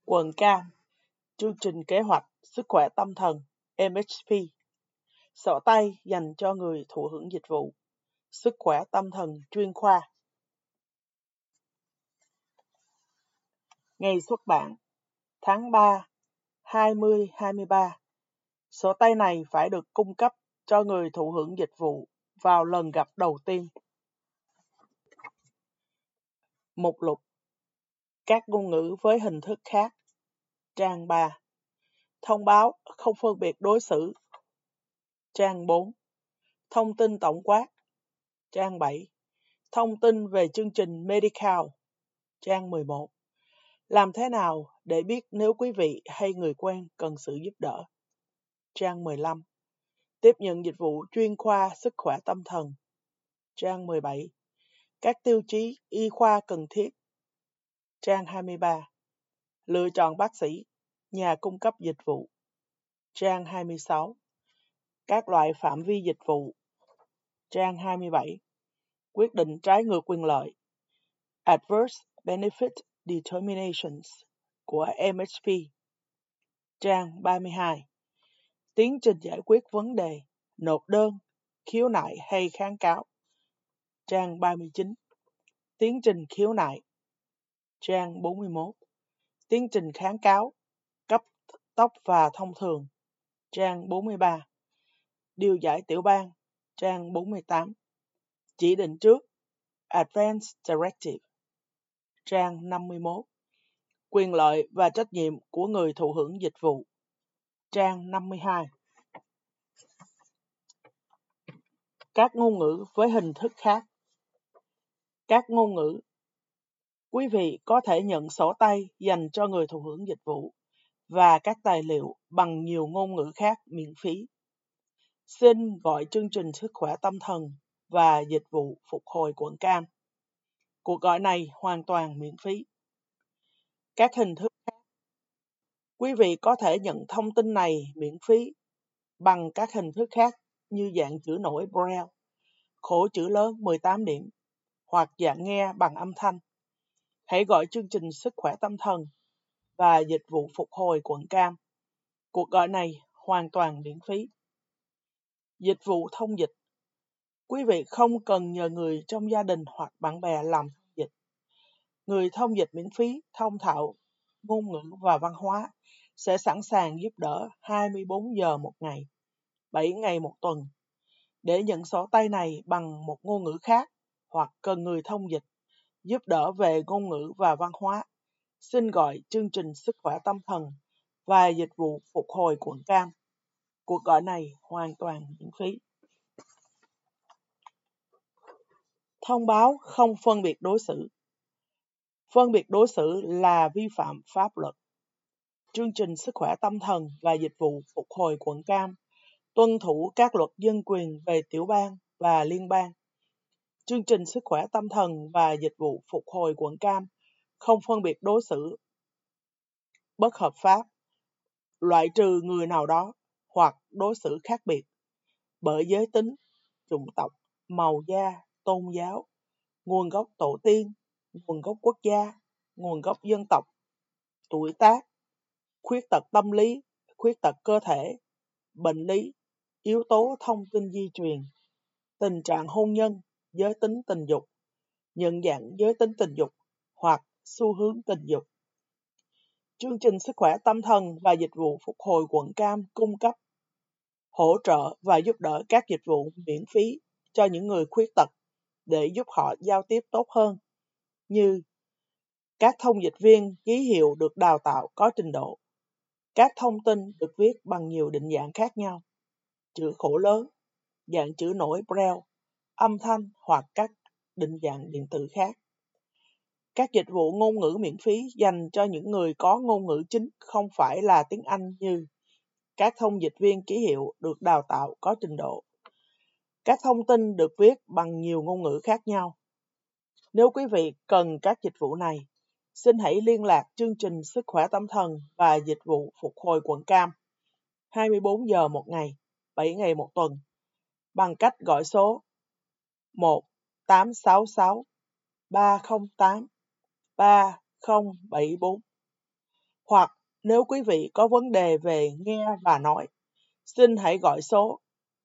Quận Cam, chương trình kế hoạch sức khỏe tâm thần MHP, sổ tay dành cho người thụ hưởng dịch vụ sức khỏe tâm thần chuyên khoa. Ngày xuất bản tháng 3, 2023. Sổ tay này phải được cung cấp cho người thụ hưởng dịch vụ vào lần gặp đầu tiên. Mục lục: các ngôn ngữ với hình thức khác. Trang 3. Thông báo không phân biệt đối xử. Trang 4. Thông tin tổng quát. Trang 7. Thông tin về chương trình Medical. Trang 11. Làm thế nào để biết nếu quý vị hay người quen cần sự giúp đỡ. Trang 15. Tiếp nhận dịch vụ chuyên khoa sức khỏe tâm thần. Trang 17. Các tiêu chí y khoa cần thiết. Trang 23. Lựa chọn bác sĩ, nhà cung cấp dịch vụ. Trang 26. Các loại phạm vi dịch vụ. Trang 27. Quyết định trái ngược quyền lợi. Adverse Benefit Determinations của MHP. Trang 32. Tiến trình giải quyết vấn đề, nộp đơn, khiếu nại hay kháng cáo. Trang 39. Tiến trình khiếu nại. Trang 41. Tiến trình kháng cáo, cấp tốc và thông thường. Trang 43. Điều giải tiểu bang. Trang 48. Chỉ định trước, Advance Directive. Trang 51. Quyền lợi và trách nhiệm của người thụ hưởng dịch vụ. Trang 52. Các ngôn ngữ với hình thức khác. Các ngôn ngữ. Quý vị có thể nhận sổ tay dành cho người thụ hưởng dịch vụ và các tài liệu bằng nhiều ngôn ngữ khác miễn phí. Xin gọi chương trình sức khỏe tâm thần và dịch vụ phục hồi quận Cam. Cuộc gọi này hoàn toàn miễn phí. Các hình thức khác. Quý vị có thể nhận thông tin này miễn phí bằng các hình thức khác như dạng chữ nổi Braille, khổ chữ lớn 18 điểm hoặc dạng nghe bằng âm thanh. Hãy gọi chương trình sức khỏe tâm thần và dịch vụ phục hồi quận Cam. Cuộc gọi này hoàn toàn miễn phí. Dịch vụ thông dịch. Quý vị không cần nhờ người trong gia đình hoặc bạn bè làm thông dịch. Người thông dịch miễn phí, thông thạo ngôn ngữ và văn hóa sẽ sẵn sàng giúp đỡ 24 giờ một ngày, 7 ngày một tuần. Để nhận sổ tay này bằng một ngôn ngữ khác hoặc cần người thông dịch giúp đỡ về ngôn ngữ và văn hóa, xin gọi chương trình sức khỏe tâm thần và dịch vụ phục hồi quận Cam. Cuộc gọi này hoàn toàn miễn phí. Thông báo không phân biệt đối xử. Phân biệt đối xử là vi phạm pháp luật. Chương trình sức khỏe tâm thần và dịch vụ phục hồi quận Cam tuân thủ các luật dân quyền về tiểu bang và liên bang. Chương trình sức khỏe tâm thần và dịch vụ phục hồi quận Cam không phân biệt đối xử bất hợp pháp, loại trừ người nào đó hoặc đối xử khác biệt bởi giới tính, chủng tộc, màu da, tôn giáo, nguồn gốc tổ tiên, nguồn gốc quốc gia, nguồn gốc dân tộc, tuổi tác, khuyết tật tâm lý, khuyết tật cơ thể, bệnh lý, yếu tố thông tin di truyền, tình trạng hôn nhân, giới tính tình dục, nhận dạng giới tính tình dục hoặc xu hướng tình dục. Chương trình sức khỏe tâm thần và dịch vụ phục hồi quận Cam cung cấp, hỗ trợ và giúp đỡ các dịch vụ miễn phí cho những người khuyết tật để giúp họ giao tiếp tốt hơn, như các thông dịch viên ký hiệu được đào tạo có trình độ, các thông tin được viết bằng nhiều định dạng khác nhau, chữ khổ lớn, dạng chữ nổi Braille, âm thanh hoặc các định dạng điện tử khác. Các dịch vụ ngôn ngữ miễn phí dành cho những người có ngôn ngữ chính không phải là tiếng Anh, như các thông dịch viên ký hiệu được đào tạo có trình độ. Các thông tin được viết bằng nhiều ngôn ngữ khác nhau. Nếu quý vị cần các dịch vụ này, xin hãy liên lạc chương trình sức khỏe tâm thần và dịch vụ phục hồi quận Cam 24 giờ một ngày, 7 ngày một tuần bằng cách gọi số 1-866-308-3074 Hoặc nếu quý vị có vấn đề về nghe và nói, xin hãy gọi số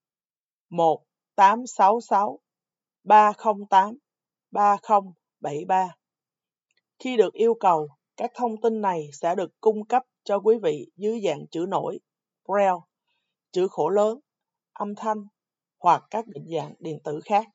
1-866-308-3073. Khi được yêu cầu, các thông tin này sẽ được cung cấp cho quý vị dưới dạng chữ nổi, Braille, chữ khổ lớn, âm thanh hoặc các định dạng điện tử khác.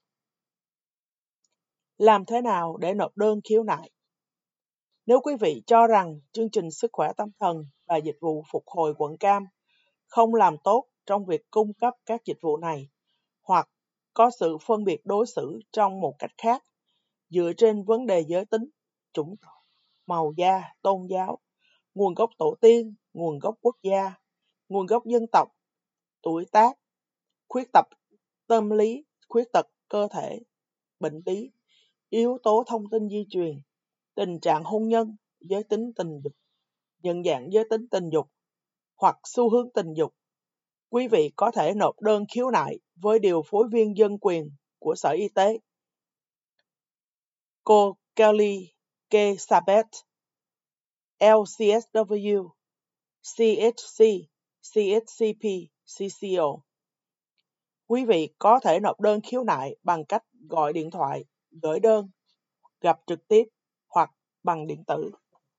Làm thế nào để nộp đơn khiếu nại? Nếu quý vị cho rằng chương trình sức khỏe tâm thần và dịch vụ phục hồi quận Cam không làm tốt trong việc cung cấp các dịch vụ này, hoặc có sự phân biệt đối xử trong một cách khác dựa trên vấn đề giới tính, chủng tộc, màu da, tôn giáo, nguồn gốc tổ tiên, nguồn gốc quốc gia, nguồn gốc dân tộc, tuổi tác, khuyết tật tâm lý, khuyết tật cơ thể, bệnh lý, yếu tố thông tin di truyền, tình trạng hôn nhân, giới tính tình dục, nhận dạng giới tính tình dục hoặc xu hướng tình dục, quý vị có thể nộp đơn khiếu nại với điều phối viên dân quyền của Sở Y tế, cô Kelly K. Sabet, LCSW, CHC, CHCP, CCO. Quý vị có thể nộp đơn khiếu nại bằng cách gọi điện thoại, gửi đơn, gặp trực tiếp hoặc bằng điện tử.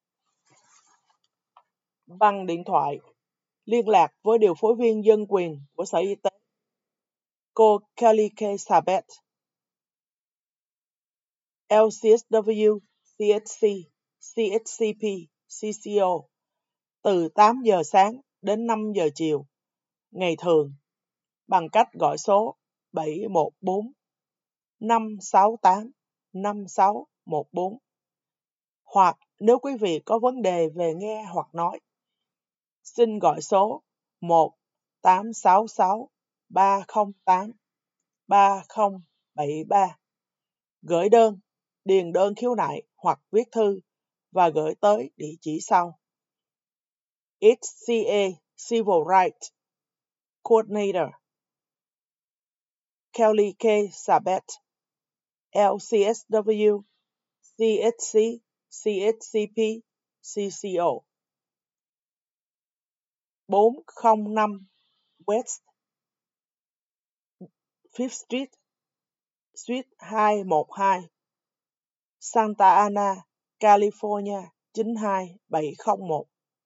Bằng điện thoại, liên lạc với điều phối viên dân quyền của Sở Y tế, cô Kelly K. Sabet, LCSW, CHC, CHCP, CCO, từ 8 giờ sáng đến 5 giờ chiều, ngày thường, bằng cách gọi số 714 568 5614. Hoặc nếu quý vị có vấn đề về nghe hoặc nói, xin gọi số 1-866-308-3073, gửi đơn, điền đơn khiếu nại hoặc viết thư và gửi tới địa chỉ sau: HCA Civil Rights Coordinator Kelly K. Sabet, LCSW, CHC, CHCP, CCO, 405 West 5th Street, Suite 212, Santa Ana, California 92701.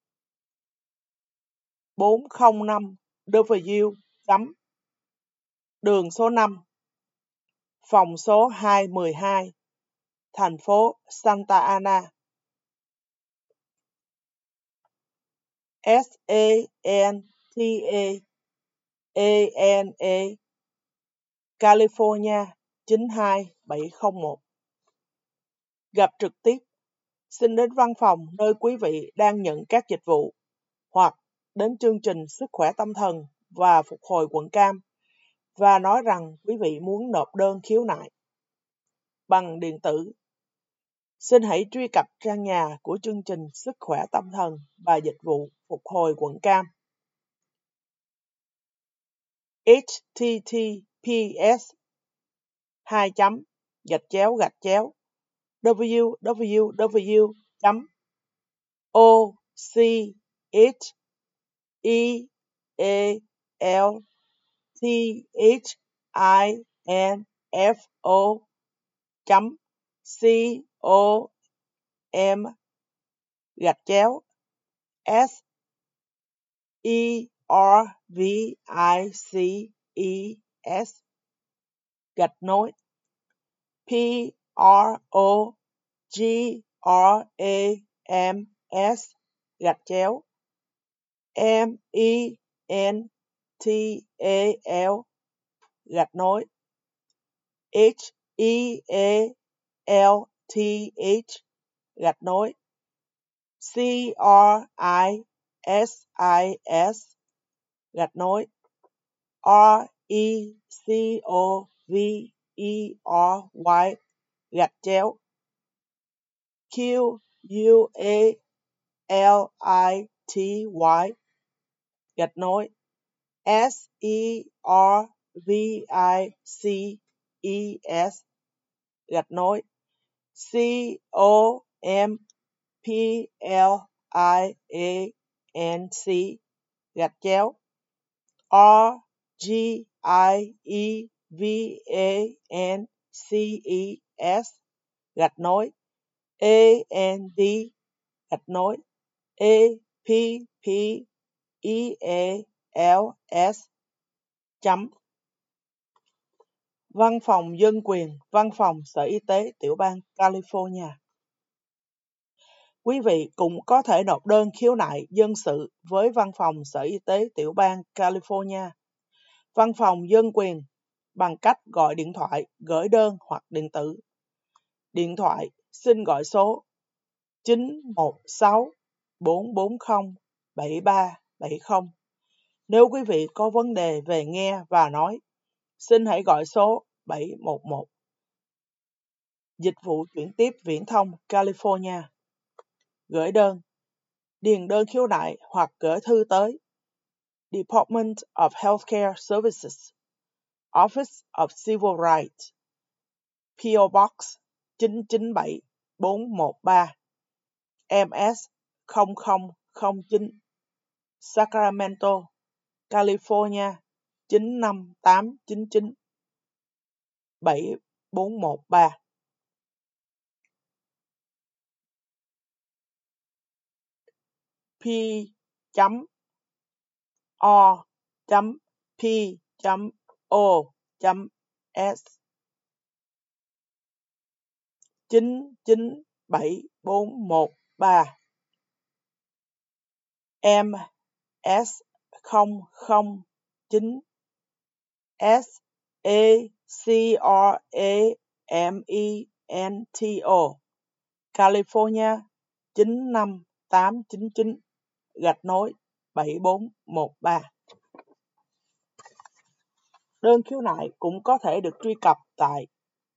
405 W. Đường số 5, phòng số 212, thành phố Santa Ana, SANTA, California 92701. Gặp trực tiếp, xin đến văn phòng nơi quý vị đang nhận các dịch vụ, hoặc đến chương trình sức khỏe tâm thần và phục hồi quận Cam và nói rằng quý vị muốn nộp đơn khiếu nại. Bằng điện tử, xin hãy truy cập trang nhà của chương trình sức khỏe tâm thần và dịch vụ phục hồi quận Cam: RECUITES gạch chéo RGIEVANCES gạch nối AND gạch nối APPEALS chấm. Văn phòng Dân quyền, Văn phòng Sở Y tế Tiểu bang California. Quý vị cũng có thể nộp đơn khiếu nại dân sự với Văn phòng Sở Y tế Tiểu bang California. Văn phòng Dân quyền bằng cách gọi điện thoại, gửi đơn hoặc điện tử. Điện thoại xin gọi số 916-440-7370. Nếu quý vị có vấn đề về nghe và nói, xin hãy gọi số 711. Dịch vụ chuyển tiếp viễn thông California. Gửi đơn, điền đơn khiếu nại hoặc gửi thư tới Department of Healthcare Services, Office of Civil Rights, PO Box 997413, MS 0009, Sacramento, California 95899 7413. P.O.P.O.S 997413, MS 009, SACRAMENTO, California 95899 gạch nối 7413. Đơn khiếu nại cũng có thể được truy cập tại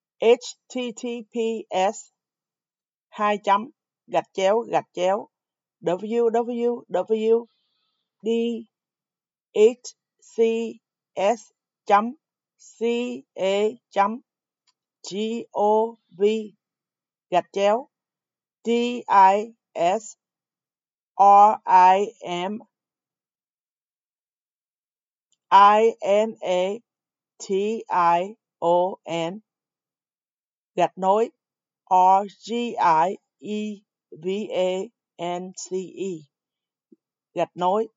https www.dxcm.com/disrination gạch nối RGIEVANCE gạch nối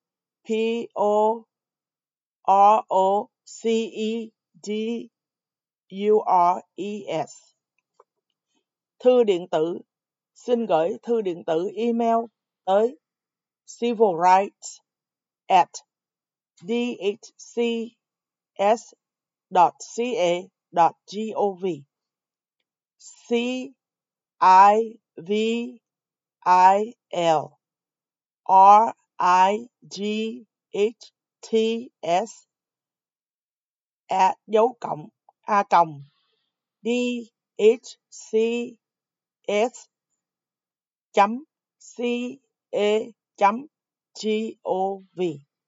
POROCEDURES. Thư điện tử, xin gửi thư điện tử email tới civilrights@dhcs.ca.gov. DHCS.ca.gov.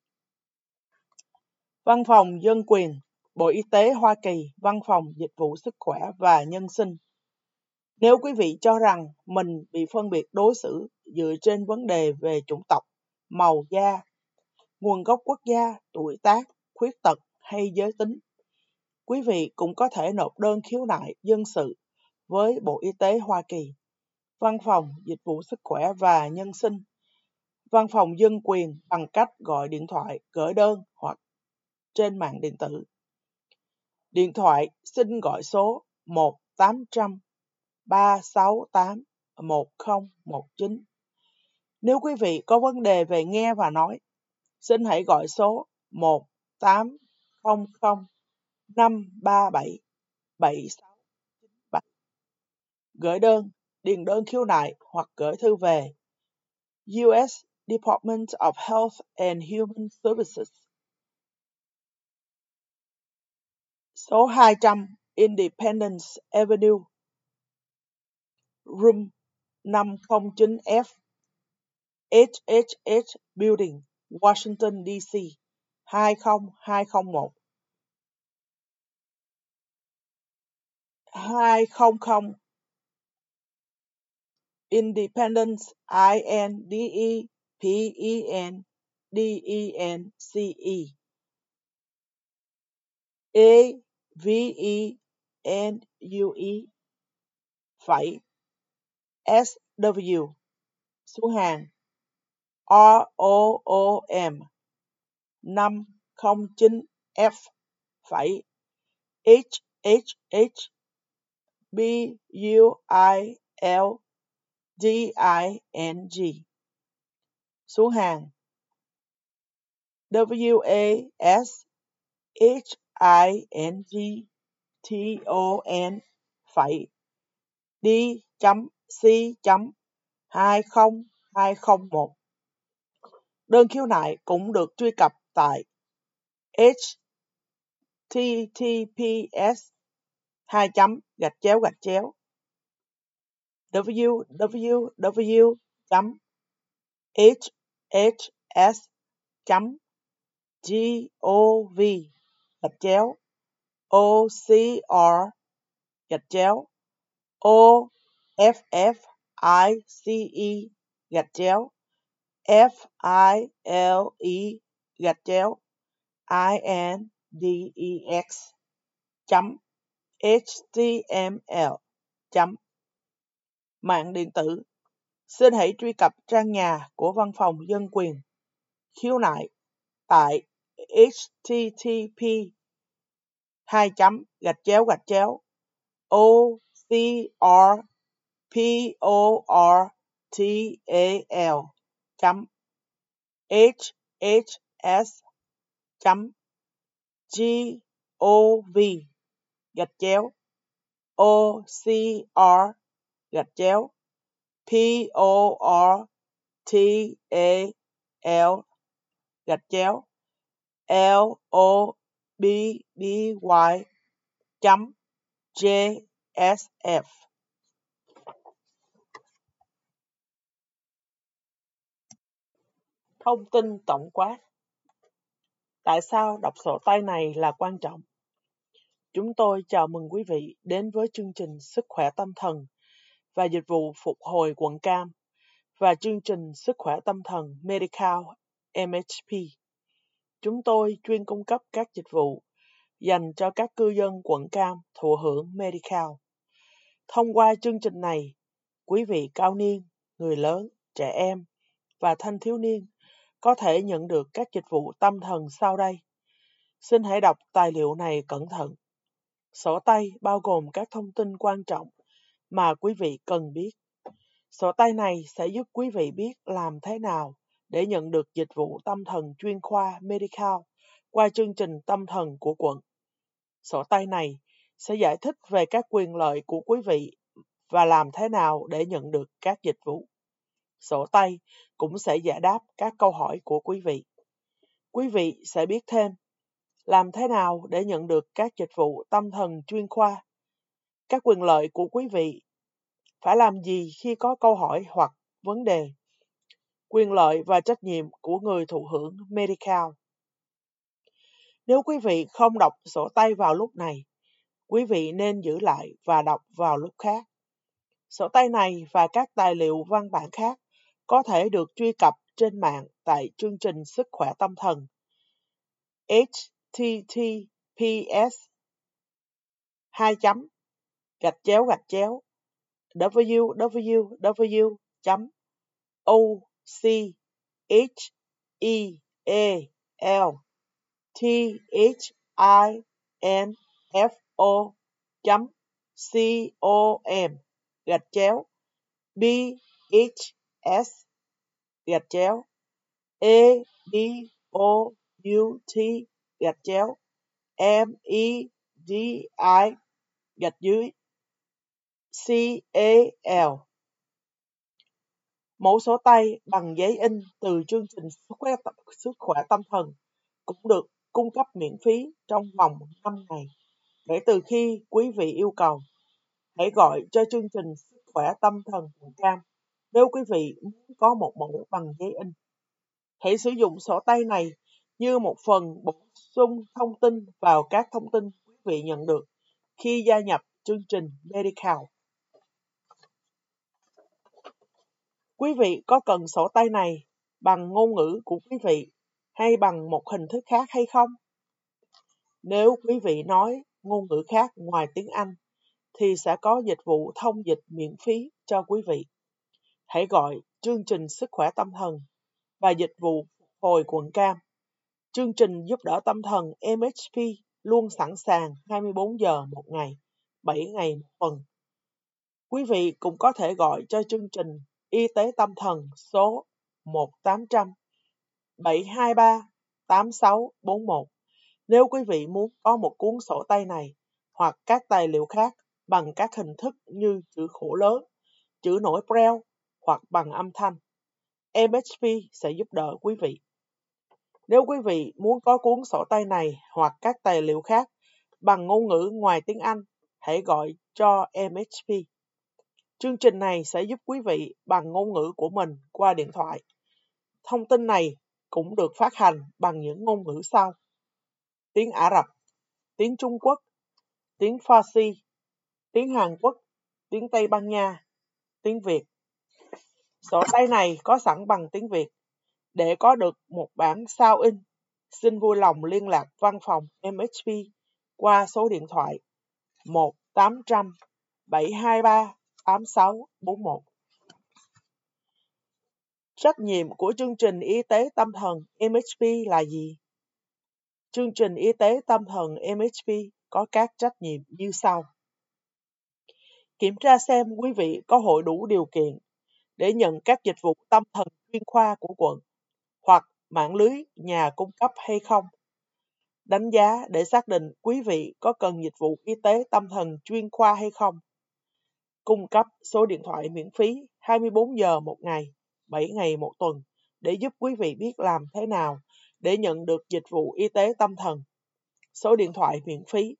Văn phòng Dân quyền, Bộ Y tế Hoa Kỳ, Văn phòng Dịch vụ Sức khỏe và Nhân sinh. Nếu quý vị cho rằng mình bị phân biệt đối xử dựa trên vấn đề về chủng tộc, màu da, nguồn gốc quốc gia, tuổi tác, khuyết tật hay giới tính, quý vị cũng có thể nộp đơn khiếu nại dân sự với Bộ Y tế Hoa Kỳ, Văn phòng Dịch vụ Sức khỏe và Nhân sinh, Văn phòng Dân quyền bằng cách gọi điện thoại, gửi đơn hoặc trên mạng điện tử. Điện thoại xin gọi số 1-800-368-1019. Nếu quý vị có vấn đề về nghe và nói, xin hãy gọi số 1-800-537-7697. Gửi đơn, điền đơn khiếu nại hoặc gửi thư về U.S. Department of Health and Human Services, số 200 Independence Avenue, Room 509F, HHH Building, Washington, D.C. 20201. 200 Independence, Independence, Avenue, phẩy SW, xuống hàng ROOM 509F, phẩy HHH BUILDING, xuống hàng WASHINGTON, phẩy D.C.2021. Đơn khiếu nại cũng được truy cập tại https gov.files.index.html. Mạng điện tử. Xin hãy truy cập trang nhà của Văn phòng Dân quyền khiếu nại tại http https://gov.portal.lobby.jsf. Thông tin tổng quát. Tại sao đọc sổ tay này là quan trọng? Chúng tôi chào mừng quý vị đến với chương trình Sức khỏe tâm thần và dịch vụ phục hồi quận Cam và chương trình Sức khỏe tâm thần Medical MHP. Chúng tôi chuyên cung cấp các dịch vụ dành cho các cư dân quận Cam thụ hưởng Medical. Thông qua chương trình này, quý vị cao niên, người lớn, trẻ em và thanh thiếu niên có thể nhận được các dịch vụ tâm thần sau đây. Xin hãy đọc tài liệu này cẩn thận. Sổ tay bao gồm các thông tin quan trọng mà quý vị cần biết. Sổ tay này sẽ giúp quý vị biết làm thế nào để nhận được dịch vụ tâm thần chuyên khoa Medical qua chương trình tâm thần của quận. Sổ tay này sẽ giải thích về các quyền lợi của quý vị và làm thế nào để nhận được các dịch vụ. Sổ tay cũng sẽ giải đáp các câu hỏi của quý vị. Quý vị sẽ biết thêm làm thế nào để nhận được các dịch vụ tâm thần chuyên khoa, các quyền lợi của quý vị, phải làm gì khi có câu hỏi hoặc vấn đề, quyền lợi và trách nhiệm của người thụ hưởng Medical. Nếu quý vị không đọc sổ tay vào lúc này, quý vị nên giữ lại và đọc vào lúc khác. Sổ tay này và các tài liệu văn bản khác có thể được truy cập trên mạng tại chương trình Sức khỏe tâm thần https www.abot.com/BHS-ABOUT-MEDICAL. Mẫu sổ tay bằng giấy in từ chương trình Sức khỏe tâm thần cũng được cung cấp miễn phí trong vòng 5 ngày kể từ khi quý vị yêu cầu. Hãy gọi cho chương trình Sức khỏe tâm thần quận Cam nếu quý vị muốn có một mẫu bằng giấy in. Hãy sử dụng sổ tay này như một phần bổ sung thông tin vào các thông tin quý vị nhận được khi gia nhập chương trình Medical. Quý vị có cần sổ tay này bằng ngôn ngữ của quý vị hay bằng một hình thức khác hay không? Nếu quý vị nói ngôn ngữ khác ngoài tiếng Anh thì sẽ có dịch vụ thông dịch miễn phí cho quý vị. Hãy gọi chương trình sức khỏe tâm thần và dịch vụ phục hồi quận Cam. Chương trình giúp đỡ tâm thần MHP luôn sẵn sàng 24 giờ một ngày, 7 ngày một tuần. Quý vị cũng có thể gọi cho chương trình y tế tâm thần số 1-800-723-8641 nếu quý vị muốn có một cuốn sổ tay này hoặc các tài liệu khác bằng các hình thức như chữ khổ lớn, chữ nổi Braille hoặc bằng âm thanh. MHP sẽ giúp đỡ quý vị. Nếu quý vị muốn có cuốn sổ tay này hoặc các tài liệu khác bằng ngôn ngữ ngoài tiếng Anh, hãy gọi cho MHP. Chương trình này sẽ giúp quý vị bằng ngôn ngữ của mình qua điện thoại. Thông tin này cũng được phát hành bằng những ngôn ngữ sau: tiếng Ả Rập, tiếng Trung Quốc, tiếng Farsi, tiếng Hàn Quốc, tiếng Tây Ban Nha, tiếng Việt. Sổ tay này có sẵn bằng tiếng Việt. Để có được một bản sao in, xin vui lòng liên lạc văn phòng MHP qua số điện thoại 1-800-723-8641. Trách nhiệm của chương trình y tế tâm thần MHP là gì? Chương trình y tế tâm thần MHP có các trách nhiệm như sau. Kiểm tra xem quý vị có hội đủ điều kiện để nhận các dịch vụ tâm thần chuyên khoa của quận hoặc mạng lưới nhà cung cấp hay không. Đánh giá để xác định quý vị có cần dịch vụ y tế tâm thần chuyên khoa hay không. Cung cấp số điện thoại miễn phí 24 giờ một ngày, 7 ngày một tuần để giúp quý vị biết làm thế nào để nhận được dịch vụ y tế tâm thần. Số điện thoại miễn phí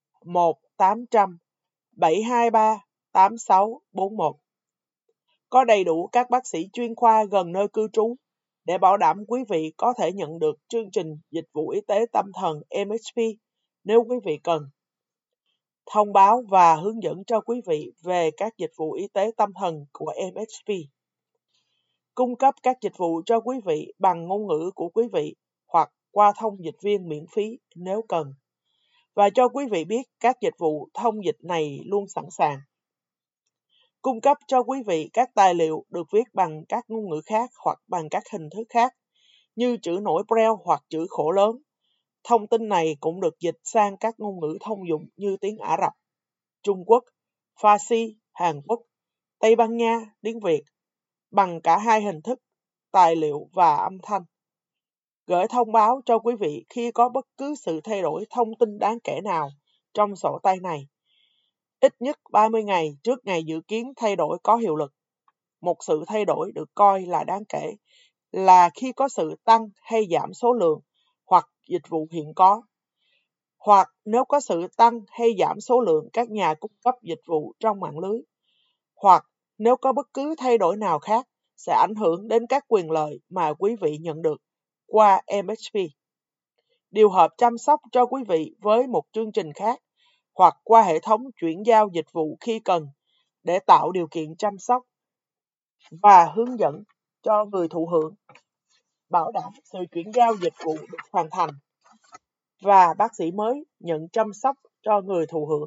1-800-723-8641. Có đầy đủ các bác sĩ chuyên khoa gần nơi cư trú để bảo đảm quý vị có thể nhận được chương trình dịch vụ y tế tâm thần MHP nếu quý vị cần. Thông báo và hướng dẫn cho quý vị về các dịch vụ y tế tâm thần của MHP. Cung cấp các dịch vụ cho quý vị bằng ngôn ngữ của quý vị hoặc qua thông dịch viên miễn phí nếu cần. Và cho quý vị biết các dịch vụ thông dịch này luôn sẵn sàng. Cung cấp cho quý vị các tài liệu được viết bằng các ngôn ngữ khác hoặc bằng các hình thức khác như chữ nổi Braille hoặc chữ khổ lớn. Thông tin này cũng được dịch sang các ngôn ngữ thông dụng như tiếng Ả Rập, Trung Quốc, Farsi, Hàn Quốc, Tây Ban Nha, tiếng Việt bằng cả hai hình thức, tài liệu và âm thanh. Gửi thông báo cho quý vị khi có bất cứ sự thay đổi thông tin đáng kể nào trong sổ tay này. Ít nhất 30 ngày trước ngày dự kiến thay đổi có hiệu lực. Một sự thay đổi được coi là đáng kể là khi có sự tăng hay giảm số lượng hoặc dịch vụ hiện có, hoặc nếu có sự tăng hay giảm số lượng các nhà cung cấp dịch vụ trong mạng lưới, hoặc nếu có bất cứ thay đổi nào khác sẽ ảnh hưởng đến các quyền lợi mà quý vị nhận được qua MHP. Điều hợp chăm sóc cho quý vị với một chương trình khác hoặc qua hệ thống chuyển giao dịch vụ khi cần để tạo điều kiện chăm sóc và hướng dẫn cho người thụ hưởng, bảo đảm sự chuyển giao dịch vụ được hoàn thành và bác sĩ mới nhận chăm sóc cho người thụ hưởng.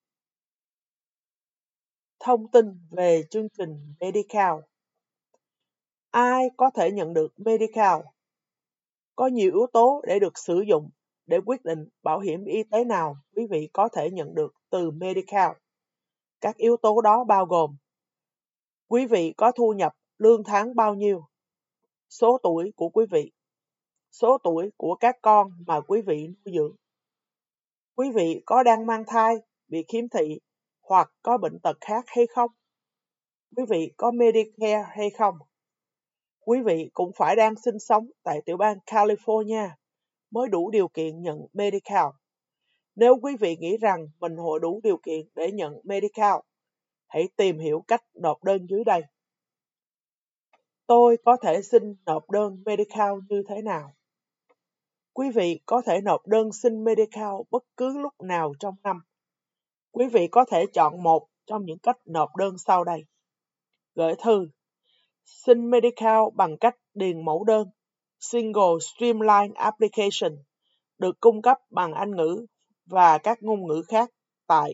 Thông tin về chương trình Medi-Cal. Ai có thể nhận được Medi-Cal? Có nhiều yếu tố để được sử dụng để quyết định bảo hiểm y tế nào quý vị có thể nhận được từ Medi-Cal. Các yếu tố đó bao gồm: quý vị có thu nhập lương tháng bao nhiêu, số tuổi của quý vị, số tuổi của các con mà quý vị nuôi dưỡng, quý vị có đang mang thai, bị khiếm thị hoặc có bệnh tật khác hay không, quý vị có Medicare hay không. Quý vị cũng phải đang sinh sống tại tiểu bang California mới đủ điều kiện nhận Medi-Cal. Nếu quý vị nghĩ rằng mình hội đủ điều kiện để nhận Medi-Cal, hãy tìm hiểu cách nộp đơn dưới đây. Tôi có thể xin nộp đơn Medi-Cal như thế nào? Quý vị có thể nộp đơn xin Medi-Cal bất cứ lúc nào trong năm. Quý vị có thể chọn một trong những cách nộp đơn sau đây. Gửi thư, Xin Medical bằng cách điền mẫu đơn Single Streamline Application được cung cấp bằng Anh ngữ và các ngôn ngữ khác tại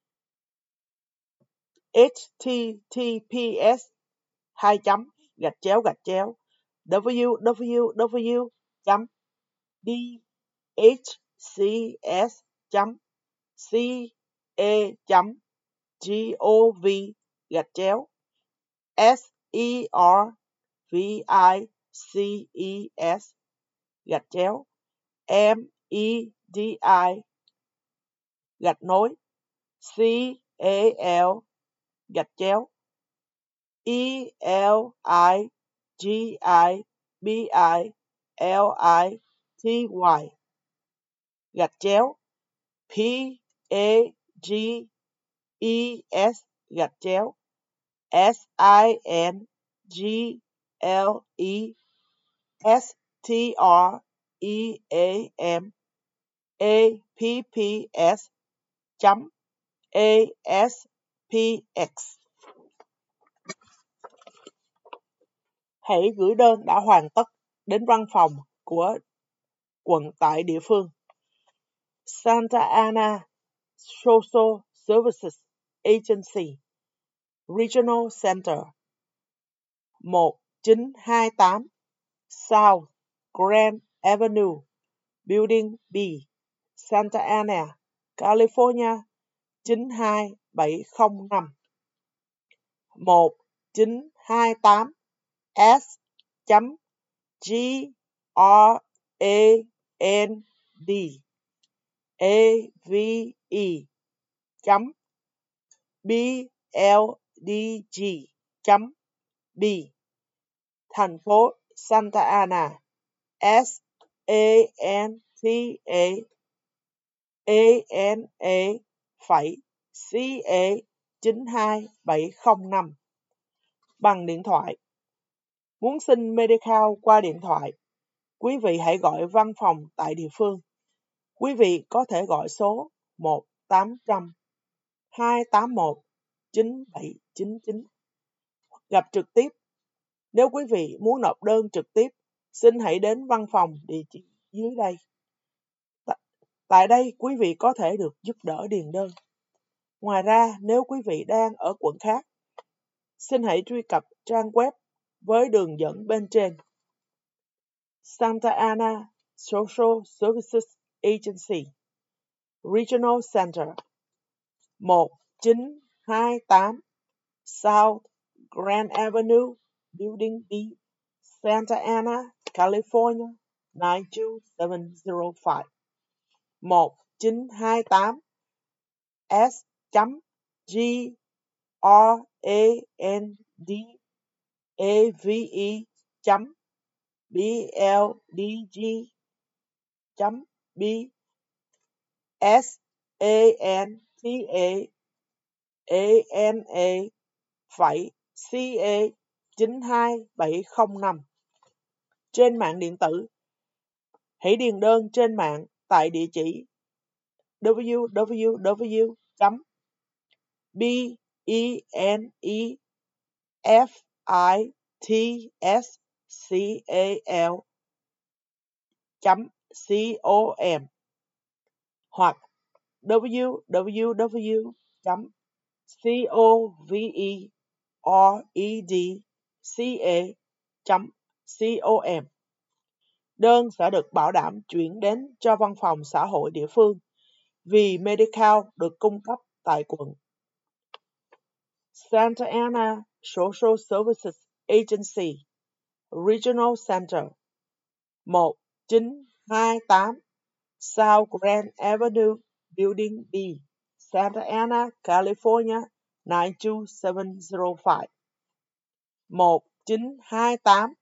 PAGSINGLESTREAMLINE-APPLICATION. Hãy gửi đơn đã hoàn tất đến văn phòng của quận tại địa phương. Santa Ana Social Services Agency, Regional Center, 1928 South Grand Avenue, Building B, Santa Ana, California, 92705. 1928 S.GRANDAVE.BLDG.B, thành phố Santa Ana, SANTAANA.CA.92705 bằng điện thoại. Muốn xin Medical qua điện thoại, quý vị hãy gọi văn phòng tại địa phương. Quý vị có thể gọi số 1-800-281-9799. Gặp trực tiếp. Nếu quý vị muốn nộp đơn trực tiếp, xin hãy đến văn phòng địa chỉ dưới đây. Tại đây, quý vị có thể được giúp đỡ điền đơn. Ngoài ra, nếu quý vị đang ở quận khác, xin hãy truy cập trang web với đường dẫn bên trên. Santa Ana Social Services Agency, Regional Center, 1928 South Grand Avenue, Building B, Santa Ana, California, 92705. 1928 S.GRANDAVE.BLDG.B SANTAANA.CA.92705. Trên mạng điện tử, hãy điền đơn trên mạng tại địa chỉ www.benefitscal.com hoặc www.coveredca.com. Đơn sẽ được bảo đảm chuyển đến cho văn phòng xã hội địa phương vì Medical được cung cấp tại quận. Santa Ana Social Services Agency, Regional Center, 1928 South Grand Avenue, Building B, Santa Ana, California, 92705. 1928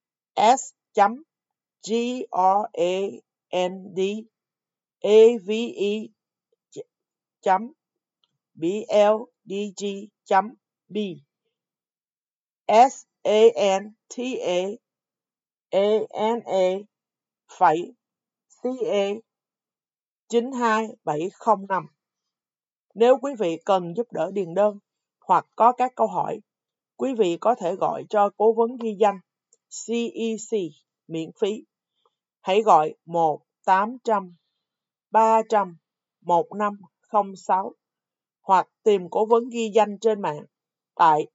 S.GRANDAVE.BLDG.B SANTAANA.CA.92705. Nếu quý vị cần giúp đỡ điền đơn hoặc có các câu hỏi, quý vị có thể gọi cho cố vấn ghi danh CEC miễn phí. Hãy gọi 1-800-300-1506 hoặc tìm cố vấn ghi danh trên mạng tại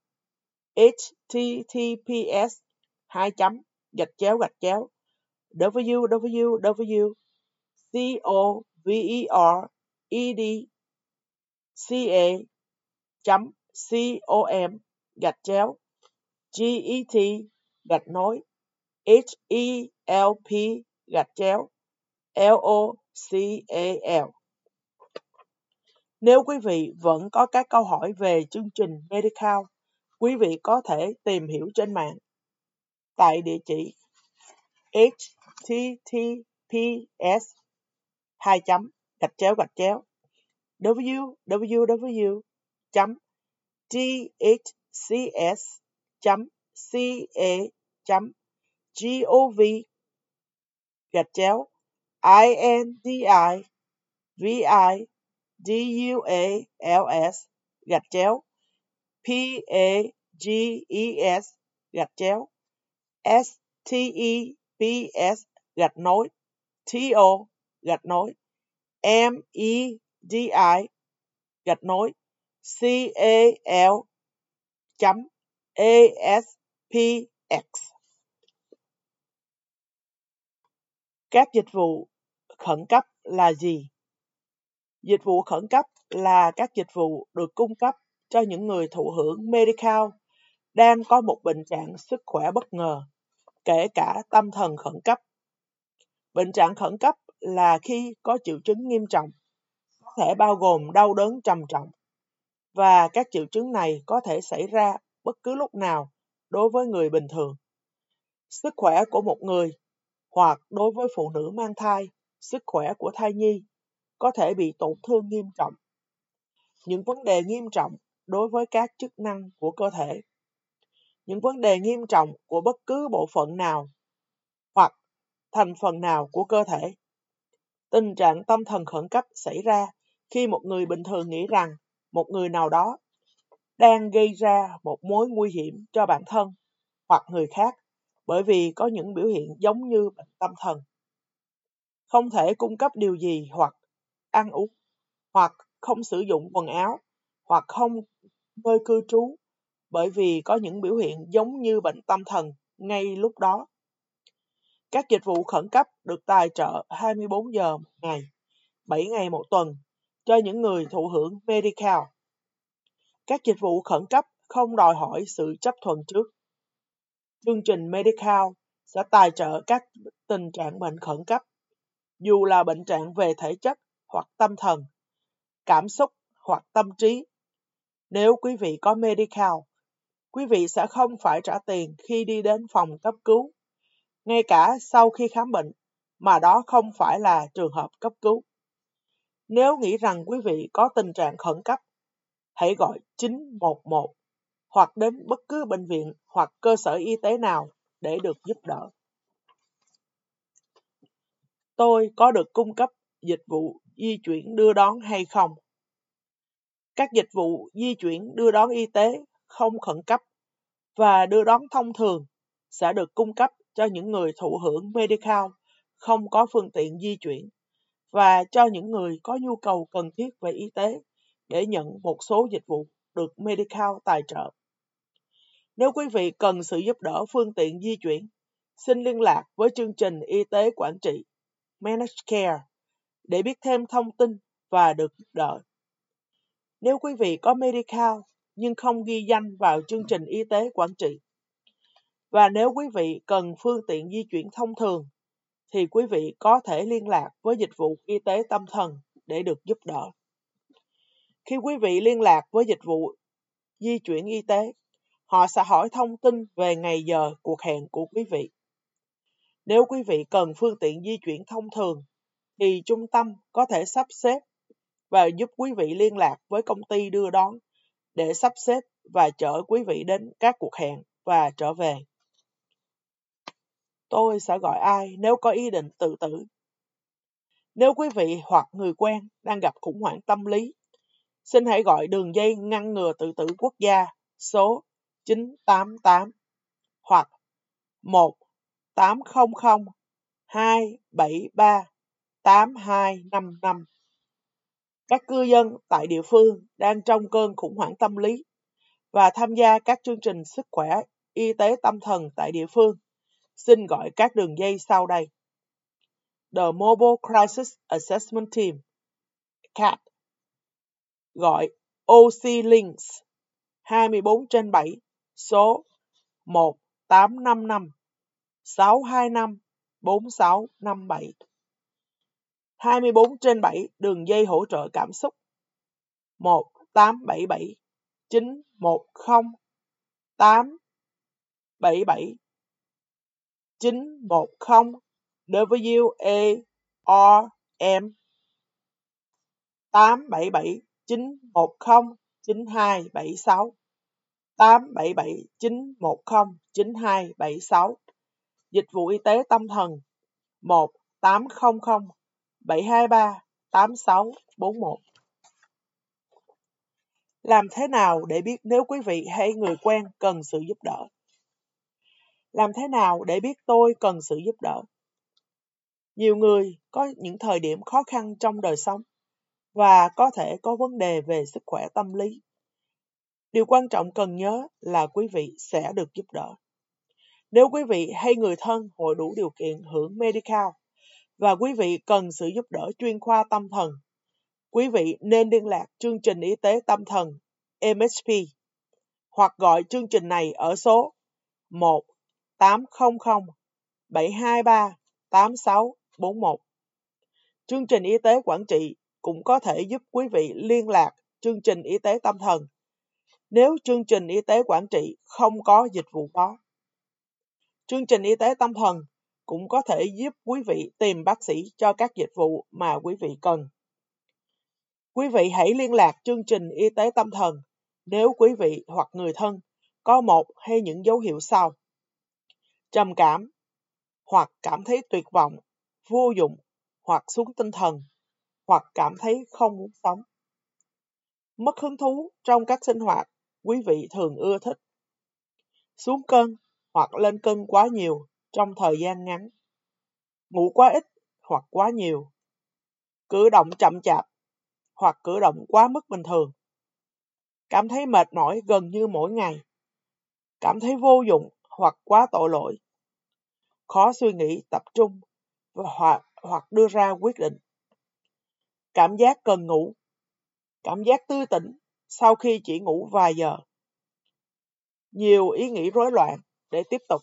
https://www.covehelp.local. Nếu quý vị vẫn có các câu hỏi về chương trình Medi-Cal, quý vị có thể tìm hiểu trên mạng tại địa chỉ https://medi-cal.aspx. Các dịch vụ khẩn cấp là gì? Dịch vụ khẩn cấp là các dịch vụ được cung cấp cho những người thụ hưởng Medi-Cal đang có một bệnh trạng sức khỏe bất ngờ, kể cả tâm thần khẩn cấp. Bệnh trạng khẩn cấp là khi có triệu chứng nghiêm trọng, có thể bao gồm đau đớn trầm trọng, và các triệu chứng này có thể xảy ra bất cứ lúc nào đối với người bình thường. Sức khỏe của một người, hoặc đối với phụ nữ mang thai, sức khỏe của thai nhi có thể bị tổn thương nghiêm trọng. Những vấn đề nghiêm trọng đối với các chức năng của cơ thể. Những vấn đề nghiêm trọng của bất cứ bộ phận nào hoặc thành phần nào của cơ thể. Tình trạng tâm thần khẩn cấp xảy ra khi một người bình thường nghĩ rằng một người nào đó đang gây ra một mối nguy hiểm cho bản thân hoặc người khác bởi vì có những biểu hiện giống như bệnh tâm thần. Không thể cung cấp điều gì hoặc ăn uống, hoặc không sử dụng quần áo, hoặc không nơi cư trú bởi vì có những biểu hiện giống như bệnh tâm thần ngay lúc đó. Các dịch vụ khẩn cấp được tài trợ 24 giờ một ngày, 7 ngày một tuần cho những người thụ hưởng Medi-Cal. Các dịch vụ khẩn cấp không đòi hỏi sự chấp thuận trước. Chương trình Medi-Cal sẽ tài trợ các tình trạng bệnh khẩn cấp, dù là bệnh trạng về thể chất hoặc tâm thần, cảm xúc hoặc tâm trí. Nếu quý vị có Medi-Cal, quý vị sẽ không phải trả tiền khi đi đến phòng cấp cứu, ngay cả sau khi khám bệnh, mà đó không phải là trường hợp cấp cứu. Nếu nghĩ rằng quý vị có tình trạng khẩn cấp, hãy gọi 911 hoặc đến bất cứ bệnh viện hoặc cơ sở y tế nào để được giúp đỡ. Tôi có được cung cấp dịch vụ di chuyển đưa đón hay không? Các dịch vụ di chuyển đưa đón y tế không khẩn cấp và đưa đón thông thường sẽ được cung cấp cho những người thụ hưởng Medi-Cal không có phương tiện di chuyển, và cho những người có nhu cầu cần thiết về y tế để nhận một số dịch vụ được Medi-Cal tài trợ. Nếu quý vị cần sự giúp đỡ phương tiện di chuyển, xin liên lạc với chương trình y tế quản trị Managed Care để biết thêm thông tin và được giúp đỡ. Nếu quý vị có Medi-Cal nhưng không ghi danh vào chương trình y tế quản trị, và nếu quý vị cần phương tiện di chuyển thông thường, thì quý vị có thể liên lạc với dịch vụ y tế tâm thần để được giúp đỡ. Khi quý vị liên lạc với dịch vụ di chuyển y tế, họ sẽ hỏi thông tin về ngày giờ cuộc hẹn của quý vị. Nếu quý vị cần phương tiện di chuyển thông thường, thì trung tâm có thể sắp xếp và giúp quý vị liên lạc với công ty đưa đón để sắp xếp và chở quý vị đến các cuộc hẹn và trở về. Tôi sẽ gọi ai nếu có ý định tự tử? Nếu quý vị hoặc người quen đang gặp khủng hoảng tâm lý, xin hãy gọi đường dây ngăn ngừa tự tử quốc gia số 988 hoặc 1-800-273-8255. Các cư dân tại địa phương đang trong cơn khủng hoảng tâm lý và tham gia các chương trình sức khỏe y tế tâm thần tại địa phương xin gọi các đường dây sau đây. The Mobile Crisis Assessment Team CAT gọi OC Links 24/7 số 1-855-625-4657. 24/7 đường dây hỗ trợ cảm xúc 1-877-910-877-910 WARM 877-910-9276 877-910-9276. Dịch vụ y tế tâm thần 1-800-723-8641. Làm thế nào để biết nếu quý vị hay người quen cần sự giúp đỡ? Làm thế nào để biết tôi cần sự giúp đỡ? Nhiều người có những thời điểm khó khăn trong đời sống và có thể có vấn đề về sức khỏe tâm lý. Điều quan trọng cần nhớ là quý vị sẽ được giúp đỡ. Nếu quý vị hay người thân hội đủ điều kiện hưởng Medi-Cal và quý vị cần sự giúp đỡ chuyên khoa tâm thần, quý vị nên liên lạc chương trình y tế tâm thần MHP hoặc gọi chương trình này ở số 1-800-723-8641. Chương trình y tế quản trị cũng có thể giúp quý vị liên lạc chương trình y tế tâm thần nếu chương trình y tế quản trị không có dịch vụ đó. Chương trình y tế tâm thần cũng có thể giúp quý vị tìm bác sĩ cho các dịch vụ mà quý vị cần. Quý vị hãy liên lạc chương trình y tế tâm thần nếu quý vị hoặc người thân có một hay những dấu hiệu sau: trầm cảm, hoặc cảm thấy tuyệt vọng, vô dụng, hoặc xuống tinh thần, hoặc cảm thấy không muốn sống. Mất hứng thú trong các sinh hoạt quý vị thường ưa thích. Xuống cân hoặc lên cân quá nhiều trong thời gian ngắn. Ngủ quá ít hoặc quá nhiều. Cử động chậm chạp hoặc cử động quá mức bình thường. Cảm thấy mệt mỏi gần như mỗi ngày. Cảm thấy vô dụng hoặc quá tội lỗi. Khó suy nghĩ tập trung hoặc đưa ra quyết định. Cảm giác cần ngủ. Cảm giác tươi tỉnh sau khi chỉ ngủ vài giờ. Nhiều ý nghĩ rối loạn để tiếp tục.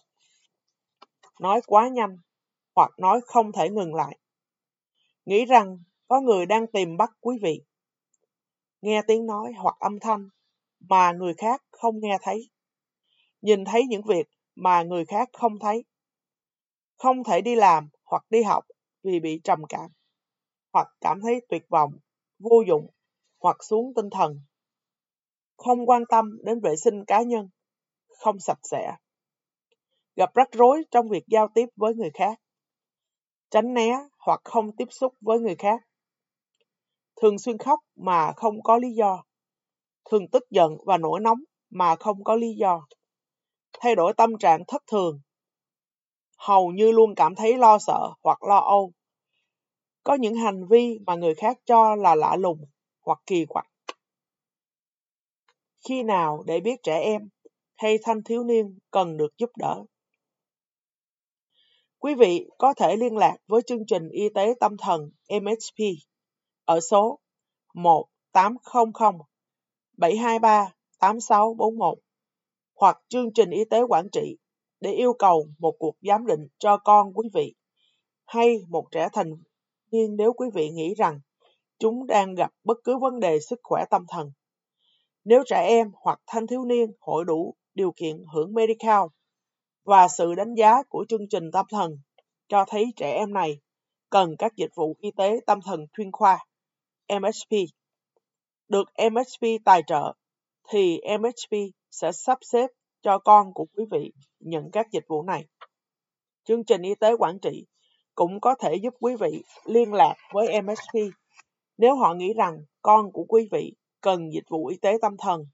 Nói quá nhanh hoặc nói không thể ngừng lại. Nghĩ rằng có người đang tìm bắt quý vị. Nghe tiếng nói hoặc âm thanh mà người khác không nghe thấy. Nhìn thấy những việc mà người khác không thấy. Không thể đi làm hoặc đi học vì bị trầm cảm, hoặc cảm thấy tuyệt vọng, vô dụng, hoặc xuống tinh thần. Không quan tâm đến vệ sinh cá nhân, không sạch sẽ. Gặp rắc rối trong việc giao tiếp với người khác. Tránh né hoặc không tiếp xúc với người khác. Thường xuyên khóc mà không có lý do. Thường tức giận và nổi nóng mà không có lý do. Thay đổi tâm trạng thất thường. Hầu như luôn cảm thấy lo sợ hoặc lo âu. Có những hành vi mà người khác cho là lạ lùng hoặc kỳ quặc. Khi nào để biết trẻ em hay thanh thiếu niên cần được giúp đỡ? Quý vị có thể liên lạc với chương trình y tế tâm thần MHP ở số 1-800-723-8641 hoặc chương trình y tế quản trị để yêu cầu một cuộc giám định cho con quý vị hay một trẻ thành niên nếu quý vị nghĩ rằng chúng đang gặp bất cứ vấn đề sức khỏe tâm thần. Nếu trẻ em hoặc thanh thiếu niên hội đủ điều kiện hưởng Medi-Cal và sự đánh giá của chương trình tâm thần cho thấy trẻ em này cần các dịch vụ y tế tâm thần chuyên khoa MHP được MHP tài trợ, thì MHP sẽ sắp xếp cho con của quý vị nhận các dịch vụ này. Chương trình y tế quản trị cũng có thể giúp quý vị liên lạc với MHP nếu họ nghĩ rằng con của quý vị cần dịch vụ y tế tâm thần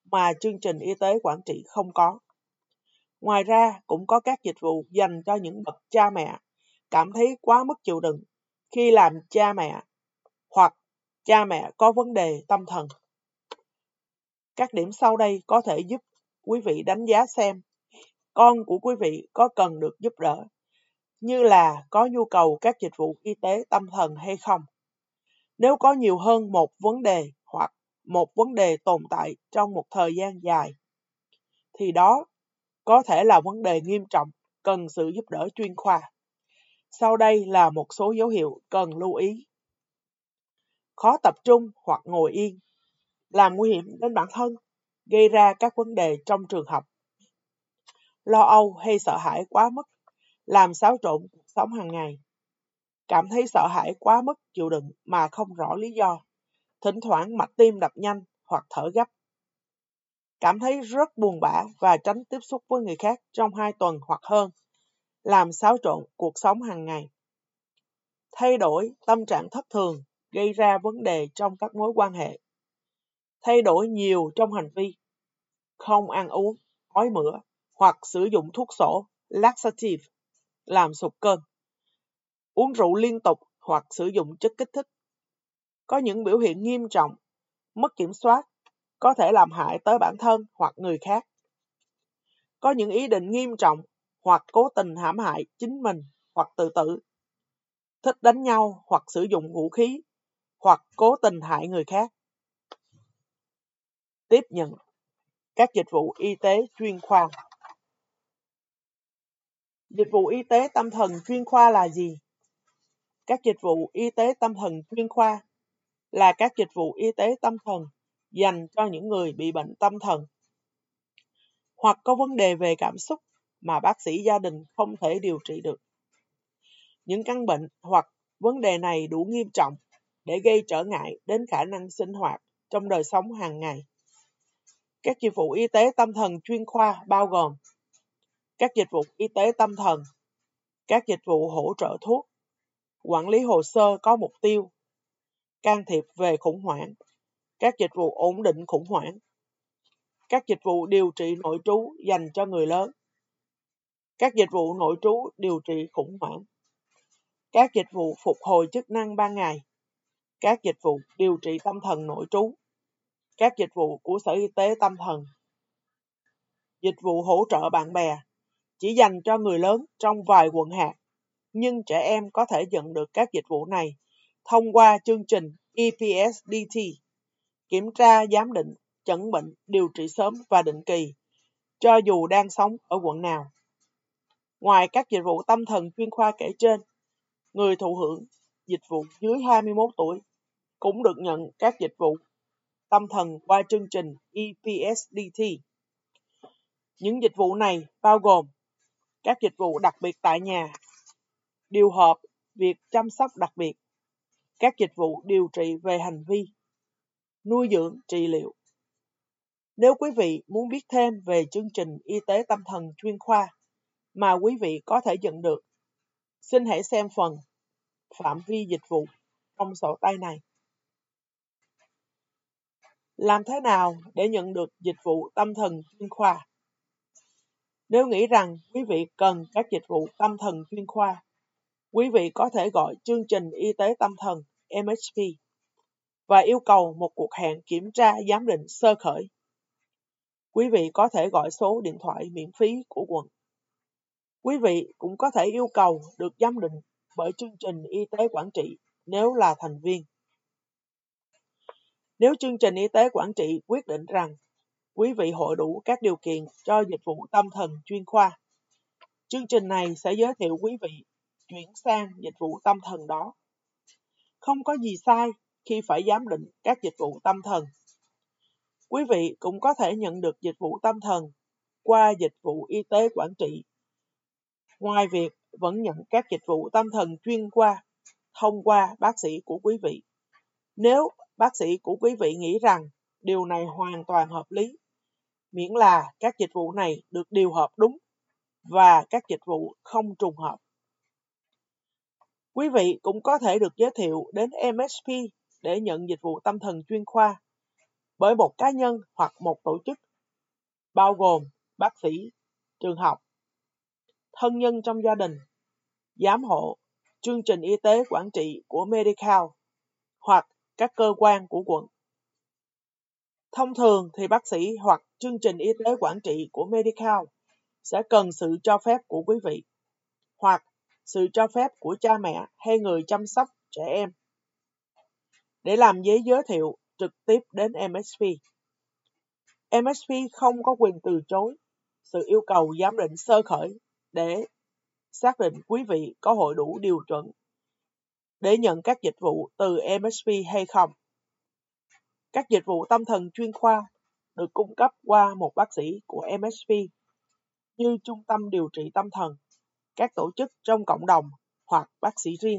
mà chương trình y tế quản trị không có. Ngoài ra, cũng có các dịch vụ dành cho những bậc cha mẹ cảm thấy quá mức chịu đựng khi làm cha mẹ hoặc cha mẹ có vấn đề tâm thần. Các điểm sau đây có thể giúp quý vị đánh giá xem con của quý vị có cần được giúp đỡ, như là có nhu cầu các dịch vụ y tế tâm thần hay không. Nếu có nhiều hơn một vấn đề hoặc một vấn đề tồn tại trong một thời gian dài, thì đó có thể là vấn đề nghiêm trọng cần sự giúp đỡ chuyên khoa. Sau đây là một số dấu hiệu cần lưu ý. Khó tập trung hoặc ngồi yên, làm nguy hiểm đến bản thân, gây ra các vấn đề trong trường học. Lo âu hay sợ hãi quá mức, làm xáo trộn cuộc sống hàng ngày. Cảm thấy sợ hãi quá mức chịu đựng mà không rõ lý do. Thỉnh thoảng mạch tim đập nhanh hoặc thở gấp. Cảm thấy rất buồn bã và tránh tiếp xúc với người khác trong 2 tuần hoặc hơn. Làm xáo trộn cuộc sống hàng ngày. Thay đổi tâm trạng thất thường, gây ra vấn đề trong các mối quan hệ. Thay đổi nhiều trong hành vi. Không ăn uống, ói mửa hoặc sử dụng thuốc sổ, laxative, làm sụt cân. Uống rượu liên tục hoặc sử dụng chất kích thích. Có những biểu hiện nghiêm trọng, mất kiểm soát, có thể làm hại tới bản thân hoặc người khác. Có những ý định nghiêm trọng hoặc cố tình hãm hại chính mình hoặc tự tử. Thích đánh nhau hoặc sử dụng vũ khí hoặc cố tình hại người khác. Tiếp nhận các dịch vụ y tế chuyên khoa. Dịch vụ y tế tâm thần chuyên khoa là gì? Các dịch vụ y tế tâm thần chuyên khoa là các dịch vụ y tế tâm thần dành cho những người bị bệnh tâm thần hoặc có vấn đề về cảm xúc mà bác sĩ gia đình không thể điều trị được. Những căn bệnh hoặc vấn đề này đủ nghiêm trọng để gây trở ngại đến khả năng sinh hoạt trong đời sống hàng ngày. Các dịch vụ y tế tâm thần chuyên khoa bao gồm các dịch vụ y tế tâm thần, các dịch vụ hỗ trợ thuốc, quản lý hồ sơ có mục tiêu, can thiệp về khủng hoảng, các dịch vụ ổn định khủng hoảng, các dịch vụ điều trị nội trú dành cho người lớn, các dịch vụ nội trú điều trị khủng hoảng, các dịch vụ phục hồi chức năng ban ngày, các dịch vụ điều trị tâm thần nội trú, các dịch vụ của Sở Y tế tâm thần, dịch vụ hỗ trợ bạn bè chỉ dành cho người lớn trong vài quận hạt, nhưng trẻ em có thể nhận được các dịch vụ này thông qua chương trình EPSDT, kiểm tra, giám định, chẩn bệnh, điều trị sớm và định kỳ, cho dù đang sống ở quận nào. Ngoài các dịch vụ tâm thần chuyên khoa kể trên, người thụ hưởng dịch vụ dưới 21 tuổi cũng được nhận các dịch vụ tâm thần qua chương trình EPSDT. Những dịch vụ này bao gồm các dịch vụ đặc biệt tại nhà, điều hợp việc chăm sóc đặc biệt, các dịch vụ điều trị về hành vi, nuôi dưỡng trị liệu. Nếu quý vị muốn biết thêm về chương trình y tế tâm thần chuyên khoa mà quý vị có thể nhận được, xin hãy xem phần phạm vi dịch vụ trong sổ tay này. Làm thế nào để nhận được dịch vụ tâm thần chuyên khoa? Nếu nghĩ rằng quý vị cần các dịch vụ tâm thần chuyên khoa, quý vị có thể gọi chương trình y tế tâm thần MHP và yêu cầu một cuộc hẹn kiểm tra giám định sơ khởi. Quý vị có thể gọi số điện thoại miễn phí của quận. Quý vị cũng có thể yêu cầu được giám định bởi chương trình y tế quản trị nếu là thành viên. Nếu chương trình y tế quản trị quyết định rằng quý vị hội đủ các điều kiện cho dịch vụ tâm thần chuyên khoa, chương trình này sẽ giới thiệu quý vị chuyển sang dịch vụ tâm thần đó. Không có gì sai khi phải giám định các dịch vụ tâm thần. Quý vị cũng có thể nhận được dịch vụ tâm thần qua dịch vụ y tế quản trị. Ngoài việc vẫn nhận các dịch vụ tâm thần chuyên khoa thông qua bác sĩ của quý vị. Nếu bác sĩ của quý vị nghĩ rằng điều này hoàn toàn hợp lý, miễn là các dịch vụ này được điều hợp đúng và các dịch vụ không trùng hợp. Quý vị cũng có thể được giới thiệu đến MHP để nhận dịch vụ tâm thần chuyên khoa bởi một cá nhân hoặc một tổ chức, bao gồm bác sĩ, trường học, thân nhân trong gia đình, giám hộ, chương trình y tế quản trị của Medi-Cal hoặc các cơ quan của quận. Thông thường thì bác sĩ hoặc chương trình y tế quản trị của Medi-Cal sẽ cần sự cho phép của quý vị hoặc sự cho phép của cha mẹ hay người chăm sóc trẻ em để làm giấy giới thiệu trực tiếp đến MSP. MSP không có quyền từ chối sự yêu cầu giám định sơ khởi để xác định quý vị có hội đủ điều chuẩn để nhận các dịch vụ từ MSP hay không. Các dịch vụ tâm thần chuyên khoa được cung cấp qua một bác sĩ của MSP như trung tâm điều trị tâm thần, các tổ chức trong cộng đồng hoặc bác sĩ riêng.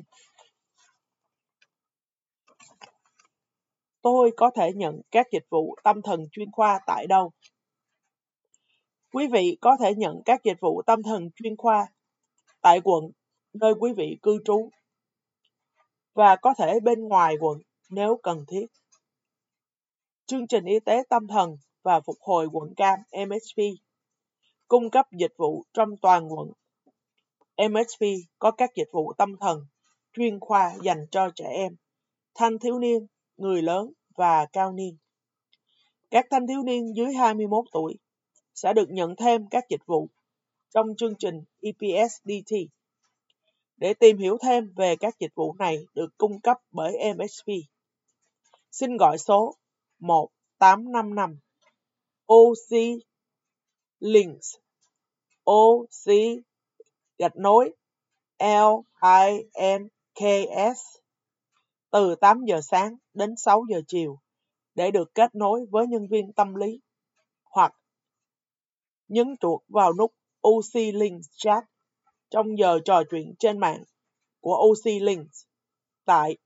Tôi có thể nhận các dịch vụ tâm thần chuyên khoa tại đâu? Quý vị có thể nhận các dịch vụ tâm thần chuyên khoa tại quận nơi quý vị cư trú và có thể bên ngoài quận nếu cần thiết. Chương trình y tế tâm thần và phục hồi quận Cam MSP cung cấp dịch vụ trong toàn quận. MSP có các dịch vụ tâm thần chuyên khoa dành cho trẻ em, thanh thiếu niên, người lớn và cao niên. Các thanh thiếu niên dưới 21 tuổi sẽ được nhận thêm các dịch vụ trong chương trình EPSDT. Để tìm hiểu thêm về các dịch vụ này được cung cấp bởi MSP, xin gọi số 1855 OC Links OC-LINKS từ 8 giờ sáng đến 6 giờ chiều để được kết nối với nhân viên tâm lý hoặc nhấn chuột vào nút OC Links Chat trong giờ trò chuyện trên mạng của OC Links tại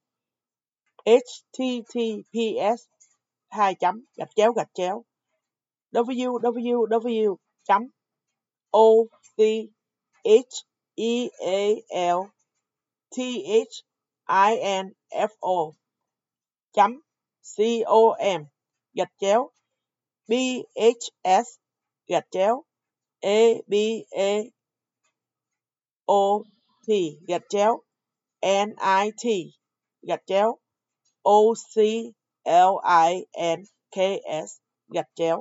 https://bhs.nit.oclinks.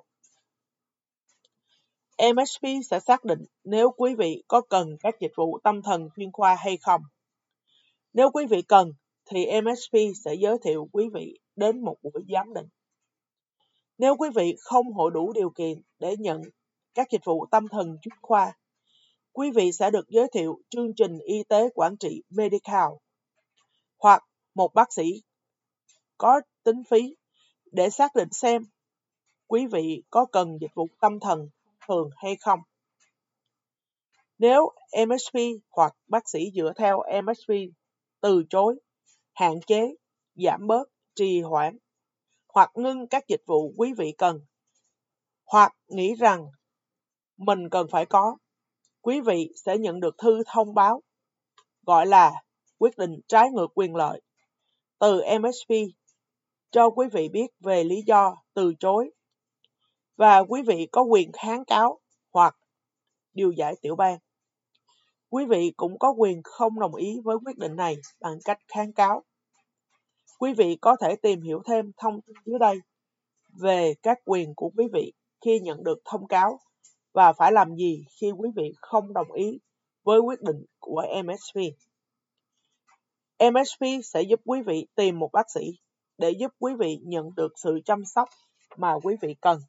MSP sẽ xác định nếu quý vị có cần các dịch vụ tâm thần chuyên khoa hay không. Nếu quý vị cần, thì MSP sẽ giới thiệu quý vị đến một buổi giám định. Nếu quý vị không hội đủ điều kiện để nhận các dịch vụ tâm thần chuyên khoa, quý vị sẽ được giới thiệu chương trình y tế quản trị Medi-Cal hoặc một bác sĩ có tính phí để xác định xem quý vị có cần dịch vụ tâm thần thường hay không. Nếu MSP hoặc bác sĩ dựa theo MSP từ chối, hạn chế, giảm bớt, trì hoãn hoặc ngưng các dịch vụ quý vị cần, hoặc nghĩ rằng mình cần phải có, quý vị sẽ nhận được thư thông báo gọi là quyết định trái ngược quyền lợi từ MSP cho quý vị biết về lý do từ chối và quý vị có quyền kháng cáo hoặc điều giải tiểu bang. Quý vị cũng có quyền không đồng ý với quyết định này bằng cách kháng cáo. Quý vị có thể tìm hiểu thêm thông tin dưới đây về các quyền của quý vị khi nhận được thông cáo và phải làm gì khi quý vị không đồng ý với quyết định của MSP. MSP sẽ giúp quý vị tìm một bác sĩ để giúp quý vị nhận được sự chăm sóc mà quý vị cần.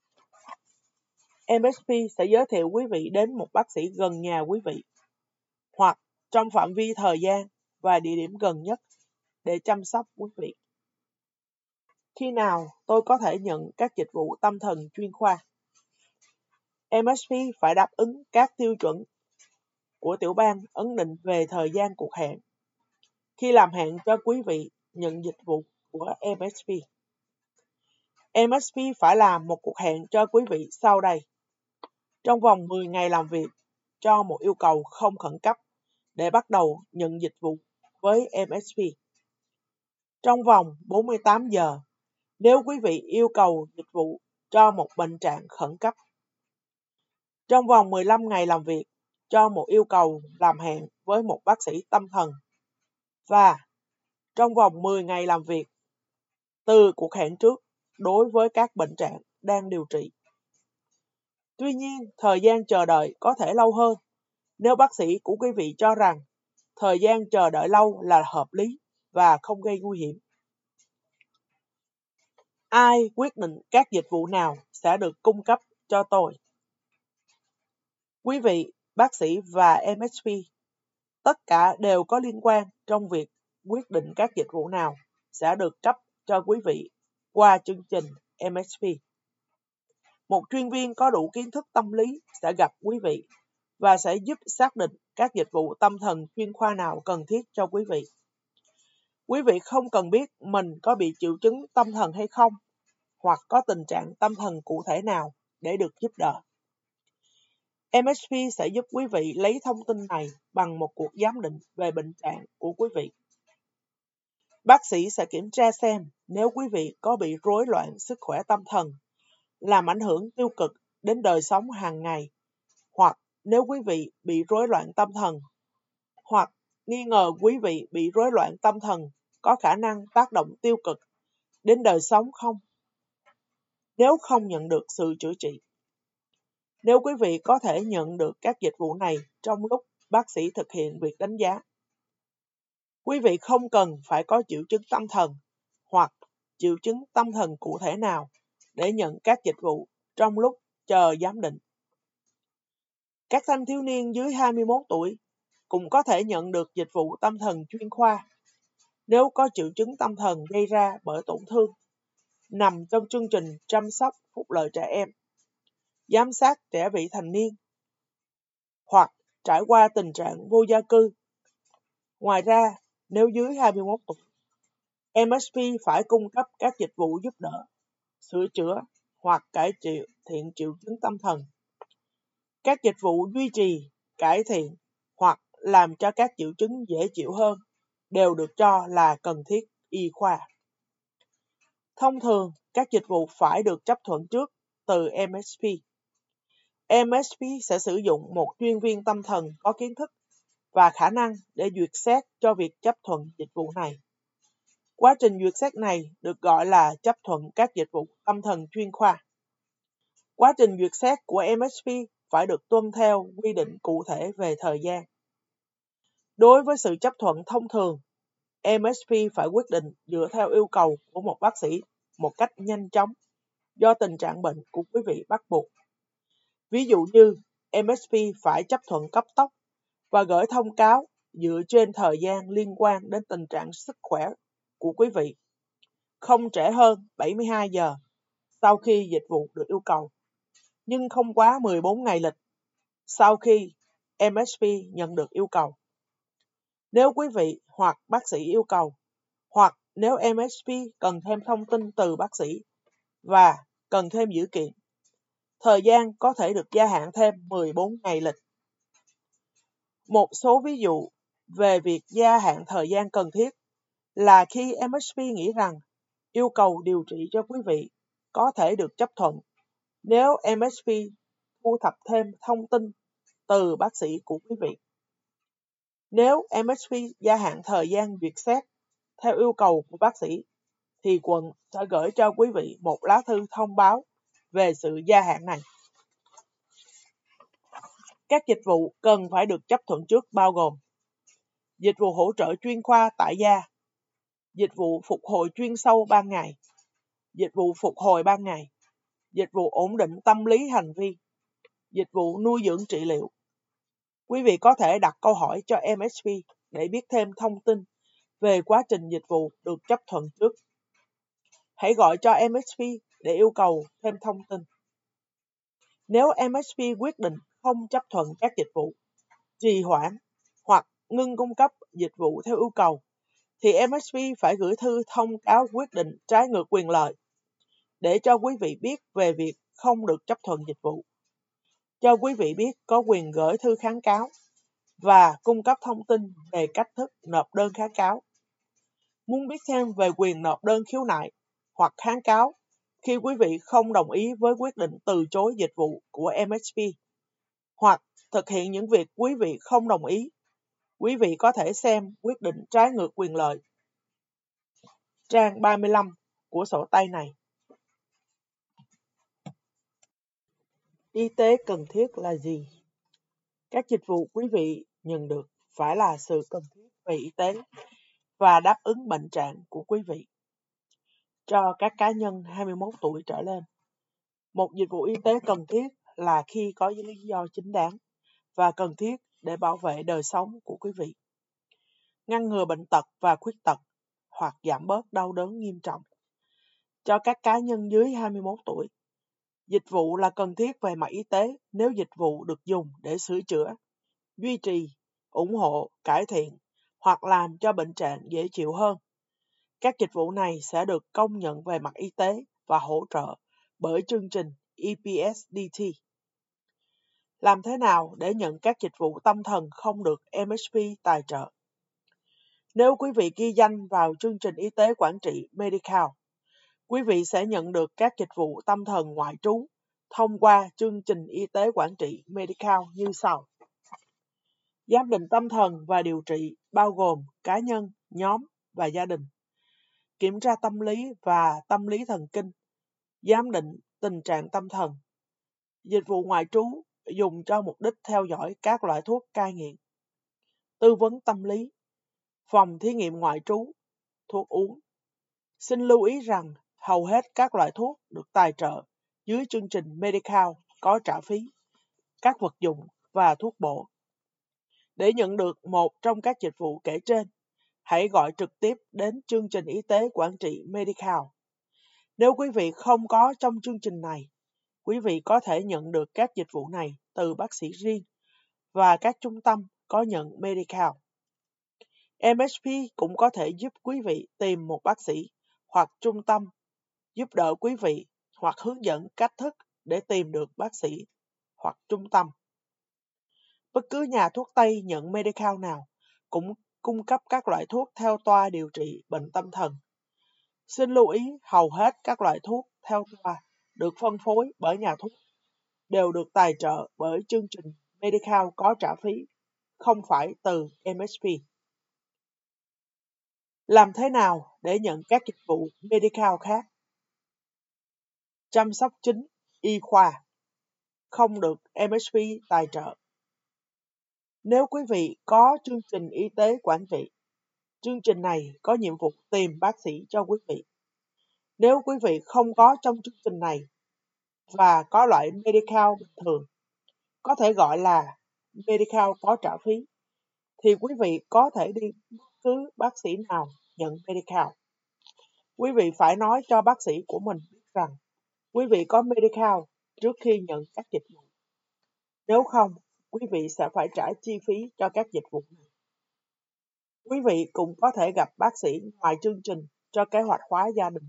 MSP sẽ giới thiệu quý vị đến một bác sĩ gần nhà quý vị hoặc trong phạm vi thời gian và địa điểm gần nhất để chăm sóc quý vị. Khi nào tôi có thể nhận các dịch vụ tâm thần chuyên khoa? MSP phải đáp ứng các tiêu chuẩn của tiểu bang ấn định về thời gian cuộc hẹn khi làm hẹn cho quý vị nhận dịch vụ của MSP. MSP phải làm một cuộc hẹn cho quý vị sau đây trong vòng 10 ngày làm việc cho một yêu cầu không khẩn cấp để bắt đầu nhận dịch vụ với MSP. Trong vòng 48 giờ nếu quý vị yêu cầu dịch vụ cho một bệnh trạng khẩn cấp. Trong vòng 15 ngày làm việc cho một yêu cầu làm hẹn với một bác sĩ tâm thần và trong vòng 10 ngày làm việc từ cuộc hẹn trước đối với các bệnh trạng đang điều trị. Tuy nhiên, thời gian chờ đợi có thể lâu hơn nếu bác sĩ của quý vị cho rằng thời gian chờ đợi lâu là hợp lý và không gây nguy hiểm. Ai quyết định các dịch vụ nào sẽ được cung cấp cho tôi? Quý vị, bác sĩ và MSP, tất cả đều có liên quan trong việc quyết định các dịch vụ nào sẽ được cấp cho quý vị qua chương trình MSP. Một chuyên viên có đủ kiến thức tâm lý sẽ gặp quý vị và sẽ giúp xác định các dịch vụ tâm thần chuyên khoa nào cần thiết cho quý vị. Quý vị không cần biết mình có bị triệu chứng tâm thần hay không, hoặc có tình trạng tâm thần cụ thể nào để được giúp đỡ. MSP sẽ giúp quý vị lấy thông tin này bằng một cuộc giám định về bệnh trạng của quý vị. Bác sĩ sẽ kiểm tra xem nếu quý vị có bị rối loạn sức khỏe tâm thần, làm ảnh hưởng tiêu cực đến đời sống hàng ngày, hoặc nếu quý vị bị rối loạn tâm thần, hoặc nghi ngờ quý vị bị rối loạn tâm thần có khả năng tác động tiêu cực đến đời sống không, nếu không nhận được sự chữa trị. Nếu quý vị có thể nhận được các dịch vụ này trong lúc bác sĩ thực hiện việc đánh giá, quý vị không cần phải có triệu chứng tâm thần hoặc triệu chứng tâm thần cụ thể nào để nhận các dịch vụ trong lúc chờ giám định. Các thanh thiếu niên dưới 21 tuổi cũng có thể nhận được dịch vụ tâm thần chuyên khoa nếu có triệu chứng tâm thần gây ra bởi tổn thương, nằm trong chương trình chăm sóc phúc lợi trẻ em, giám sát trẻ vị thành niên, hoặc trải qua tình trạng vô gia cư. Ngoài ra, nếu dưới 21 tuổi, MSP phải cung cấp các dịch vụ giúp đỡ, sửa chữa hoặc cải thiện triệu chứng tâm thần. Các dịch vụ duy trì, cải thiện hoặc làm cho các triệu chứng dễ chịu hơn đều được cho là cần thiết y khoa. Thông thường, các dịch vụ phải được chấp thuận trước từ MSP. MSP sẽ sử dụng một chuyên viên tâm thần có kiến thức và khả năng để duyệt xét cho việc chấp thuận dịch vụ này. Quá trình duyệt xét này được gọi là chấp thuận các dịch vụ tâm thần chuyên khoa. Quá trình duyệt xét của MSP phải được tuân theo quy định cụ thể về thời gian. Đối với sự chấp thuận thông thường, MSP phải quyết định dựa theo yêu cầu của một bác sĩ một cách nhanh chóng do tình trạng bệnh của quý vị bắt buộc. Ví dụ như MSP phải chấp thuận cấp tốc và gửi thông cáo dựa trên thời gian liên quan đến tình trạng sức khỏe của quý vị, không trễ hơn 72 giờ sau khi dịch vụ được yêu cầu, nhưng không quá 14 ngày lịch sau khi MSP nhận được yêu cầu. Nếu quý vị hoặc bác sĩ yêu cầu, hoặc nếu MSP cần thêm thông tin từ bác sĩ và cần thêm dữ kiện, thời gian có thể được gia hạn thêm 14 ngày lịch. Một số ví dụ về việc gia hạn thời gian cần thiết là khi MSP nghĩ rằng yêu cầu điều trị cho quý vị có thể được chấp thuận nếu MSP thu thập thêm thông tin từ bác sĩ của quý vị. Nếu MSP gia hạn thời gian duyệt xét theo yêu cầu của bác sĩ, thì quận sẽ gửi cho quý vị một lá thư thông báo về sự gia hạn này. Các dịch vụ cần phải được chấp thuận trước bao gồm dịch vụ hỗ trợ chuyên khoa tại gia, dịch vụ phục hồi chuyên sâu ban ngày, dịch vụ phục hồi ban ngày, dịch vụ ổn định tâm lý hành vi, dịch vụ nuôi dưỡng trị liệu. Quý vị có thể đặt câu hỏi cho MSP để biết thêm thông tin về quá trình dịch vụ được chấp thuận trước. Hãy gọi cho MSP để yêu cầu thêm thông tin. Nếu MSP quyết định không chấp thuận các dịch vụ, trì hoãn hoặc ngưng cung cấp dịch vụ theo yêu cầu, thì MSP phải gửi thư thông cáo quyết định trái ngược quyền lợi để cho quý vị biết về việc không được chấp thuận dịch vụ, cho quý vị biết có quyền gửi thư kháng cáo và cung cấp thông tin về cách thức nộp đơn kháng cáo. Muốn biết thêm về quyền nộp đơn khiếu nại hoặc kháng cáo khi quý vị không đồng ý với quyết định từ chối dịch vụ của MSP, hoặc thực hiện những việc quý vị không đồng ý. Quý vị có thể xem quyết định trái ngược quyền lợi trang 35 của sổ tay này. Y tế cần thiết là gì? Các dịch vụ quý vị nhận được phải là sự cần thiết về y tế và đáp ứng bệnh trạng của quý vị. Cho các cá nhân 21 tuổi trở lên, một dịch vụ y tế cần thiết là khi có lý do chính đáng và cần thiết để bảo vệ đời sống của quý vị, ngăn ngừa bệnh tật và khuyết tật hoặc giảm bớt đau đớn nghiêm trọng. Cho các cá nhân dưới 21 tuổi, dịch vụ là cần thiết về mặt y tế nếu dịch vụ được dùng để sửa chữa, duy trì, ủng hộ, cải thiện hoặc làm cho bệnh trạng dễ chịu hơn. Các dịch vụ này sẽ được công nhận về mặt y tế và hỗ trợ bởi chương trình EPSDT. Làm thế nào để nhận các dịch vụ tâm thần không được MSP tài trợ? Nếu quý vị ghi danh vào chương trình y tế quản trị Medi-Cal, quý vị sẽ nhận được các dịch vụ tâm thần ngoại trú thông qua chương trình y tế quản trị Medi-Cal như sau. Giám định tâm thần và điều trị bao gồm cá nhân, nhóm và gia đình. Kiểm tra tâm lý và tâm lý thần kinh. Giám định tình trạng tâm thần. Dịch vụ ngoại trú dùng cho mục đích theo dõi các loại thuốc cai nghiện. Tư vấn tâm lý. Phòng thí nghiệm ngoại trú. Thuốc uống. Xin lưu ý rằng hầu hết các loại thuốc được tài trợ dưới chương trình Medi-Cal có trả phí, các vật dụng và thuốc bổ. Để nhận được một trong các dịch vụ kể trên, hãy gọi trực tiếp đến chương trình y tế quản trị Medi-Cal. Nếu quý vị không có trong chương trình này, quý vị có thể nhận được các dịch vụ này từ bác sĩ riêng và các trung tâm có nhận Medi-Cal. MSP cũng có thể giúp quý vị tìm một bác sĩ hoặc trung tâm giúp đỡ quý vị hoặc hướng dẫn cách thức để tìm được bác sĩ hoặc trung tâm. Bất cứ nhà thuốc Tây nhận Medi-Cal nào cũng cung cấp các loại thuốc theo toa điều trị bệnh tâm thần. Xin lưu ý hầu hết các loại thuốc theo toa được phân phối bởi nhà thuốc đều được tài trợ bởi chương trình Medi-Cal có trả phí, không phải từ MSP. Làm thế nào để nhận các dịch vụ Medi-Cal khác? Chăm sóc chính, y khoa, không được MSP tài trợ. Nếu quý vị có chương trình y tế quản trị, chương trình này có nhiệm vụ tìm bác sĩ cho quý vị. Nếu quý vị không có trong chương trình này và có loại Medi-Cal bình thường, có thể gọi là Medi-Cal có trả phí, thì quý vị có thể đi bất cứ bác sĩ nào nhận Medi-Cal. Quý vị phải nói cho bác sĩ của mình biết rằng quý vị có Medi-Cal trước khi nhận các dịch vụ. Nếu không, quý vị sẽ phải trả chi phí cho các dịch vụ này. Quý vị cũng có thể gặp bác sĩ ngoài chương trình cho kế hoạch hóa gia đình.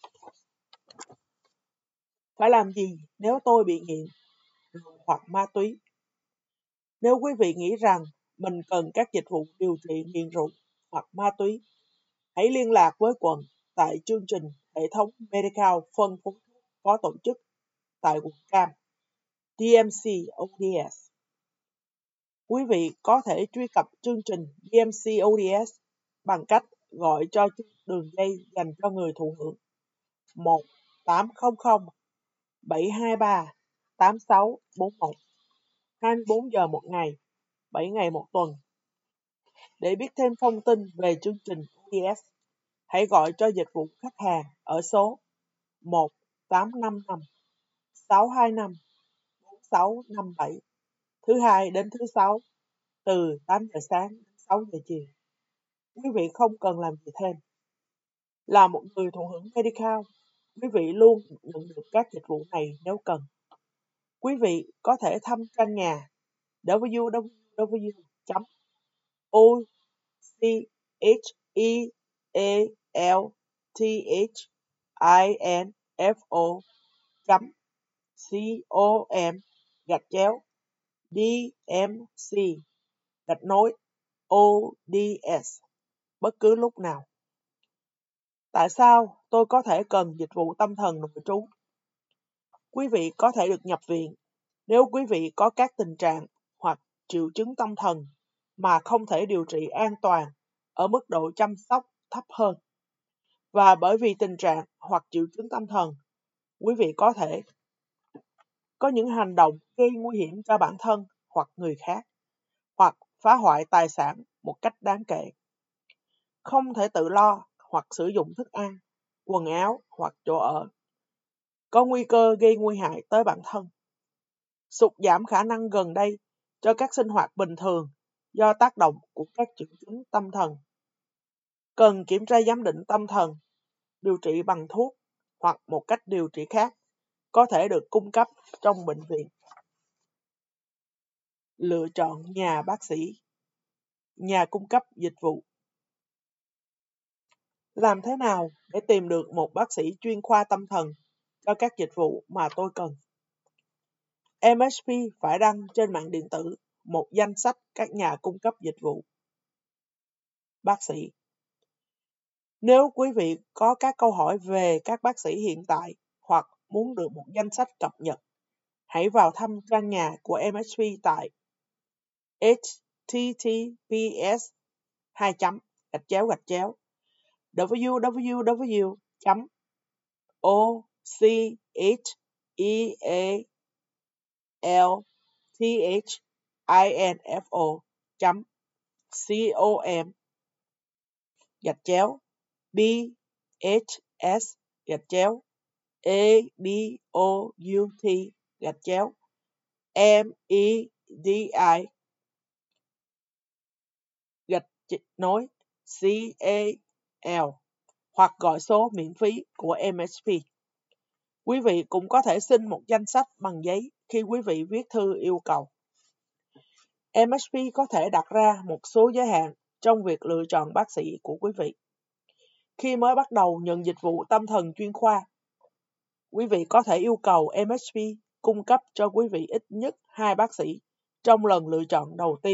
Phải làm gì nếu tôi bị nghiện hoặc ma túy? Nếu quý vị nghĩ rằng mình cần các dịch vụ điều trị nghiện rượu hoặc ma túy, hãy liên lạc với quận tại chương trình hệ thống Medi-Cal phân phối thuốc có tổ chức tại quận Cam, DMC ODS. Quý vị có thể truy cập chương trình DMC ODS bằng cách gọi cho đường dây dành cho người thụ hưởng 1-800-723-8641, 24 giờ một ngày, 7 ngày một tuần. Để biết thêm thông tin về chương trình ODS, hãy gọi cho dịch vụ khách hàng ở số 1-855-625-4657, thứ Hai đến thứ Sáu, từ 8 giờ sáng đến 6 giờ chiều. Quý vị không cần làm gì thêm. Là một người thụ hưởng Medi-Cal, quý vị luôn nhận được các dịch vụ này nếu cần. Quý vị có thể thăm trang nhà www.ochealthinfo.com/DMC/ODS bất cứ lúc nào. Tại sao tôi có thể cần dịch vụ tâm thần nội trú? Quý vị có thể được nhập viện nếu quý vị có các tình trạng hoặc triệu chứng tâm thần mà không thể điều trị an toàn ở mức độ chăm sóc thấp hơn. Và bởi vì tình trạng hoặc triệu chứng tâm thần, quý vị có thể có những hành động gây nguy hiểm cho bản thân hoặc người khác, hoặc phá hoại tài sản một cách đáng kể. Không thể tự lo hoặc sử dụng thức ăn, quần áo hoặc chỗ ở. Có nguy cơ gây nguy hại tới bản thân. Sụt giảm khả năng gần đây cho các sinh hoạt bình thường do tác động của các triệu chứng tâm thần. Cần kiểm tra giám định tâm thần, điều trị bằng thuốc hoặc một cách điều trị khác có thể được cung cấp trong bệnh viện. Lựa chọn nhà bác sĩ, nhà cung cấp dịch vụ. Làm thế nào để tìm được một bác sĩ chuyên khoa tâm thần cho các dịch vụ mà tôi cần? MSP phải đăng trên mạng điện tử một danh sách các nhà cung cấp dịch vụ. Bác sĩ. Nếu quý vị có các câu hỏi về các bác sĩ hiện tại hoặc muốn được một danh sách cập nhật, hãy vào thăm trang nhà của MSP tại https://bout.com/COM/MEDI/CAL hoặc gọi số miễn phí của MSP. Quý vị cũng có thể xin một danh sách bằng giấy khi quý vị viết thư yêu cầu. MSP có thể đặt ra một số giới hạn trong việc lựa chọn bác sĩ của quý vị. Khi mới bắt đầu nhận dịch vụ tâm thần chuyên khoa, quý vị có thể yêu cầu MSP cung cấp cho quý vị ít nhất 2 bác sĩ trong lần lựa chọn đầu tiên.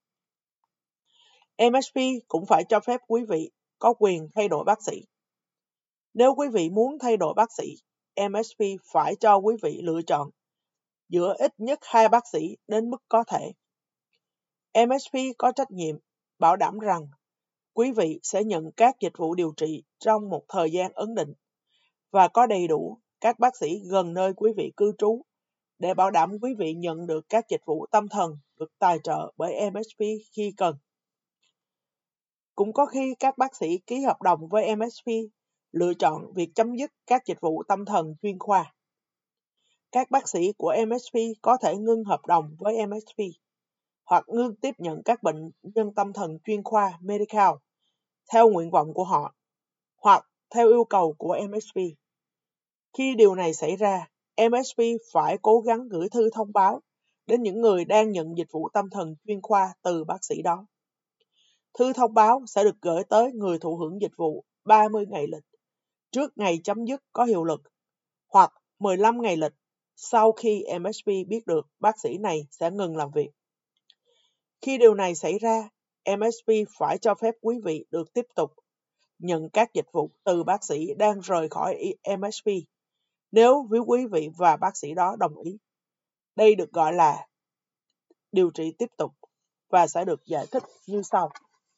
MSP cũng phải cho phép quý vị có quyền thay đổi bác sĩ. Nếu quý vị muốn thay đổi bác sĩ, MSP phải cho quý vị lựa chọn giữa ít nhất 2 bác sĩ đến mức có thể. MSP có trách nhiệm bảo đảm rằng quý vị sẽ nhận các dịch vụ điều trị trong một thời gian ấn định và có đầy đủ các bác sĩ gần nơi quý vị cư trú để bảo đảm quý vị nhận được các dịch vụ tâm thần được tài trợ bởi MSP khi cần. Cũng có khi các bác sĩ ký hợp đồng với MSP lựa chọn việc chấm dứt các dịch vụ tâm thần chuyên khoa. Các bác sĩ của MSP có thể ngưng hợp đồng với MSP hoặc ngưng tiếp nhận các bệnh nhân tâm thần chuyên khoa Medical theo nguyện vọng của họ hoặc theo yêu cầu của MSP. Khi điều này xảy ra, MSP phải cố gắng gửi thư thông báo đến những người đang nhận dịch vụ tâm thần chuyên khoa từ bác sĩ đó. Thư thông báo sẽ được gửi tới người thụ hưởng dịch vụ 30 ngày lịch trước ngày chấm dứt có hiệu lực hoặc 15 ngày lịch sau khi MSP biết được bác sĩ này sẽ ngừng làm việc. Khi điều này xảy ra, MSP phải cho phép quý vị được tiếp tục nhận các dịch vụ từ bác sĩ đang rời khỏi MSP nếu với quý vị và bác sĩ đó đồng ý. Đây được gọi là điều trị tiếp tục và sẽ được giải thích như sau.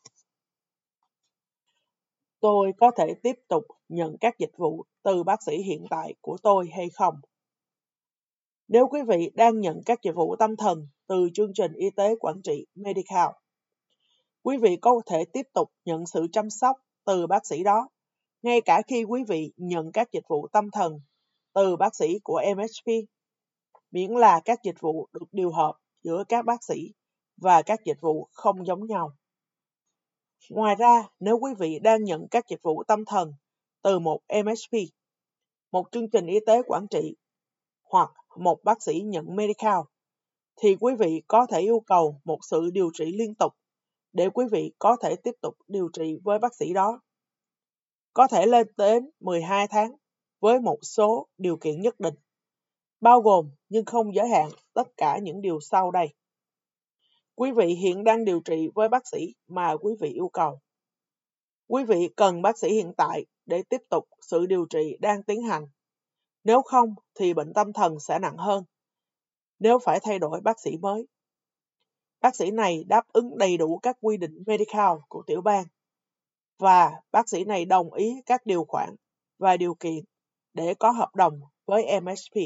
Tôi có thể tiếp tục nhận các dịch vụ từ bác sĩ hiện tại của tôi hay không? Nếu quý vị đang nhận các dịch vụ tâm thần từ chương trình y tế quản trị Medical, quý vị có thể tiếp tục nhận sự chăm sóc từ bác sĩ đó, ngay cả khi quý vị nhận các dịch vụ tâm thần từ bác sĩ của MSP, miễn là các dịch vụ được điều hợp giữa các bác sĩ và các dịch vụ không giống nhau. Ngoài ra, nếu quý vị đang nhận các dịch vụ tâm thần từ một MSP, một chương trình y tế quản trị hoặc một bác sĩ nhận Medical, thì quý vị có thể yêu cầu một sự điều trị liên tục để quý vị có thể tiếp tục điều trị với bác sĩ đó. Có thể lên đến 12 tháng với một số điều kiện nhất định, bao gồm nhưng không giới hạn tất cả những điều sau đây. Quý vị hiện đang điều trị với bác sĩ mà quý vị yêu cầu. Quý vị cần bác sĩ hiện tại để tiếp tục sự điều trị đang tiến hành. Nếu không thì bệnh tâm thần sẽ nặng hơn nếu phải thay đổi bác sĩ mới. Bác sĩ này đáp ứng đầy đủ các quy định medical của tiểu bang và bác sĩ này đồng ý các điều khoản và điều kiện để có hợp đồng với MSP.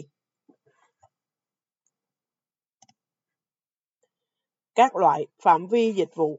Các loại phạm vi dịch vụ.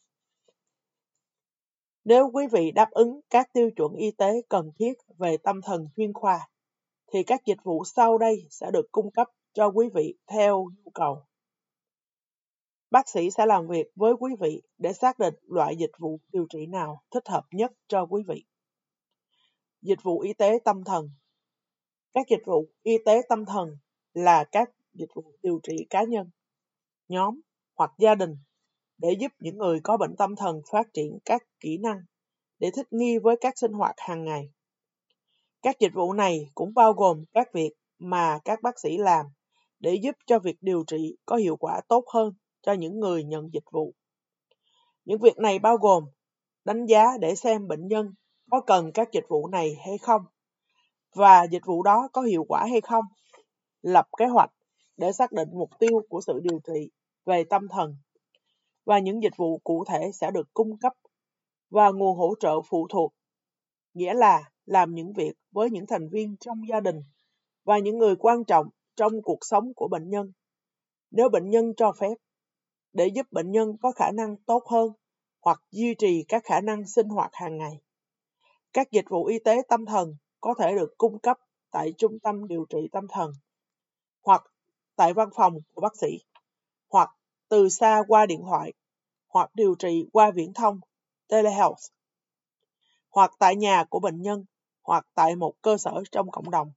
Nếu quý vị đáp ứng các tiêu chuẩn y tế cần thiết về tâm thần chuyên khoa, thì các dịch vụ sau đây sẽ được cung cấp cho quý vị theo nhu cầu. Bác sĩ sẽ làm việc với quý vị để xác định loại dịch vụ điều trị nào thích hợp nhất cho quý vị. Dịch vụ y tế tâm thần. Các dịch vụ y tế tâm thần là các dịch vụ điều trị cá nhân, nhóm hoặc gia đình để giúp những người có bệnh tâm thần phát triển các kỹ năng để thích nghi với các sinh hoạt hàng ngày. Các dịch vụ này cũng bao gồm các việc mà các bác sĩ làm để giúp cho việc điều trị có hiệu quả tốt hơn cho những người nhận dịch vụ. Những việc này bao gồm đánh giá để xem bệnh nhân có cần các dịch vụ này hay không và dịch vụ đó có hiệu quả hay không, lập kế hoạch để xác định mục tiêu của sự điều trị về tâm thần và những dịch vụ cụ thể sẽ được cung cấp và nguồn hỗ trợ phụ thuộc, nghĩa là làm những việc với những thành viên trong gia đình và những người quan trọng trong cuộc sống của bệnh nhân, nếu bệnh nhân cho phép, để giúp bệnh nhân có khả năng tốt hơn hoặc duy trì các khả năng sinh hoạt hàng ngày. Các dịch vụ y tế tâm thần có thể được cung cấp tại trung tâm điều trị tâm thần, hoặc tại văn phòng của bác sĩ, hoặc từ xa qua điện thoại, hoặc điều trị qua viễn thông, telehealth, hoặc tại nhà của bệnh nhân, hoặc tại một cơ sở trong cộng đồng.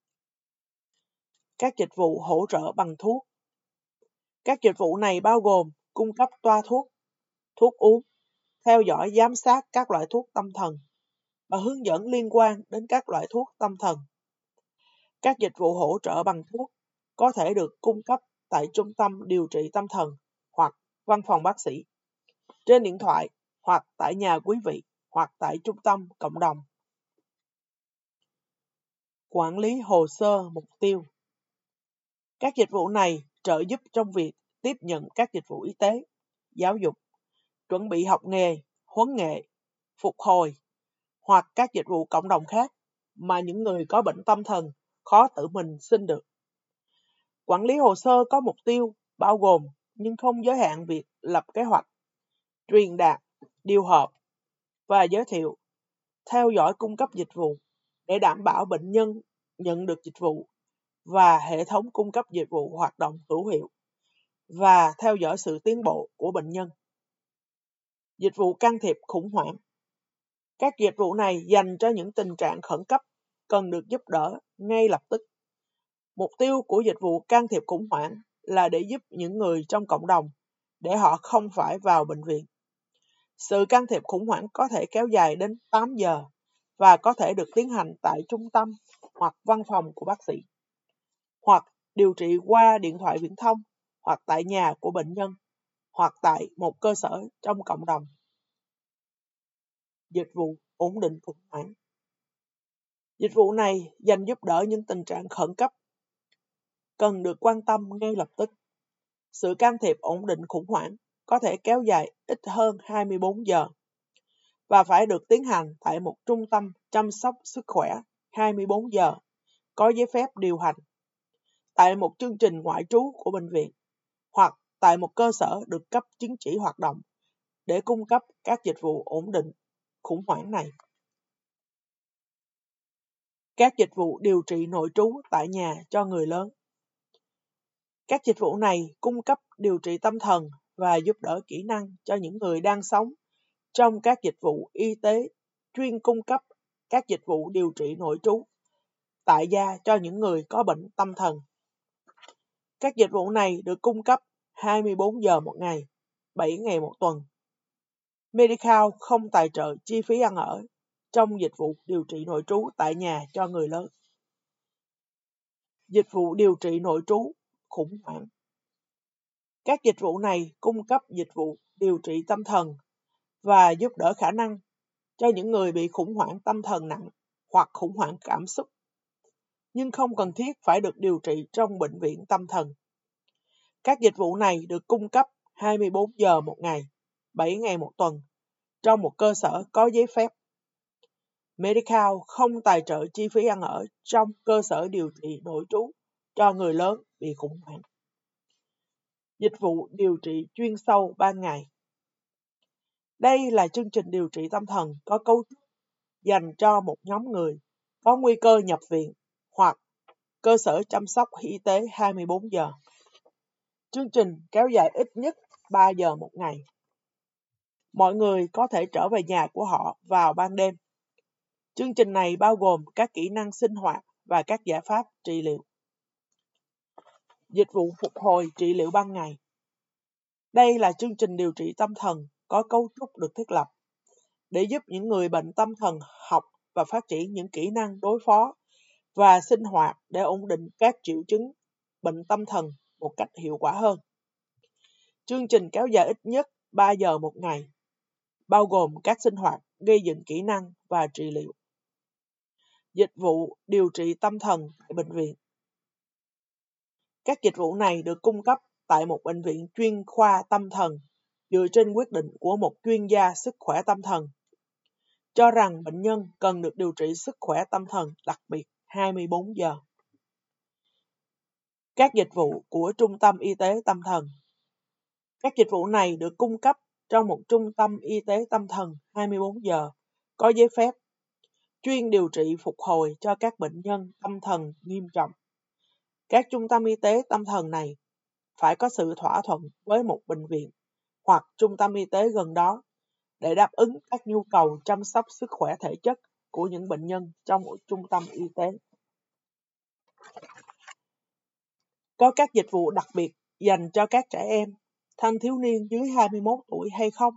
Các dịch vụ hỗ trợ bằng thuốc. Các dịch vụ này bao gồm cung cấp toa thuốc, thuốc uống, theo dõi giám sát các loại thuốc tâm thần và hướng dẫn liên quan đến các loại thuốc tâm thần. Các dịch vụ hỗ trợ bằng thuốc có thể được cung cấp tại trung tâm điều trị tâm thần hoặc văn phòng bác sĩ, trên điện thoại hoặc tại nhà quý vị hoặc tại trung tâm cộng đồng. Quản lý hồ sơ mục tiêu. Các dịch vụ này trợ giúp trong việc tiếp nhận các dịch vụ y tế, giáo dục, chuẩn bị học nghề, huấn nghệ, phục hồi hoặc các dịch vụ cộng đồng khác mà những người có bệnh tâm thần khó tự mình xin được. Quản lý hồ sơ có mục tiêu bao gồm nhưng không giới hạn việc lập kế hoạch, truyền đạt, điều hợp và giới thiệu, theo dõi cung cấp dịch vụ để đảm bảo bệnh nhân nhận được dịch vụ và hệ thống cung cấp dịch vụ hoạt động hữu hiệu và theo dõi sự tiến bộ của bệnh nhân. Dịch vụ can thiệp khủng hoảng. Các dịch vụ này dành cho những tình trạng khẩn cấp cần được giúp đỡ ngay lập tức. Mục tiêu của dịch vụ can thiệp khủng hoảng là để giúp những người trong cộng đồng để họ không phải vào bệnh viện. Sự can thiệp khủng hoảng có thể kéo dài đến 8 giờ và có thể được tiến hành tại trung tâm hoặc văn phòng của bác sĩ, hoặc điều trị qua điện thoại viễn thông, hoặc tại nhà của bệnh nhân, hoặc tại một cơ sở trong cộng đồng. Dịch vụ ổn định khủng hoảng. Dịch vụ này dành giúp đỡ những tình trạng khẩn cấp cần được quan tâm ngay lập tức. Sự can thiệp ổn định khủng hoảng có thể kéo dài ít hơn 24 giờ và phải được tiến hành tại một trung tâm chăm sóc sức khỏe 24 giờ có giấy phép điều hành, tại một chương trình ngoại trú của bệnh viện, hoặc tại một cơ sở được cấp chứng chỉ hoạt động để cung cấp các dịch vụ ổn định khủng hoảng này. Các dịch vụ điều trị nội trú tại nhà cho người lớn. Các dịch vụ này cung cấp điều trị tâm thần và giúp đỡ kỹ năng cho những người đang sống trong các dịch vụ y tế chuyên cung cấp các dịch vụ điều trị nội trú tại gia cho những người có bệnh tâm thần. Các dịch vụ này được cung cấp 24 giờ một ngày, 7 ngày một tuần. Medical không tài trợ chi phí ăn ở trong dịch vụ điều trị nội trú tại nhà cho người lớn. Dịch vụ điều trị nội trú khủng hoảng. Các dịch vụ này cung cấp dịch vụ điều trị tâm thần và giúp đỡ khả năng cho những người bị khủng hoảng tâm thần nặng hoặc khủng hoảng cảm xúc, nhưng không cần thiết phải được điều trị trong bệnh viện tâm thần. Các dịch vụ này được cung cấp 24 giờ một ngày, 7 ngày một tuần, trong một cơ sở có giấy phép. Medi-Cal không tài trợ chi phí ăn ở trong cơ sở điều trị nội trú cho người lớn bị khủng hoảng. Dịch vụ điều trị chuyên sâu ban ngày. Đây là chương trình điều trị tâm thần có cấu trúc dành cho một nhóm người có nguy cơ nhập viện hoặc cơ sở chăm sóc y tế 24 giờ. Chương trình kéo dài ít nhất 3 giờ một ngày. Mọi người có thể trở về nhà của họ vào ban đêm. Chương trình này bao gồm các kỹ năng sinh hoạt và các giải pháp trị liệu. Dịch vụ phục hồi trị liệu ban ngày. Đây là chương trình điều trị tâm thần có cấu trúc được thiết lập để giúp những người bệnh tâm thần học và phát triển những kỹ năng đối phó và sinh hoạt để ổn định các triệu chứng bệnh tâm thần một cách hiệu quả hơn. Chương trình kéo dài ít nhất 3 giờ một ngày, bao gồm các sinh hoạt gây dựng kỹ năng và trị liệu. Dịch vụ điều trị tâm thần tại bệnh viện. Các dịch vụ này được cung cấp tại một bệnh viện chuyên khoa tâm thần dựa trên quyết định của một chuyên gia sức khỏe tâm thần, cho rằng bệnh nhân cần được điều trị sức khỏe tâm thần đặc biệt 24 giờ. Các dịch vụ của trung tâm y tế tâm thần. Các dịch vụ này được cung cấp trong một trung tâm y tế tâm thần 24 giờ có giấy phép, chuyên điều trị phục hồi cho các bệnh nhân tâm thần nghiêm trọng. Các trung tâm y tế tâm thần này phải có sự thỏa thuận với một bệnh viện hoặc trung tâm y tế gần đó để đáp ứng các nhu cầu chăm sóc sức khỏe thể chất của những bệnh nhân trong một trung tâm y tế. Có các dịch vụ đặc biệt dành cho các trẻ em, thanh thiếu niên dưới 21 tuổi hay không?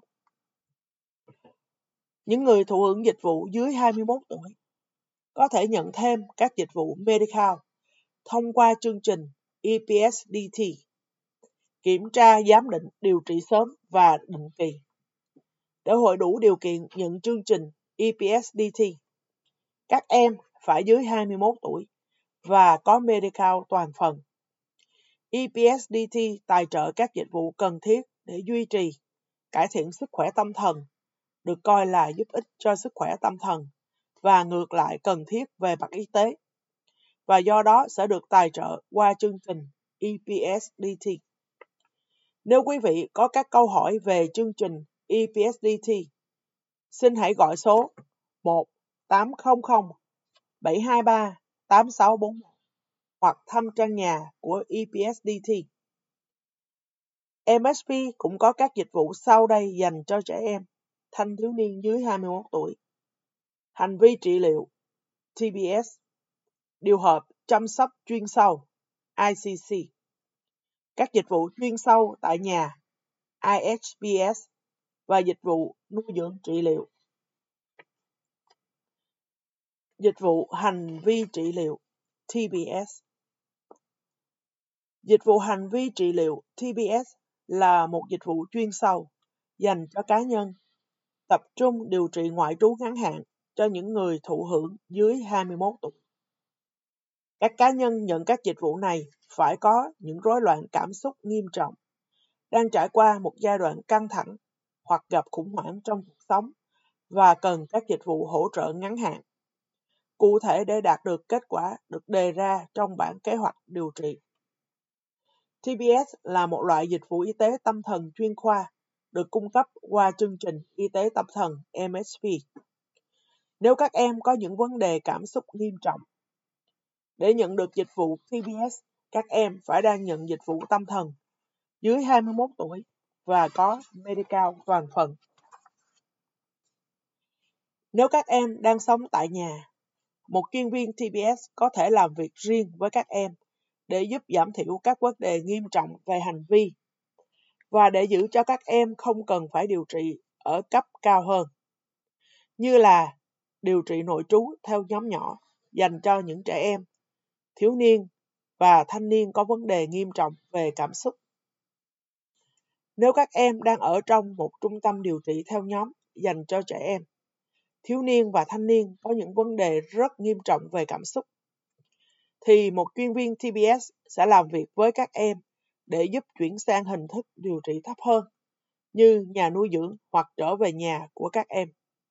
Những người thụ hưởng dịch vụ dưới 21 tuổi có thể nhận thêm các dịch vụ Medi-Cal thông qua chương trình EPSDT, kiểm tra giám định điều trị sớm và định kỳ. Để hội đủ điều kiện nhận chương trình EPSDT, các em phải dưới 21 tuổi và có Medi-Cal toàn phần. EPSDT tài trợ các dịch vụ cần thiết để duy trì, cải thiện sức khỏe tâm thần, được coi là giúp ích cho sức khỏe tâm thần và ngược lại cần thiết về mặt y tế, và do đó sẽ được tài trợ qua chương trình EPSDT. Nếu quý vị có các câu hỏi về chương trình EPSDT, xin hãy gọi số 1-800-723-8641 hoặc thăm trang nhà của EPSDT. MSP cũng có các dịch vụ sau đây dành cho trẻ em, thanh thiếu niên dưới 21 tuổi. Hành vi trị liệu TBS, điều hợp chăm sóc chuyên sâu ICC, các dịch vụ chuyên sâu tại nhà IHPS và dịch vụ nuôi dưỡng trị liệu. Dịch vụ hành vi trị liệu TBS. Dịch vụ hành vi trị liệu TBS là một dịch vụ chuyên sâu dành cho cá nhân, tập trung điều trị ngoại trú ngắn hạn cho những người thụ hưởng dưới 21 tuổi. Các cá nhân nhận các dịch vụ này phải có những rối loạn cảm xúc nghiêm trọng, đang trải qua một giai đoạn căng thẳng hoặc gặp khủng hoảng trong cuộc sống và cần các dịch vụ hỗ trợ ngắn hạn, cụ thể để đạt được kết quả được đề ra trong bản kế hoạch điều trị. TBS là một loại dịch vụ y tế tâm thần chuyên khoa được cung cấp qua chương trình y tế tâm thần MSP. Nếu các em có những vấn đề cảm xúc nghiêm trọng, để nhận được dịch vụ TBS, các em phải đang nhận dịch vụ tâm thần dưới 21 tuổi và có Medi-Cal toàn phần. Nếu các em đang sống tại nhà, một chuyên viên TBS có thể làm việc riêng với các em để giúp giảm thiểu các vấn đề nghiêm trọng về hành vi và để giữ cho các em không cần phải điều trị ở cấp cao hơn, như là điều trị nội trú theo nhóm nhỏ dành cho những trẻ em, thiếu niên và thanh niên có vấn đề nghiêm trọng về cảm xúc. Nếu các em đang ở trong một trung tâm điều trị theo nhóm dành cho trẻ em, thiếu niên và thanh niên có những vấn đề rất nghiêm trọng về cảm xúc, thì một chuyên viên TPS sẽ làm việc với các em để giúp chuyển sang hình thức điều trị thấp hơn, như nhà nuôi dưỡng hoặc trở về nhà của các em.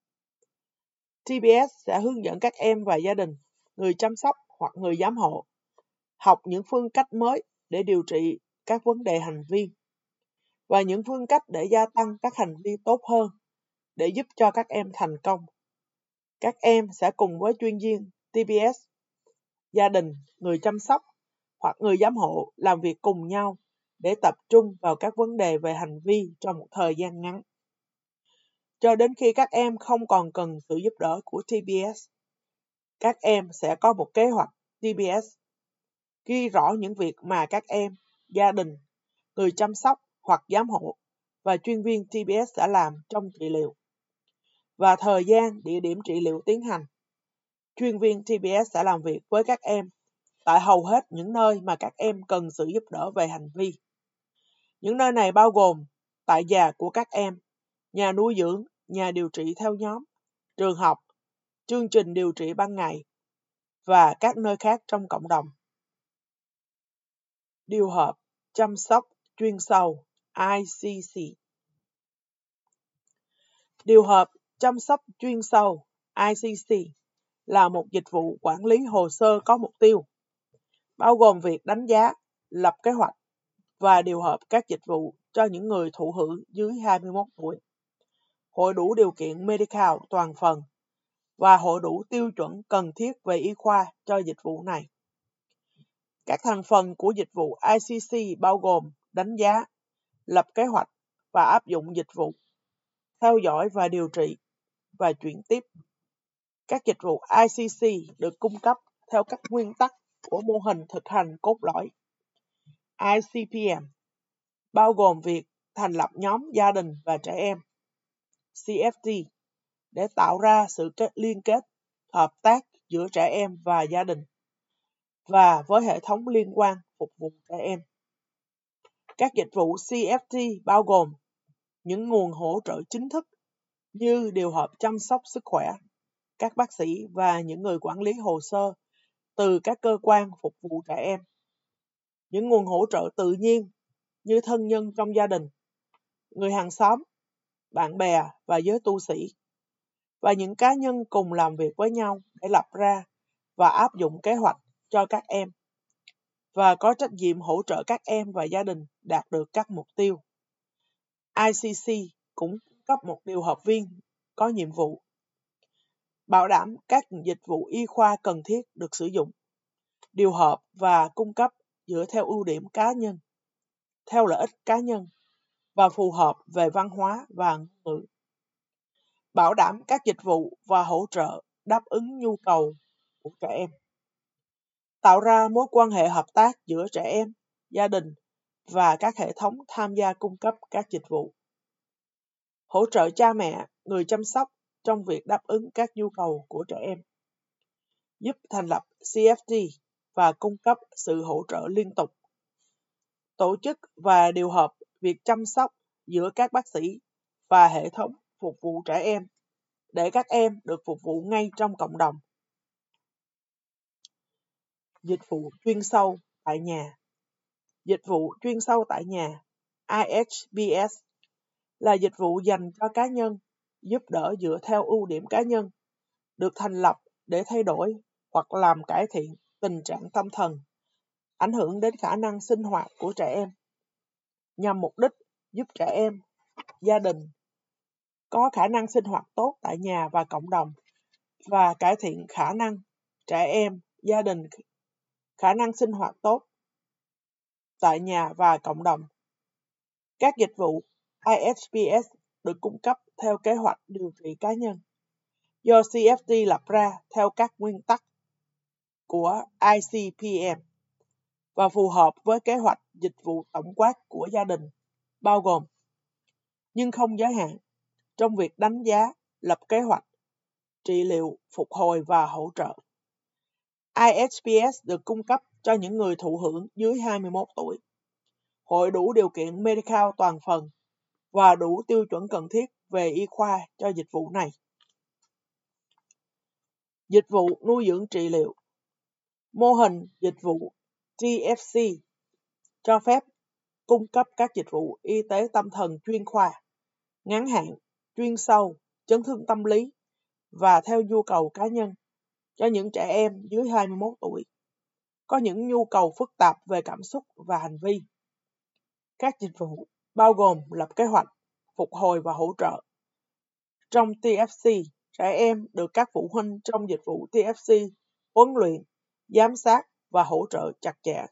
TPS sẽ hướng dẫn các em và gia đình, người chăm sóc hoặc người giám hộ học những phương cách mới để điều trị các vấn đề hành vi và những phương cách để gia tăng các hành vi tốt hơn để giúp cho các em thành công. Các em sẽ cùng với chuyên viên TPS, gia đình, người chăm sóc hoặc người giám hộ làm việc cùng nhau để tập trung vào các vấn đề về hành vi trong một thời gian ngắn, cho đến khi các em không còn cần sự giúp đỡ của TPS. Các em sẽ có một kế hoạch TPS ghi rõ những việc mà các em, gia đình, người chăm sóc hoặc giám hộ và chuyên viên TPS đã làm trong trị liệu, và thời gian, địa điểm trị liệu tiến hành. Chuyên viên TPS sẽ làm việc với các em tại hầu hết những nơi mà các em cần sự giúp đỡ về hành vi. Những nơi này bao gồm tại nhà của các em, nhà nuôi dưỡng, nhà điều trị theo nhóm, trường học, chương trình điều trị ban ngày và các nơi khác trong cộng đồng. Điều hợp chăm sóc chuyên sâu ICC. Điều hợp chăm sóc chuyên sâu ICC là một dịch vụ quản lý hồ sơ có mục tiêu, bao gồm việc đánh giá, lập kế hoạch và điều hợp các dịch vụ cho những người thụ hưởng dưới 21 tuổi, hội đủ điều kiện Medicaid toàn phần và hội đủ tiêu chuẩn cần thiết về y khoa cho dịch vụ này. Các thành phần của dịch vụ ICC bao gồm đánh giá, lập kế hoạch và áp dụng dịch vụ, theo dõi và điều trị, và chuyển tiếp. Các dịch vụ ICC được cung cấp theo các nguyên tắc của mô hình thực hành cốt lõi ICPM, bao gồm việc thành lập nhóm gia đình và trẻ em CFT để tạo ra sự liên kết, hợp tác giữa trẻ em và gia đình và với hệ thống liên quan phục vụ trẻ em. Các dịch vụ CFT bao gồm những nguồn hỗ trợ chính thức như điều hợp chăm sóc sức khỏe, các bác sĩ và những người quản lý hồ sơ từ các cơ quan phục vụ trẻ em, những nguồn hỗ trợ tự nhiên như thân nhân trong gia đình, người hàng xóm, bạn bè và giới tu sĩ, và những cá nhân cùng làm việc với nhau để lập ra và áp dụng kế hoạch cho các em và có trách nhiệm hỗ trợ các em và gia đình đạt được các mục tiêu. ICC cũng cung cấp một điều hợp viên có nhiệm vụ bảo đảm các dịch vụ y khoa cần thiết được sử dụng, điều hợp và cung cấp dựa theo ưu điểm cá nhân, theo lợi ích cá nhân và phù hợp về văn hóa và ngôn ngữ. Bảo đảm các dịch vụ và hỗ trợ đáp ứng nhu cầu của trẻ em. Tạo ra mối quan hệ hợp tác giữa trẻ em, gia đình và các hệ thống tham gia cung cấp các dịch vụ. Hỗ trợ cha mẹ, người chăm sóc trong việc đáp ứng các nhu cầu của trẻ em. Giúp thành lập CFT và cung cấp sự hỗ trợ liên tục. Tổ chức và điều hợp việc chăm sóc giữa các bác sĩ và hệ thống phục vụ trẻ em để các em được phục vụ ngay trong cộng đồng. Dịch vụ chuyên sâu tại nhà. Dịch vụ chuyên sâu tại nhà IHBS là dịch vụ dành cho cá nhân, giúp đỡ dựa theo ưu điểm cá nhân, được thành lập để thay đổi hoặc làm cải thiện tình trạng tâm thần, ảnh hưởng đến khả năng sinh hoạt của trẻ em, nhằm mục đích giúp trẻ em, gia đình có khả năng sinh hoạt tốt tại nhà và cộng đồng, và cải thiện khả năng trẻ em, gia đình khả năng sinh hoạt tốt tại nhà và cộng đồng. Các dịch vụ IHBS được cung cấp theo kế hoạch điều trị cá nhân do CFT lập ra theo các nguyên tắc của ICPM và phù hợp với kế hoạch dịch vụ tổng quát của gia đình, bao gồm nhưng không giới hạn trong việc đánh giá, lập kế hoạch, trị liệu, phục hồi và hỗ trợ. IHBS được cung cấp cho những người thụ hưởng dưới 21 tuổi, hội đủ điều kiện Medicaid toàn phần và đủ tiêu chuẩn cần thiết về y khoa cho dịch vụ này. Dịch vụ nuôi dưỡng trị liệu. Mô hình dịch vụ TFC cho phép cung cấp các dịch vụ y tế tâm thần chuyên khoa, ngắn hạn, chuyên sâu, chấn thương tâm lý và theo nhu cầu cá nhân cho những trẻ em dưới 21 tuổi có những nhu cầu phức tạp về cảm xúc và hành vi. Các dịch vụ bao gồm lập kế hoạch, phục hồi và hỗ trợ. Trong TFC, trẻ em được các phụ huynh trong dịch vụ TFC huấn luyện, giám sát và hỗ trợ chặt chẽ.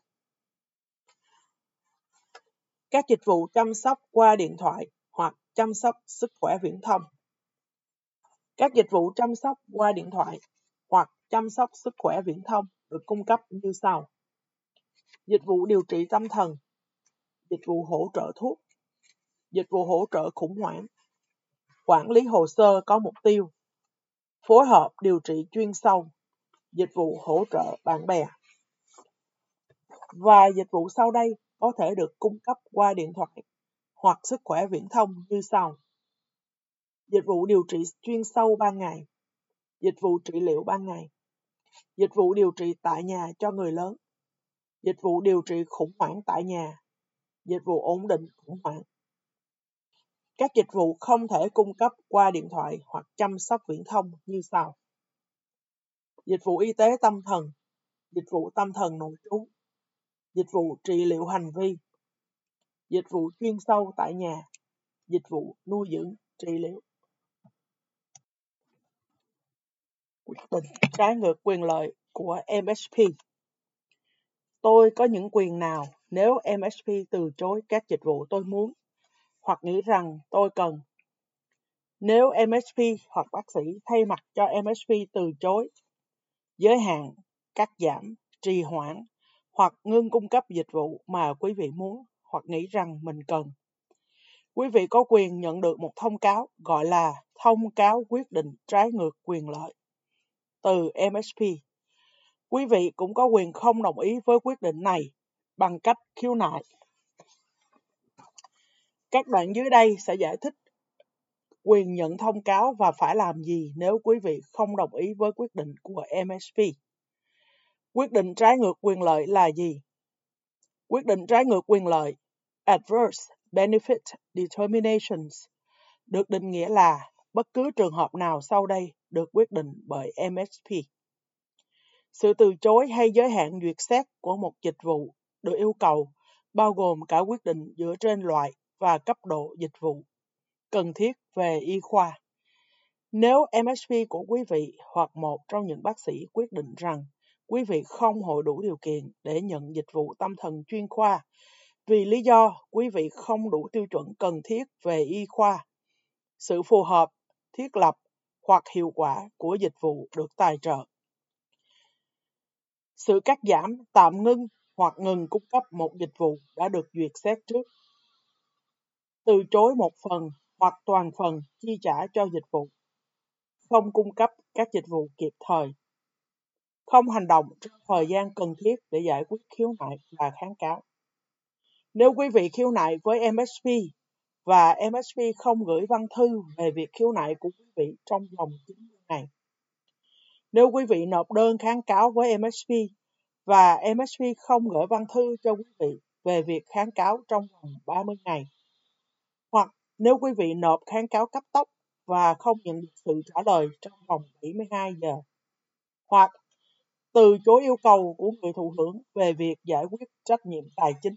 Các dịch vụ chăm sóc qua điện thoại hoặc chăm sóc sức khỏe viễn thông. Các dịch vụ chăm sóc qua điện thoại hoặc chăm sóc sức khỏe viễn thông được cung cấp như sau. Dịch vụ điều trị tâm thần, dịch vụ hỗ trợ thuốc, dịch vụ hỗ trợ khủng hoảng, quản lý hồ sơ có mục tiêu, phối hợp điều trị chuyên sâu, dịch vụ hỗ trợ bạn bè. Và dịch vụ sau đây có thể được cung cấp qua điện thoại hoặc sức khỏe viễn thông như sau. Dịch vụ điều trị chuyên sâu ban ngày, dịch vụ trị liệu ban ngày, dịch vụ điều trị tại nhà cho người lớn, dịch vụ điều trị khủng hoảng tại nhà, dịch vụ ổn định khủng hoảng. Các dịch vụ không thể cung cấp qua điện thoại hoặc chăm sóc viễn thông như sau. Dịch vụ y tế tâm thần, dịch vụ tâm thần nội trú, dịch vụ trị liệu hành vi, dịch vụ chuyên sâu tại nhà, dịch vụ nuôi dưỡng trị liệu. Quyết định trái ngược quyền lợi của MSP. Tôi có những quyền nào nếu MSP từ chối các dịch vụ tôi muốn hoặc nghĩ rằng tôi cần? Nếu MSP hoặc bác sĩ thay mặt cho MSP từ chối, giới hạn, cắt giảm, trì hoãn hoặc ngưng cung cấp dịch vụ mà quý vị muốn hoặc nghĩ rằng mình cần, quý vị có quyền nhận được một thông cáo gọi là thông cáo quyết định trái ngược quyền lợi từ MSP. Quý vị cũng có quyền không đồng ý với quyết định này bằng cách khiếu nại. Các đoạn dưới đây sẽ giải thích quyền nhận thông cáo và phải làm gì nếu quý vị không đồng ý với quyết định của MSP. Quyết định trái ngược quyền lợi là gì? Quyết định trái ngược quyền lợi, Adverse Benefit Determinations, được định nghĩa là bất cứ trường hợp nào sau đây được quyết định bởi MSP. Sự từ chối hay giới hạn duyệt xét của một dịch vụ được yêu cầu bao gồm cả quyết định dựa trên loại và cấp độ dịch vụ cần thiết về y khoa. Nếu MSP của quý vị hoặc một trong những bác sĩ quyết định rằng quý vị không hội đủ điều kiện để nhận dịch vụ tâm thần chuyên khoa vì lý do quý vị không đủ tiêu chuẩn cần thiết về y khoa, sự phù hợp, thiết lập hoặc hiệu quả của dịch vụ được tài trợ, sự cắt giảm, tạm ngưng hoặc ngừng cung cấp một dịch vụ đã được duyệt xét trước, từ chối một phần hoặc toàn phần chi trả cho dịch vụ, không cung cấp các dịch vụ kịp thời, không hành động trong thời gian cần thiết để giải quyết khiếu nại và kháng cáo. Nếu quý vị khiếu nại với MSP và MSP không gửi văn thư về việc khiếu nại của quý vị trong vòng 90 ngày. Nếu quý vị nộp đơn kháng cáo với MSP và MSP không gửi văn thư cho quý vị về việc kháng cáo trong vòng 30 ngày. Hoặc nếu quý vị nộp kháng cáo cấp tốc và không nhận được sự trả lời trong vòng 72 giờ. Hoặc từ chối yêu cầu của người thụ hưởng về việc giải quyết trách nhiệm tài chính.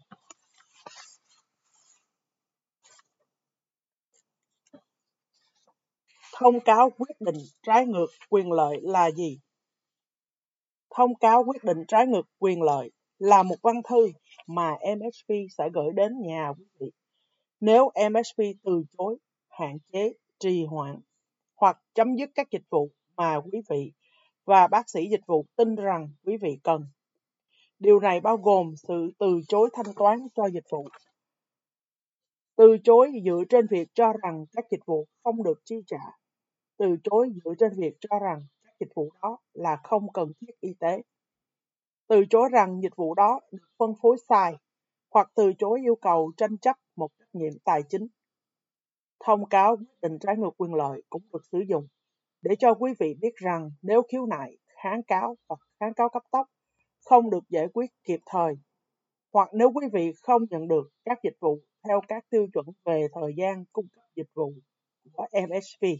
Thông cáo quyết định trái ngược quyền lợi là gì? Thông cáo quyết định trái ngược quyền lợi là một văn thư mà MSP sẽ gửi đến nhà quý vị nếu MSP từ chối, hạn chế, trì hoãn hoặc chấm dứt các dịch vụ mà quý vị và bác sĩ dịch vụ tin rằng quý vị cần. Điều này bao gồm sự từ chối thanh toán cho dịch vụ, từ chối dựa trên việc cho rằng các dịch vụ không được chi trả, từ chối dựa trên việc cho rằng các dịch vụ đó là không cần thiết y tế, từ chối rằng dịch vụ đó được phân phối sai, hoặc từ chối yêu cầu tranh chấp một trách nhiệm tài chính. Thông cáo quyết định trái ngược quyền lợi cũng được sử dụng để cho quý vị biết rằng nếu khiếu nại, kháng cáo hoặc kháng cáo cấp tốc không được giải quyết kịp thời, hoặc nếu quý vị không nhận được các dịch vụ theo các tiêu chuẩn về thời gian cung cấp dịch vụ của MSP.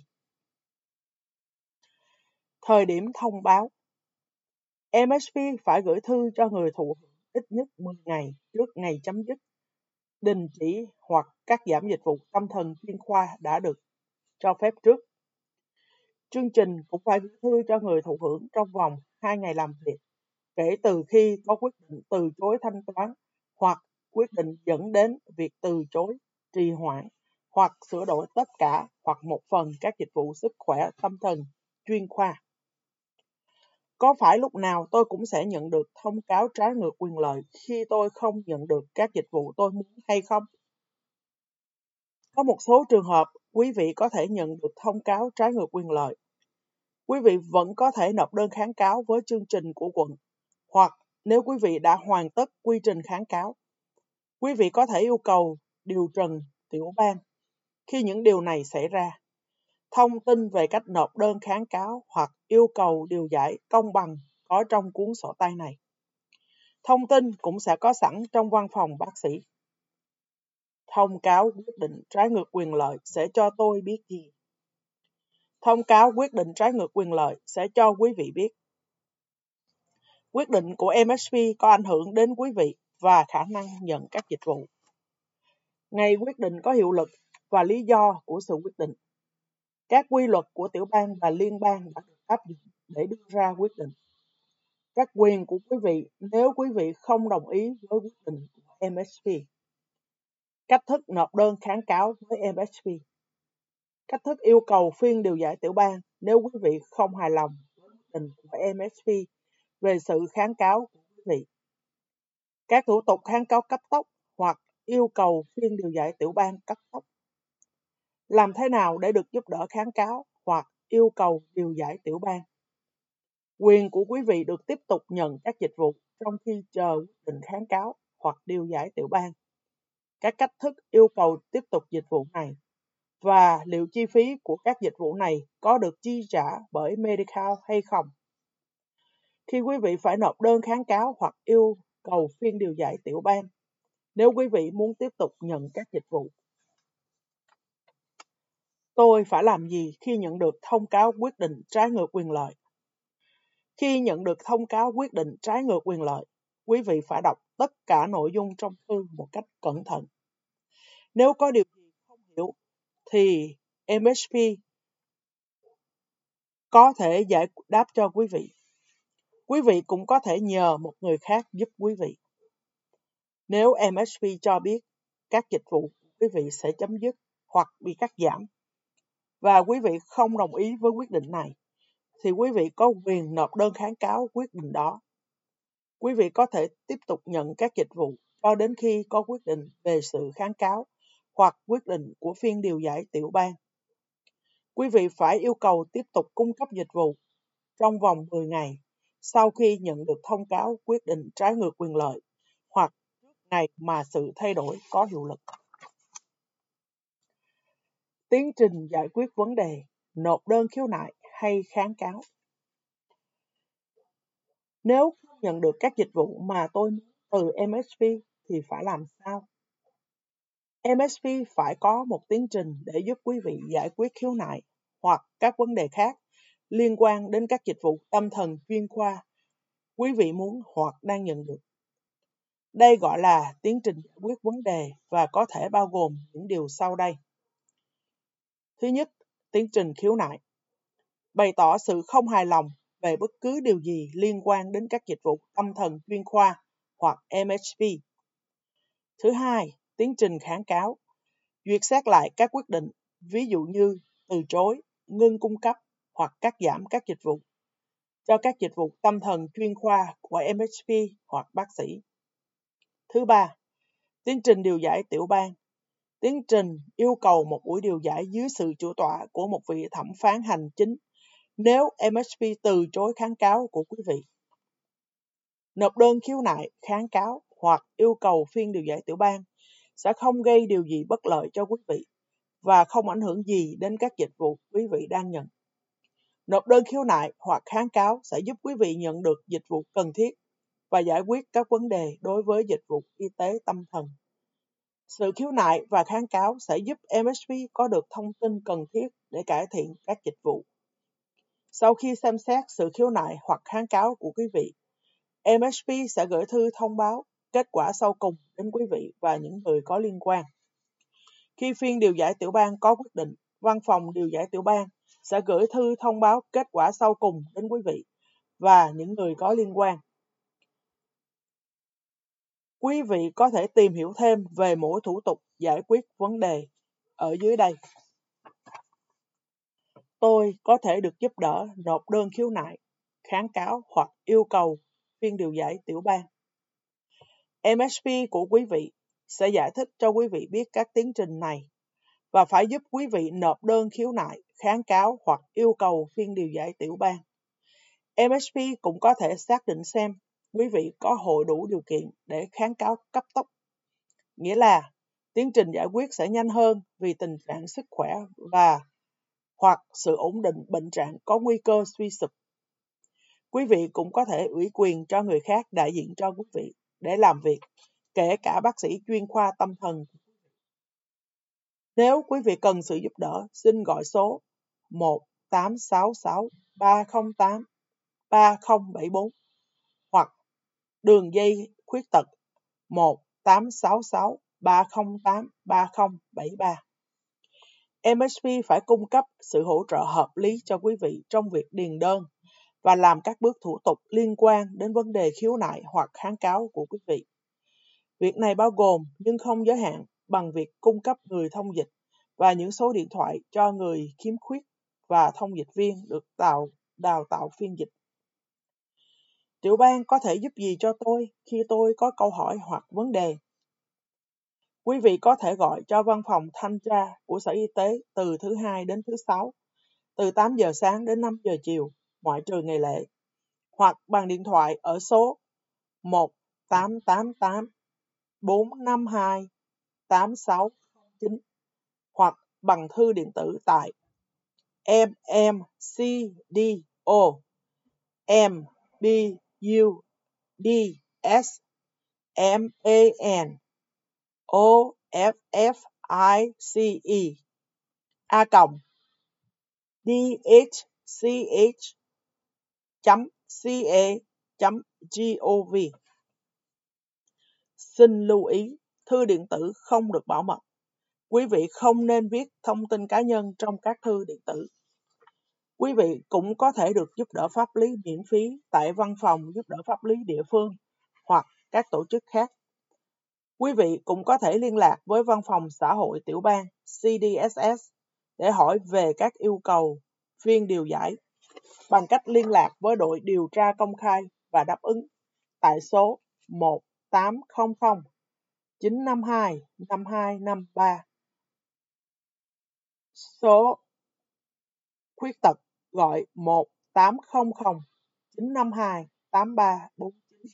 Thời điểm thông báo. MSP phải gửi thư cho người thụ hưởng ít nhất 10 ngày trước ngày chấm dứt, đình chỉ hoặc cắt giảm dịch vụ tâm thần chuyên khoa đã được cho phép trước. Chương trình cũng phải gửi thư cho người thụ hưởng trong vòng 2 ngày làm việc kể từ khi có quyết định từ chối thanh toán hoặc quyết định dẫn đến việc từ chối, trì hoãn hoặc sửa đổi tất cả hoặc một phần các dịch vụ sức khỏe tâm thần chuyên khoa. Có phải lúc nào tôi cũng sẽ nhận được thông cáo trái ngược quyền lợi khi tôi không nhận được các dịch vụ tôi muốn hay không? Có một số trường hợp, quý vị có thể nhận được thông cáo trái ngược quyền lợi. Quý vị vẫn có thể nộp đơn kháng cáo với chương trình của quận, hoặc nếu quý vị đã hoàn tất quy trình kháng cáo, quý vị có thể yêu cầu điều trần tiểu bang. Khi những điều này xảy ra, thông tin về cách nộp đơn kháng cáo hoặc yêu cầu điều giải công bằng có trong cuốn sổ tay này. Thông tin cũng sẽ có sẵn trong văn phòng bác sĩ. Thông cáo quyết định trái ngược quyền lợi sẽ cho tôi biết gì? Thông cáo quyết định trái ngược quyền lợi sẽ cho quý vị biết. Quyết định của MSP có ảnh hưởng đến quý vị và khả năng nhận các dịch vụ. Ngày quyết định có hiệu lực và lý do của sự quyết định. Các quy luật của tiểu bang và liên bang đã được áp dụng để đưa ra quyết định. Các quyền của quý vị nếu quý vị không đồng ý với quyết định của MSP. Cách thức nộp đơn kháng cáo với MSP. Cách thức yêu cầu phiên điều giải tiểu bang nếu quý vị không hài lòng với quyết định của MSP về sự kháng cáo của quý vị. Các thủ tục kháng cáo cấp tốc hoặc yêu cầu phiên điều giải tiểu bang cấp tốc. Làm thế nào để được giúp đỡ kháng cáo hoặc yêu cầu điều giải tiểu bang? Quyền của quý vị được tiếp tục nhận các dịch vụ trong khi chờ quyết định kháng cáo hoặc điều giải tiểu bang. Các cách thức yêu cầu tiếp tục dịch vụ này và liệu chi phí của các dịch vụ này có được chi trả bởi Medical hay không. Khi quý vị phải nộp đơn kháng cáo hoặc yêu cầu phiên điều giải tiểu bang, nếu quý vị muốn tiếp tục nhận các dịch vụ. Tôi phải làm gì khi nhận được thông cáo quyết định trái ngược quyền lợi? Khi nhận được thông cáo quyết định trái ngược quyền lợi, quý vị phải đọc tất cả nội dung trong thư một cách cẩn thận. Nếu có điều gì không hiểu, thì MSP có thể giải đáp cho quý vị. Quý vị cũng có thể nhờ một người khác giúp quý vị. Nếu MSP cho biết các dịch vụ của quý vị sẽ chấm dứt hoặc bị cắt giảm, và quý vị không đồng ý với quyết định này, thì quý vị có quyền nộp đơn kháng cáo quyết định đó. Quý vị có thể tiếp tục nhận các dịch vụ cho đến khi có quyết định về sự kháng cáo hoặc quyết định của phiên điều giải tiểu bang. Quý vị phải yêu cầu tiếp tục cung cấp dịch vụ trong vòng 10 ngày sau khi nhận được thông cáo quyết định trái ngược quyền lợi hoặc trước ngày mà sự thay đổi có hiệu lực. Tiến trình giải quyết vấn đề, nộp đơn khiếu nại hay kháng cáo. Nếu không nhận được các dịch vụ mà tôi muốn từ MSP thì phải làm sao? MSP phải có một tiến trình để giúp quý vị giải quyết khiếu nại hoặc các vấn đề khác liên quan đến các dịch vụ tâm thần chuyên khoa quý vị muốn hoặc đang nhận được. Đây gọi là tiến trình giải quyết vấn đề và có thể bao gồm những điều sau đây. Thứ nhất, tiến trình khiếu nại. Bày tỏ sự không hài lòng về bất cứ điều gì liên quan đến các dịch vụ tâm thần chuyên khoa hoặc MSP. Thứ hai, tiến trình kháng cáo. Duyệt xét lại các quyết định, ví dụ như từ chối, ngưng cung cấp hoặc cắt giảm các dịch vụ cho các dịch vụ tâm thần chuyên khoa của MSP hoặc bác sĩ. Thứ ba, tiến trình điều giải tiểu bang. Tiến trình yêu cầu một buổi điều giải dưới sự chủ tọa của một vị thẩm phán hành chính nếu MSP từ chối kháng cáo của quý vị. Nộp đơn khiếu nại, kháng cáo hoặc yêu cầu phiên điều giải tiểu bang sẽ không gây điều gì bất lợi cho quý vị và không ảnh hưởng gì đến các dịch vụ quý vị đang nhận. Nộp đơn khiếu nại hoặc kháng cáo sẽ giúp quý vị nhận được dịch vụ cần thiết và giải quyết các vấn đề đối với dịch vụ y tế tâm thần. Sự khiếu nại và kháng cáo sẽ giúp MSP có được thông tin cần thiết để cải thiện các dịch vụ. Sau khi xem xét sự khiếu nại hoặc kháng cáo của quý vị, MSP sẽ gửi thư thông báo kết quả sau cùng đến quý vị và những người có liên quan. Khi phiên điều giải tiểu bang có quyết định, Văn phòng điều giải tiểu bang sẽ gửi thư thông báo kết quả sau cùng đến quý vị và những người có liên quan. Quý vị có thể tìm hiểu thêm về mỗi thủ tục giải quyết vấn đề ở dưới đây. Tôi có thể được giúp đỡ nộp đơn khiếu nại, kháng cáo hoặc yêu cầu phiên điều giải tiểu bang. MSP của quý vị sẽ giải thích cho quý vị biết các tiến trình này và phải giúp quý vị nộp đơn khiếu nại, kháng cáo hoặc yêu cầu phiên điều giải tiểu bang. MSP cũng có thể xác định xem quý vị có hội đủ điều kiện để kháng cáo cấp tốc, nghĩa là tiến trình giải quyết sẽ nhanh hơn vì tình trạng sức khỏe hoặc sự ổn định bệnh trạng có nguy cơ suy sụp. Quý vị cũng có thể ủy quyền cho người khác đại diện cho quý vị để làm việc, kể cả bác sĩ chuyên khoa tâm thần. Nếu quý vị cần sự giúp đỡ, xin gọi số 1-866-308-3074 hoặc đường dây khuyết tật 1-866-308-3073. MSP phải cung cấp sự hỗ trợ hợp lý cho quý vị trong việc điền đơn và làm các bước thủ tục liên quan đến vấn đề khiếu nại hoặc kháng cáo của quý vị. Việc này bao gồm nhưng không giới hạn bằng việc cung cấp người thông dịch và những số điện thoại cho người khiếm khuyết và thông dịch viên được đào tạo phiên dịch. Tiểu bang có thể giúp gì cho tôi khi tôi có câu hỏi hoặc vấn đề? Quý vị có thể gọi cho văn phòng thanh tra của Sở Y tế từ thứ Hai đến thứ Sáu, từ 8 giờ sáng đến 5 giờ chiều, ngoại trừ ngày lễ, hoặc bằng điện thoại ở số 1-888-452-8609 hoặc bằng thư điện tử tại mbusdhch.ca.gov. Xin lưu ý, thư điện tử không được bảo mật. Quý vị không nên viết thông tin cá nhân trong các thư điện tử. Quý vị cũng có thể được giúp đỡ pháp lý miễn phí tại văn phòng giúp đỡ pháp lý địa phương hoặc các tổ chức khác. Quý vị cũng có thể liên lạc với Văn phòng Xã hội Tiểu bang CDSS để hỏi về các yêu cầu phiên điều giải bằng cách liên lạc với đội điều tra công khai và đáp ứng tại số 1-800-952-5253. Số khuyết tật gọi 1-800-952-8349.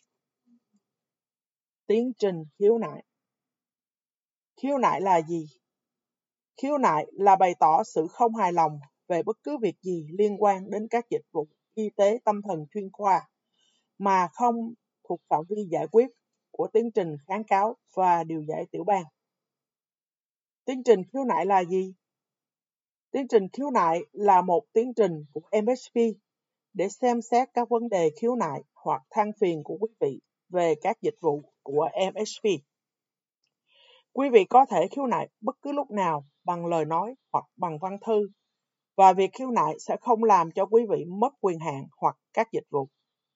Tiến trình khiếu nại. Khiếu nại là gì? Khiếu nại là bày tỏ sự không hài lòng về bất cứ việc gì liên quan đến các dịch vụ y tế tâm thần chuyên khoa mà không thuộc phạm vi giải quyết của tiến trình kháng cáo và điều giải tiểu bang. Tiến trình khiếu nại là gì? Tiến trình khiếu nại là một tiến trình của MSP để xem xét các vấn đề khiếu nại hoặc than phiền của quý vị về các dịch vụ của MSP. Quý vị có thể khiếu nại bất cứ lúc nào bằng lời nói hoặc bằng văn thư, và việc khiếu nại sẽ không làm cho quý vị mất quyền hạn hoặc các dịch vụ.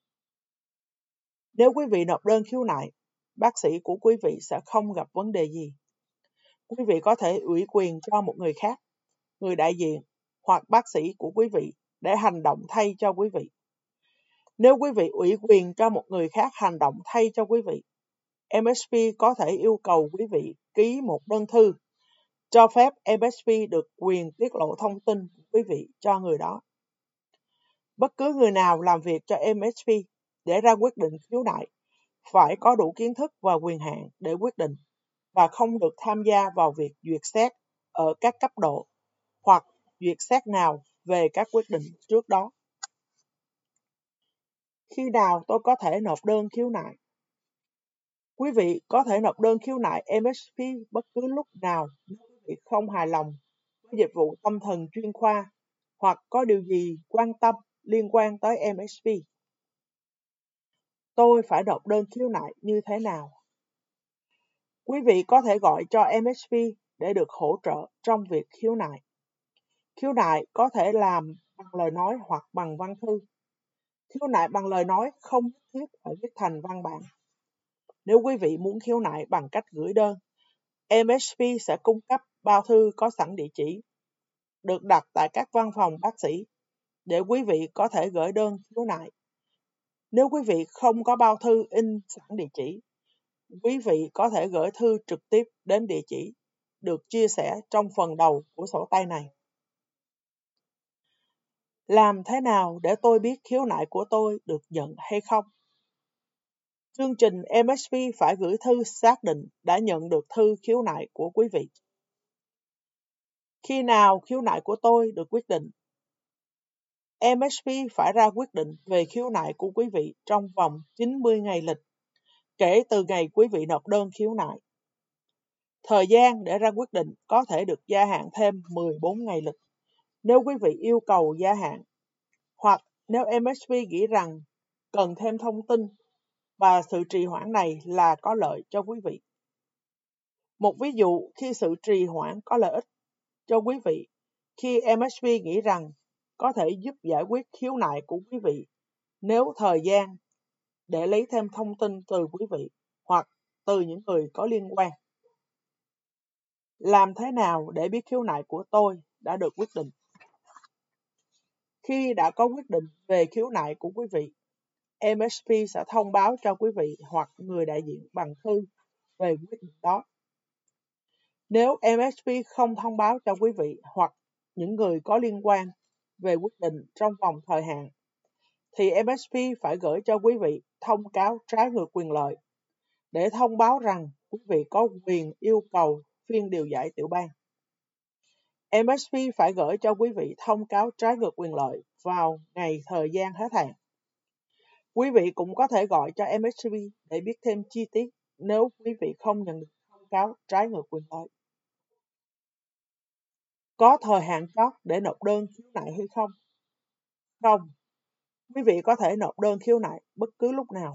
Nếu quý vị nộp đơn khiếu nại, bác sĩ của quý vị sẽ không gặp vấn đề gì. Quý vị có thể ủy quyền cho một người khác, người đại diện hoặc bác sĩ của quý vị để hành động thay cho quý vị. Nếu quý vị ủy quyền cho một người khác hành động thay cho quý vị, MSP có thể yêu cầu quý vị ký một đơn thư cho phép MSP được quyền tiết lộ thông tin của quý vị cho người đó. Bất cứ người nào làm việc cho MSP để ra quyết định khiếu nại phải có đủ kiến thức và quyền hạn để quyết định và không được tham gia vào việc duyệt xét ở các cấp độ hoặc duyệt xét nào về các quyết định trước đó. Khi nào tôi có thể nộp đơn khiếu nại? Quý vị có thể nộp đơn khiếu nại MSP bất cứ lúc nào nếu quý vị không hài lòng với dịch vụ tâm thần chuyên khoa hoặc có điều gì quan tâm liên quan tới MSP. Tôi phải nộp đơn khiếu nại như thế nào? Quý vị có thể gọi cho MSP để được hỗ trợ trong việc khiếu nại. Khiếu nại có thể làm bằng lời nói hoặc bằng văn thư. Khiếu nại bằng lời nói không nhất thiết phải viết thành văn bản. Nếu quý vị muốn khiếu nại bằng cách gửi đơn, MSP sẽ cung cấp bao thư có sẵn địa chỉ, được đặt tại các văn phòng bác sĩ, để quý vị có thể gửi đơn khiếu nại. Nếu quý vị không có bao thư in sẵn địa chỉ, quý vị có thể gửi thư trực tiếp đến địa chỉ được chia sẻ trong phần đầu của sổ tay này. Làm thế nào để tôi biết khiếu nại của tôi được nhận hay không? Chương trình MSP phải gửi thư xác định đã nhận được thư khiếu nại của quý vị. Khi nào khiếu nại của tôi được quyết định? MSP phải ra quyết định về khiếu nại của quý vị trong vòng 90 ngày lịch, kể từ ngày quý vị nộp đơn khiếu nại. Thời gian để ra quyết định có thể được gia hạn thêm 14 ngày lịch nếu quý vị yêu cầu gia hạn, hoặc nếu MSP nghĩ rằng cần thêm thông tin và sự trì hoãn này là có lợi cho quý vị. Một ví dụ khi sự trì hoãn có lợi ích cho quý vị khi MSP nghĩ rằng có thể giúp giải quyết khiếu nại của quý vị nếu thời gian để lấy thêm thông tin từ quý vị hoặc từ những người có liên quan. Làm thế nào để biết khiếu nại của tôi đã được quyết định? Khi đã có quyết định về khiếu nại của quý vị, MSP sẽ thông báo cho quý vị hoặc người đại diện bằng thư về quyết định đó. Nếu MSP không thông báo cho quý vị hoặc những người có liên quan về quyết định trong vòng thời hạn, thì MSP phải gửi cho quý vị thông cáo trái ngược quyền lợi để thông báo rằng quý vị có quyền yêu cầu phiên điều giải tiểu bang. MSP phải gửi cho quý vị thông cáo trái ngược quyền lợi vào ngày thời gian hết hạn. Quý vị cũng có thể gọi cho MSP để biết thêm chi tiết nếu quý vị không nhận được thông cáo trái ngược quyền lợi. Có thời hạn chót để nộp đơn khiếu nại hay không? Không. Quý vị có thể nộp đơn khiếu nại bất cứ lúc nào.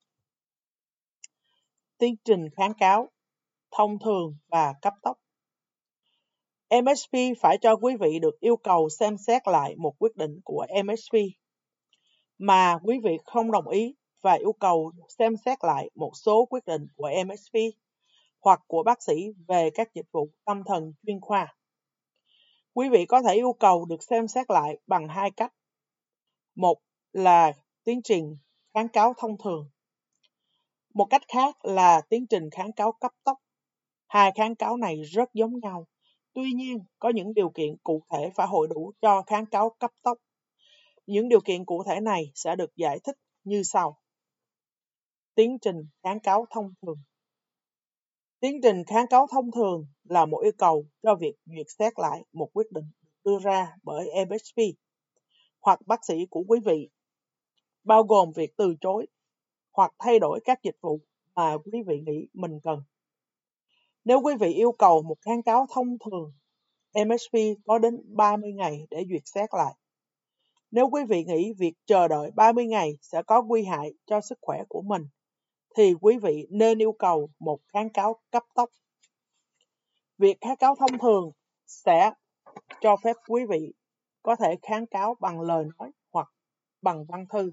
Tiến trình kháng cáo, thông thường và cấp tốc. MSP phải cho quý vị được yêu cầu xem xét lại một quyết định của MSP mà quý vị không đồng ý và yêu cầu xem xét lại một số quyết định của MSP hoặc của bác sĩ về các dịch vụ tâm thần chuyên khoa. Quý vị có thể yêu cầu được xem xét lại bằng hai cách. Một là tiến trình kháng cáo thông thường. Một cách khác là tiến trình kháng cáo cấp tốc. Hai kháng cáo này rất giống nhau. Tuy nhiên, có những điều kiện cụ thể phải hội đủ cho kháng cáo cấp tốc. Những điều kiện cụ thể này sẽ được giải thích như sau. Tiến trình kháng cáo thông thường. Tiến trình kháng cáo thông thường là một yêu cầu cho việc duyệt xét lại một quyết định đưa ra bởi MSP hoặc bác sĩ của quý vị, bao gồm việc từ chối hoặc thay đổi các dịch vụ mà quý vị nghĩ mình cần. Nếu quý vị yêu cầu một kháng cáo thông thường, MSP có đến 30 ngày để duyệt xét lại. Nếu quý vị nghĩ việc chờ đợi 30 ngày sẽ có nguy hại cho sức khỏe của mình, thì quý vị nên yêu cầu một kháng cáo cấp tốc. Việc kháng cáo thông thường sẽ cho phép quý vị có thể kháng cáo bằng lời nói hoặc bằng văn thư.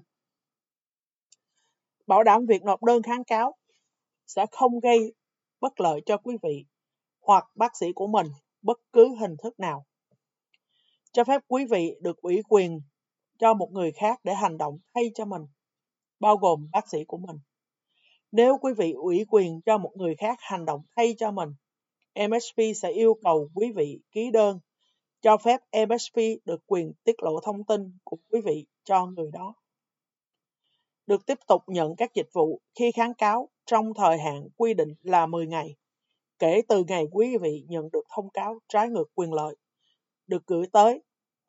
Bảo đảm việc nộp đơn kháng cáo sẽ không gây bất lợi cho quý vị hoặc bác sĩ của mình bất cứ hình thức nào. Cho phép quý vị được ủy quyền cho một người khác để hành động thay cho mình, bao gồm bác sĩ của mình. Nếu quý vị ủy quyền cho một người khác hành động thay cho mình, MSP sẽ yêu cầu quý vị ký đơn cho phép MSP được quyền tiết lộ thông tin của quý vị cho người đó. Được tiếp tục nhận các dịch vụ khi kháng cáo trong thời hạn quy định là 10 ngày, kể từ ngày quý vị nhận được thông cáo trái ngược quyền lợi, được gửi tới hoặc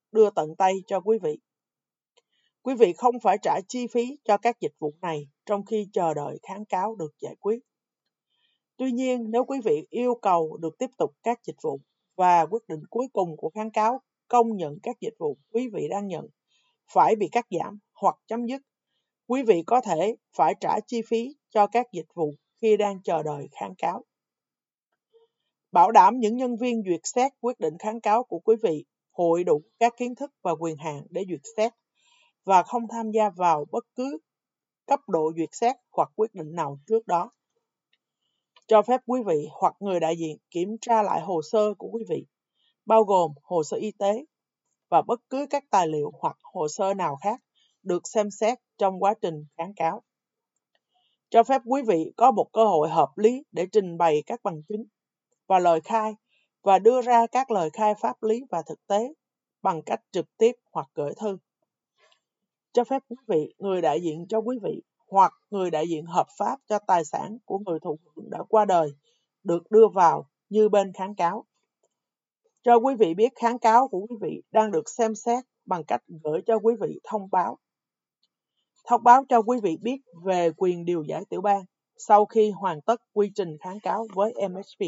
đưa tận tay cho quý vị. Quý vị không phải trả chi phí cho các dịch vụ này trong khi chờ đợi kháng cáo được giải quyết. Tuy nhiên, nếu quý vị yêu cầu được tiếp tục các dịch vụ và quyết định cuối cùng của kháng cáo công nhận các dịch vụ quý vị đang nhận phải bị cắt giảm hoặc chấm dứt, quý vị có thể phải trả chi phí cho các dịch vụ khi đang chờ đợi kháng cáo. Bảo đảm những nhân viên duyệt xét quyết định kháng cáo của quý vị hội đủ các kiến thức và quyền hạn để duyệt xét và không tham gia vào bất cứ cấp độ duyệt xét hoặc quyết định nào trước đó. Cho phép quý vị hoặc người đại diện kiểm tra lại hồ sơ của quý vị, bao gồm hồ sơ y tế và bất cứ các tài liệu hoặc hồ sơ nào khác được xem xét trong quá trình kháng cáo. Cho phép quý vị có một cơ hội hợp lý để trình bày các bằng chứng và lời khai và đưa ra các lời khai pháp lý và thực tế bằng cách trực tiếp hoặc gửi thư. Cho phép quý vị, người đại diện cho quý vị hoặc người đại diện hợp pháp cho tài sản của người thụ hưởng đã qua đời được đưa vào như bên kháng cáo. Cho quý vị biết kháng cáo của quý vị đang được xem xét bằng cách gửi cho quý vị thông báo. Thông báo cho quý vị biết về quyền điều giải tiểu bang sau khi hoàn tất quy trình kháng cáo với MSP.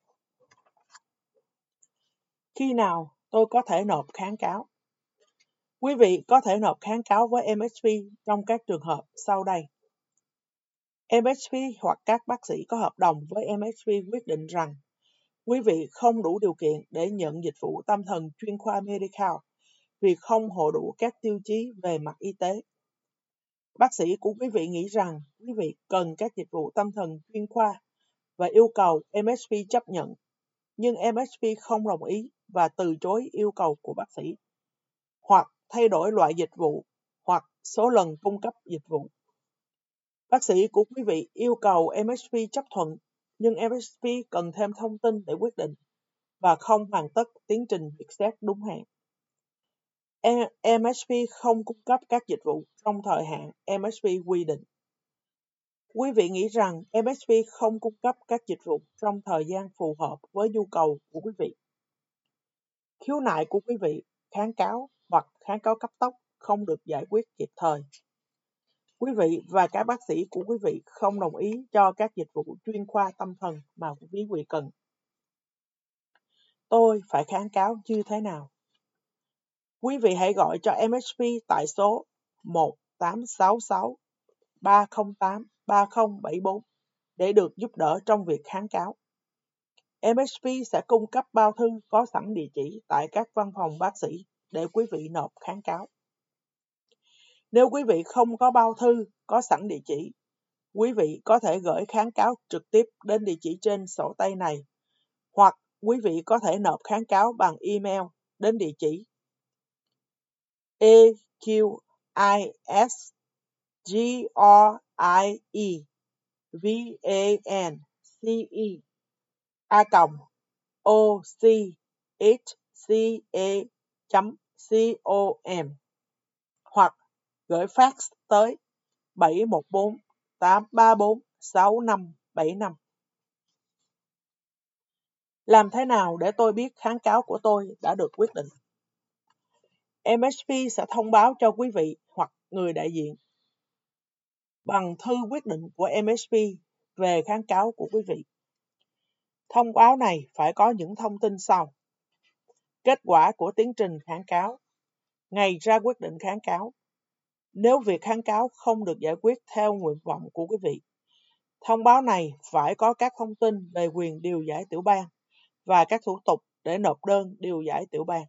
Khi nào tôi có thể nộp kháng cáo? Quý vị có thể nộp kháng cáo với MSP trong các trường hợp sau đây. MSP hoặc các bác sĩ có hợp đồng với MSP quyết định rằng quý vị không đủ điều kiện để nhận dịch vụ tâm thần chuyên khoa Medical vì không hộ đủ các tiêu chí về mặt y tế. Bác sĩ của quý vị nghĩ rằng quý vị cần các dịch vụ tâm thần chuyên khoa và yêu cầu MSP chấp nhận, nhưng MSP không đồng ý và từ chối yêu cầu của bác sĩ, hoặc thay đổi loại dịch vụ hoặc số lần cung cấp dịch vụ. Bác sĩ của quý vị yêu cầu MSP chấp thuận, nhưng MSP cần thêm thông tin để quyết định và không hoàn tất tiến trình duyệt xét đúng hạn. MSP không cung cấp các dịch vụ trong thời hạn MSP quy định. Quý vị nghĩ rằng MSP không cung cấp các dịch vụ trong thời gian phù hợp với nhu cầu của quý vị. Khiếu nại của quý vị, kháng cáo hoặc kháng cáo cấp tốc không được giải quyết kịp thời. Quý vị và các bác sĩ của quý vị không đồng ý cho các dịch vụ chuyên khoa tâm thần mà quý vị cần. Tôi phải kháng cáo như thế nào? Quý vị hãy gọi cho MSP tại số 1866 308 3074 để được giúp đỡ trong việc kháng cáo. MSP sẽ cung cấp bao thư có sẵn địa chỉ tại các văn phòng bác sĩ để quý vị nộp kháng cáo. Nếu quý vị không có bao thư có sẵn địa chỉ, quý vị có thể gửi kháng cáo trực tiếp đến địa chỉ trên sổ tay này, hoặc quý vị có thể nộp kháng cáo bằng email đến địa chỉ aqrivancE.occha.com hoặc gửi fax tới 714 834 6575. Làm thế nào để tôi biết kháng cáo của tôi đã được quyết định? MSP sẽ thông báo cho quý vị hoặc người đại diện bằng thư quyết định của MSP về kháng cáo của quý vị. Thông báo này phải có những thông tin sau: kết quả của tiến trình kháng cáo, ngày ra quyết định kháng cáo. Nếu việc kháng cáo không được giải quyết theo nguyện vọng của quý vị, thông báo này phải có các thông tin về quyền điều giải tiểu bang và các thủ tục để nộp đơn điều giải tiểu bang.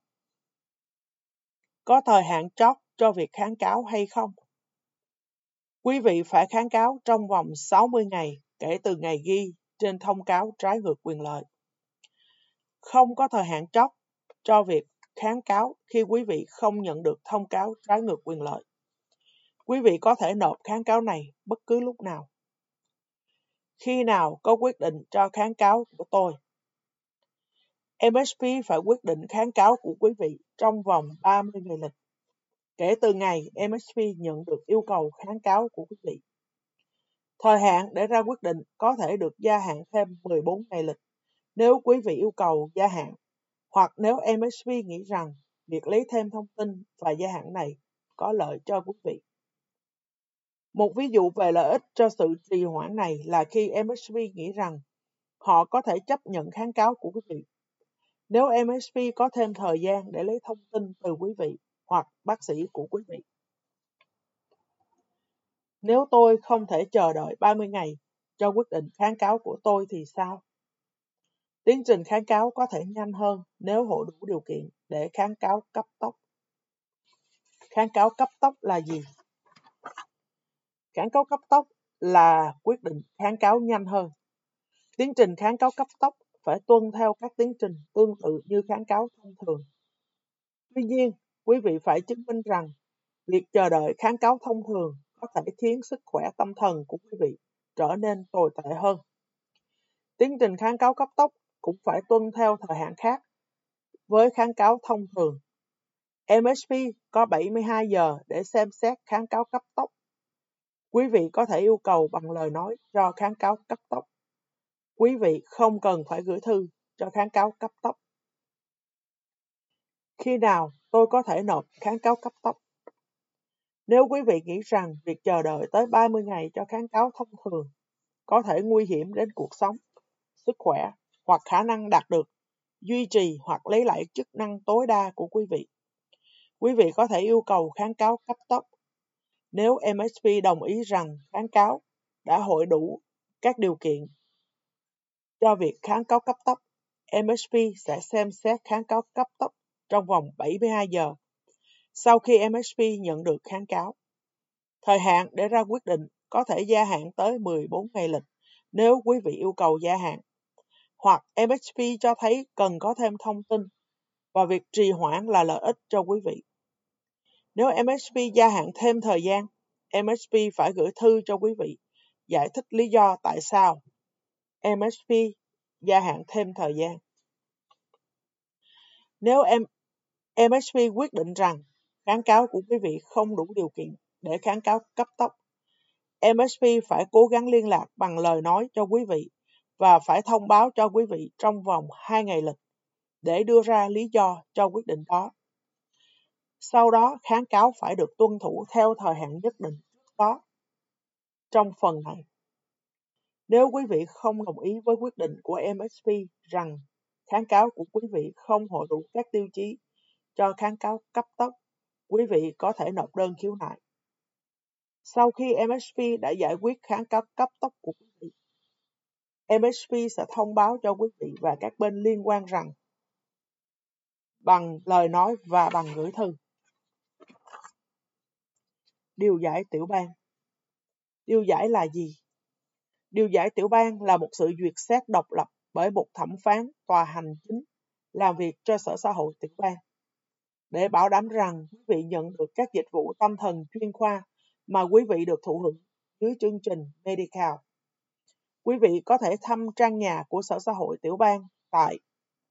Có thời hạn chót cho việc kháng cáo hay không? Quý vị phải kháng cáo trong vòng 60 ngày kể từ ngày ghi trên thông cáo trái ngược quyền lợi. Không có thời hạn chót cho việc kháng cáo khi quý vị không nhận được thông cáo trái ngược quyền lợi. Quý vị có thể nộp kháng cáo này bất cứ lúc nào. Khi nào có quyết định cho kháng cáo của tôi? MSP phải quyết định kháng cáo của quý vị trong vòng 30 ngày lịch, kể từ ngày MSP nhận được yêu cầu kháng cáo của quý vị. Thời hạn để ra quyết định có thể được gia hạn thêm 14 ngày lịch nếu quý vị yêu cầu gia hạn, hoặc nếu MSP nghĩ rằng việc lấy thêm thông tin và gia hạn này có lợi cho quý vị. Một ví dụ về lợi ích cho sự trì hoãn này là khi MSP nghĩ rằng họ có thể chấp nhận kháng cáo của quý vị. Nếu MSP có thêm thời gian để lấy thông tin từ quý vị hoặc bác sĩ của quý vị. Nếu tôi không thể chờ đợi 30 ngày cho quyết định kháng cáo của tôi thì sao? Tiến trình kháng cáo có thể nhanh hơn nếu họ đủ điều kiện để kháng cáo cấp tốc. Kháng cáo cấp tốc là gì? Kháng cáo cấp tốc là quyết định kháng cáo nhanh hơn. Tiến trình kháng cáo cấp tốc phải tuân theo các tiến trình tương tự như kháng cáo thông thường. Tuy nhiên, quý vị phải chứng minh rằng việc chờ đợi kháng cáo thông thường có thể khiến sức khỏe tâm thần của quý vị trở nên tồi tệ hơn. Tiến trình kháng cáo cấp tốc cũng phải tuân theo thời hạn khác với kháng cáo thông thường. MSP có 72 giờ để xem xét kháng cáo cấp tốc. Quý vị có thể yêu cầu bằng lời nói cho kháng cáo cấp tốc. Quý vị không cần phải gửi thư cho kháng cáo cấp tốc. Khi nào tôi có thể nộp kháng cáo cấp tốc? Nếu quý vị nghĩ rằng việc chờ đợi tới 30 ngày cho kháng cáo thông thường có thể nguy hiểm đến cuộc sống, sức khỏe hoặc khả năng đạt được, duy trì hoặc lấy lại chức năng tối đa của quý vị có thể yêu cầu kháng cáo cấp tốc. Nếu MSP đồng ý rằng kháng cáo đã hội đủ các điều kiện cho việc kháng cáo cấp tốc, MSP sẽ xem xét kháng cáo cấp tốc trong vòng 72 giờ sau khi MSP nhận được kháng cáo. Thời hạn để ra quyết định có thể gia hạn tới 14 ngày lịch nếu quý vị yêu cầu gia hạn, hoặc MSP cho thấy cần có thêm thông tin và việc trì hoãn là lợi ích cho quý vị. Nếu MSP gia hạn thêm thời gian, MSP phải gửi thư cho quý vị giải thích lý do tại sao MSP gia hạn thêm thời gian. Nếu MSP quyết định rằng kháng cáo của quý vị không đủ điều kiện để kháng cáo cấp tốc, MSP phải cố gắng liên lạc bằng lời nói cho quý vị và phải thông báo cho quý vị trong vòng 2 ngày lịch để đưa ra lý do cho quyết định đó. Sau đó, kháng cáo phải được tuân thủ theo thời hạn nhất định trước đó. Trong phần này, nếu quý vị không đồng ý với quyết định của MSP rằng kháng cáo của quý vị không hội đủ các tiêu chí cho kháng cáo cấp tốc, quý vị có thể nộp đơn khiếu nại. Sau khi MSP đã giải quyết kháng cáo cấp tốc của quý vị, MSP sẽ thông báo cho quý vị và các bên liên quan rằng bằng lời nói và bằng gửi thư. Điều giải tiểu bang. Điều giải là gì? Điều giải tiểu bang là một sự duyệt xét độc lập bởi một thẩm phán tòa hành chính làm việc cho Sở Xã hội tiểu bang để bảo đảm rằng quý vị nhận được các dịch vụ tâm thần chuyên khoa mà quý vị được thụ hưởng dưới chương trình Medical. Quý vị có thể thăm trang nhà của Sở Xã hội tiểu bang tại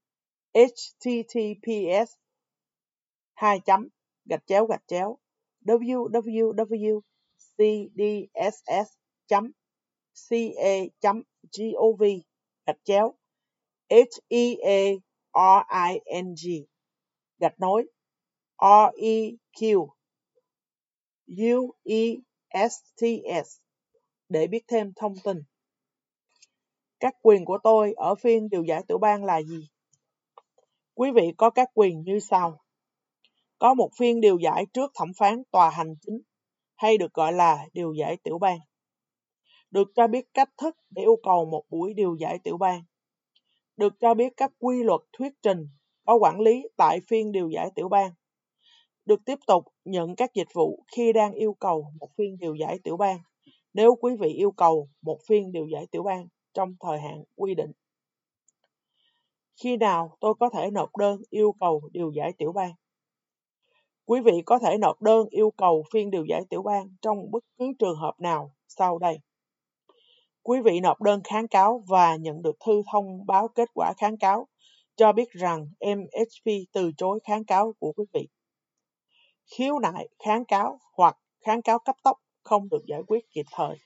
https://hearing.requests để biết thêm thông tin. Các quyền của tôi ở phiên điều giải tiểu bang là gì? Quý vị có các quyền như sau. Có một phiên điều giải trước thẩm phán tòa hành chính, hay được gọi là điều giải tiểu bang. Được cho biết cách thức để yêu cầu một buổi điều giải tiểu bang. Được cho biết các quy luật thuyết trình có quản lý tại phiên điều giải tiểu bang. Được tiếp tục nhận các dịch vụ khi đang yêu cầu một phiên điều giải tiểu bang, nếu quý vị yêu cầu một phiên điều giải tiểu bang trong thời hạn quy định. Khi nào tôi có thể nộp đơn yêu cầu điều giải tiểu bang? Quý vị có thể nộp đơn yêu cầu phiên điều giải tiểu bang trong bất cứ trường hợp nào sau đây. Quý vị nộp đơn kháng cáo và nhận được thư thông báo kết quả kháng cáo cho biết rằng MSP từ chối kháng cáo của quý vị. Khiếu nại kháng cáo hoặc kháng cáo cấp tốc không được giải quyết kịp thời.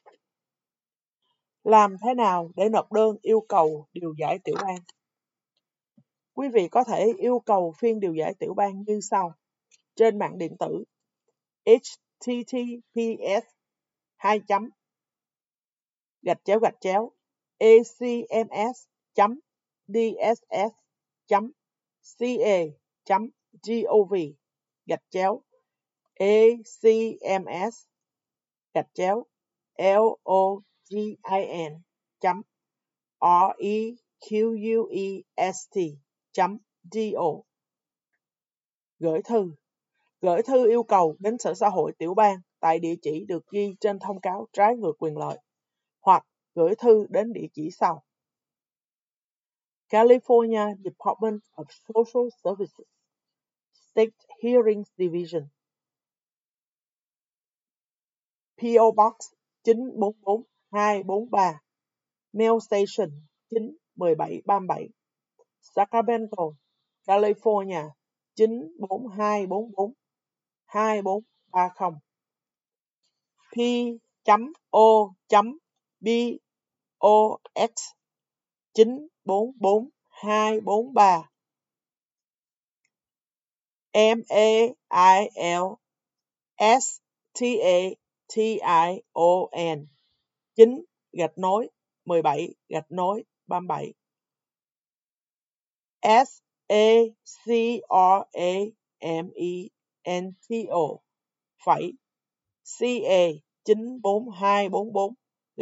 Làm thế nào để nộp đơn yêu cầu điều giải tiểu bang? Quý vị có thể yêu cầu phiên điều giải tiểu bang như sau. Trên mạng điện tử https acms.dss.cac.gov.login. Gửi thư yêu cầu đến Sở Xã hội tiểu bang tại địa chỉ được ghi trên thông cáo trái ngược quyền lợi, hoặc gửi thư đến địa chỉ sau. California Department of Social Services, State Hearings Division, P.O. Box 944243, Mail Station 91737, Sacramento, California 94244 2430. P.O.Box 944243, MAILSTATION 9-17-37 SACRAMENTO phẩy CA 94244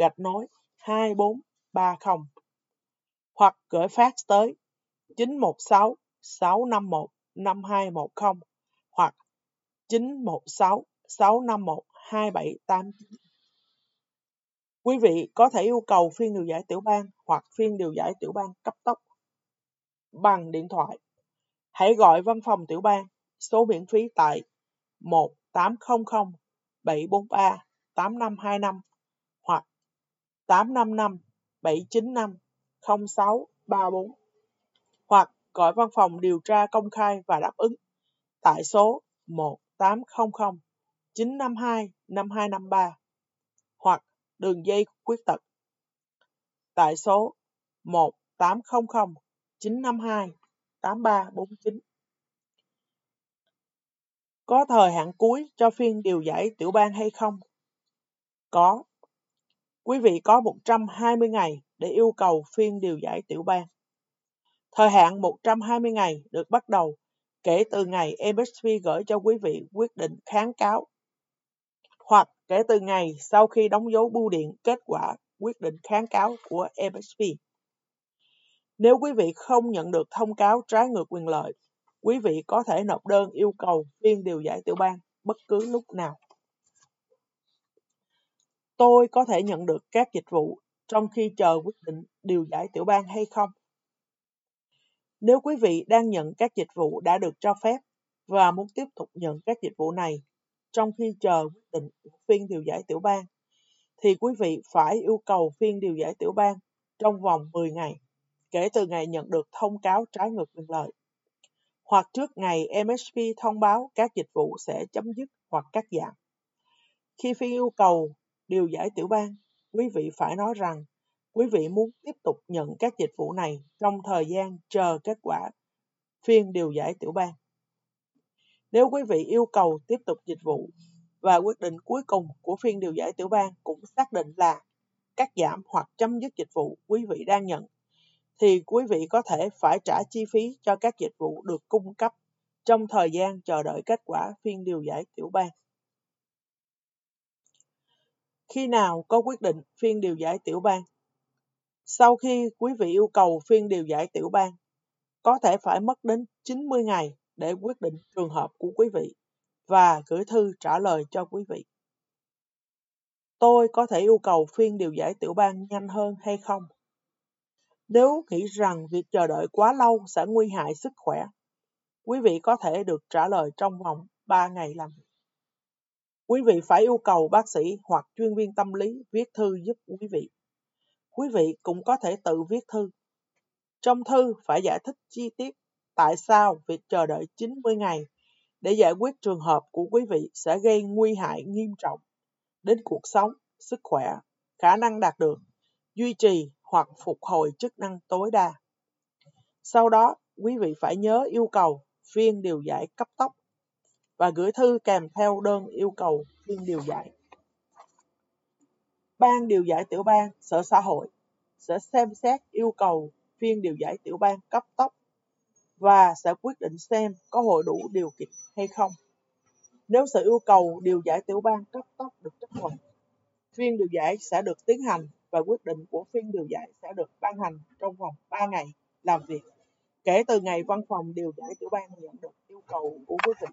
2430, hoặc gửi fax tới 916 651 5210 hoặc 916 651 2789. Quý vị có thể yêu cầu phiên điều giải tiểu bang hoặc phiên điều giải tiểu bang cấp tốc bằng điện thoại. Hãy gọi văn phòng tiểu bang, số miễn phí tại 1-800-743-8525 hoặc 855-795-0634, hoặc gọi văn phòng điều tra công khai và đáp ứng tại số 1-800-952-5253 hoặc đường dây khuyết tật tại số 1-800-952-8349. Có thời hạn cuối cho phiên điều giải tiểu bang hay không? Có. Quý vị có 120 ngày để yêu cầu phiên điều giải tiểu bang. Thời hạn 120 ngày được bắt đầu kể từ ngày MSP gửi cho quý vị quyết định kháng cáo, hoặc kể từ ngày sau khi đóng dấu bưu điện kết quả quyết định kháng cáo của MSP. Nếu quý vị không nhận được thông cáo trái ngược quyền lợi, quý vị có thể nộp đơn yêu cầu phiên điều giải tiểu bang bất cứ lúc nào. Tôi có thể nhận được các dịch vụ trong khi chờ quyết định điều giải tiểu bang hay không? Nếu quý vị đang nhận các dịch vụ đã được cho phép và muốn tiếp tục nhận các dịch vụ này trong khi chờ quyết định của phiên điều giải tiểu bang, thì quý vị phải yêu cầu phiên điều giải tiểu bang trong vòng 10 ngày kể từ ngày nhận được thông cáo trái ngược quyền lợi, hoặc trước ngày MSP thông báo các dịch vụ sẽ chấm dứt hoặc cắt giảm. Khi phiên yêu cầu điều giải tiểu bang, quý vị phải nói rằng quý vị muốn tiếp tục nhận các dịch vụ này trong thời gian chờ kết quả phiên điều giải tiểu bang. Nếu quý vị yêu cầu tiếp tục dịch vụ và quyết định cuối cùng của phiên điều giải tiểu bang cũng xác định là cắt giảm hoặc chấm dứt dịch vụ quý vị đang nhận, thì quý vị có thể phải trả chi phí cho các dịch vụ được cung cấp trong thời gian chờ đợi kết quả phiên điều giải tiểu bang. Khi nào có quyết định phiên điều giải tiểu bang? Sau khi quý vị yêu cầu phiên điều giải tiểu bang, có thể phải mất đến 90 ngày để quyết định trường hợp của quý vị và gửi thư trả lời cho quý vị. Tôi có thể yêu cầu phiên điều giải tiểu bang nhanh hơn hay không? Nếu nghĩ rằng việc chờ đợi quá lâu sẽ nguy hại sức khỏe, quý vị có thể được trả lời trong vòng 3 ngày làm việc. Quý vị phải yêu cầu bác sĩ hoặc chuyên viên tâm lý viết thư giúp quý vị. Quý vị cũng có thể tự viết thư. Trong thư phải giải thích chi tiết tại sao việc chờ đợi 90 ngày để giải quyết trường hợp của quý vị sẽ gây nguy hại nghiêm trọng đến cuộc sống, sức khỏe, khả năng đạt được, duy trì hoặc phục hồi chức năng tối đa. Sau đó, quý vị phải nhớ yêu cầu phiên điều giải cấp tốc và gửi thư kèm theo đơn yêu cầu phiên điều giải. Ban điều giải tiểu bang Sở Xã hội sẽ xem xét yêu cầu phiên điều giải tiểu bang cấp tốc và sẽ quyết định xem có hội đủ điều kiện hay không. Nếu sự yêu cầu điều giải tiểu bang cấp tốc được chấp thuận, phiên điều giải sẽ được tiến hành và quyết định của phiên điều giải sẽ được ban hành trong vòng 3 ngày làm việc kể từ ngày văn phòng điều giải tiểu bang nhận được yêu cầu của quý vị.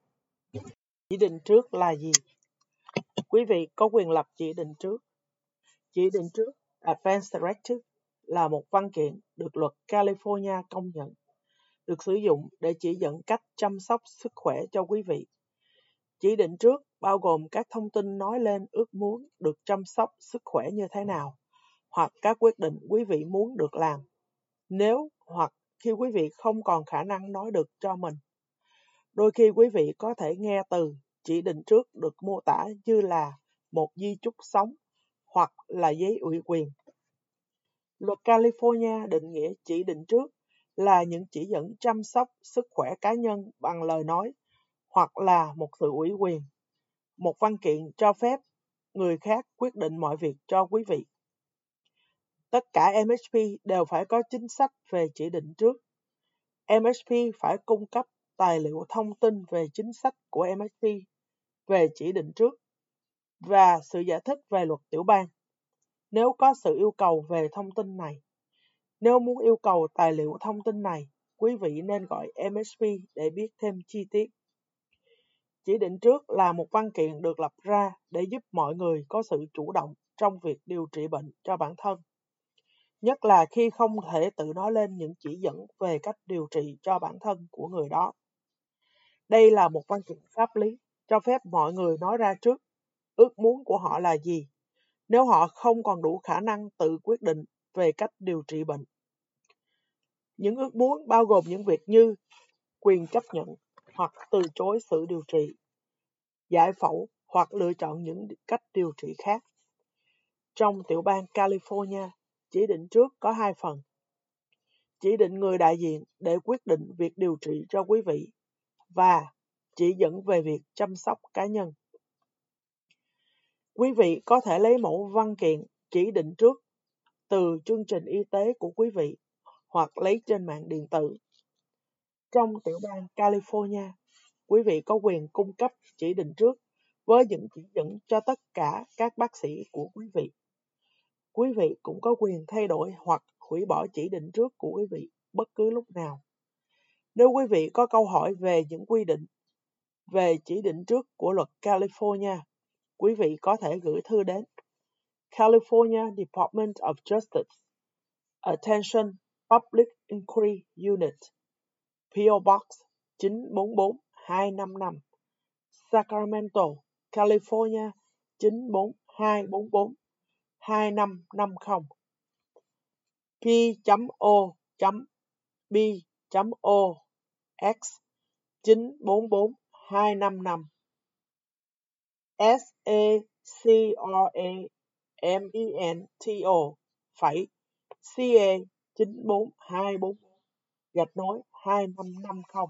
Chỉ định trước là gì? Quý vị có quyền lập chỉ định trước. Chỉ định trước Advance Directive là một văn kiện được luật California công nhận, được sử dụng để chỉ dẫn cách chăm sóc sức khỏe cho quý vị. Chỉ định trước bao gồm các thông tin nói lên ước muốn được chăm sóc sức khỏe như thế nào, hoặc các quyết định quý vị muốn được làm, nếu hoặc khi quý vị không còn khả năng nói được cho mình. Đôi khi quý vị có thể nghe từ chỉ định trước được mô tả như là một di chúc sống hoặc là giấy ủy quyền. Luật California định nghĩa chỉ định trước là những chỉ dẫn chăm sóc sức khỏe cá nhân bằng lời nói hoặc là một sự ủy quyền, một văn kiện cho phép người khác quyết định mọi việc cho quý vị. Tất cả MSP đều phải có chính sách về chỉ định trước. MSP phải cung cấp tài liệu thông tin về chính sách của MSP về chỉ định trước và sự giải thích về luật tiểu bang nếu có sự yêu cầu về thông tin này. Nếu muốn yêu cầu tài liệu thông tin này, quý vị nên gọi MSP để biết thêm chi tiết. Chỉ định trước là một văn kiện được lập ra để giúp mọi người có sự chủ động trong việc điều trị bệnh cho bản thân, nhất là khi không thể tự nói lên những chỉ dẫn về cách điều trị cho bản thân của người đó. Đây là một văn kiện pháp lý cho phép mọi người nói ra trước ước muốn của họ là gì nếu họ không còn đủ khả năng tự quyết định về cách điều trị bệnh. Những ước muốn bao gồm những việc như quyền chấp nhận hoặc từ chối sự điều trị, giải phẫu hoặc lựa chọn những cách điều trị khác. Trong tiểu bang California, chỉ định trước có 2 phần. Chỉ định người đại diện để quyết định việc điều trị cho quý vị và chỉ dẫn về việc chăm sóc cá nhân. Quý vị có thể lấy mẫu văn kiện chỉ định trước từ chương trình y tế của quý vị hoặc lấy trên mạng điện tử. Trong tiểu bang California, quý vị có quyền cung cấp chỉ định trước với những chỉ dẫn cho tất cả các bác sĩ của quý vị. Quý vị cũng có quyền thay đổi hoặc hủy bỏ chỉ định trước của quý vị bất cứ lúc nào. Nếu quý vị có câu hỏi về những quy định về chỉ định trước của luật California, quý vị có thể gửi thư đến California Department of Justice, Attention Public Inquiry Unit, P.O. Box 944255, Sacramento, California 94244, 2550. P.O.B.O.X 944255, SACRAMENTO phẩy CA 94244 _2550.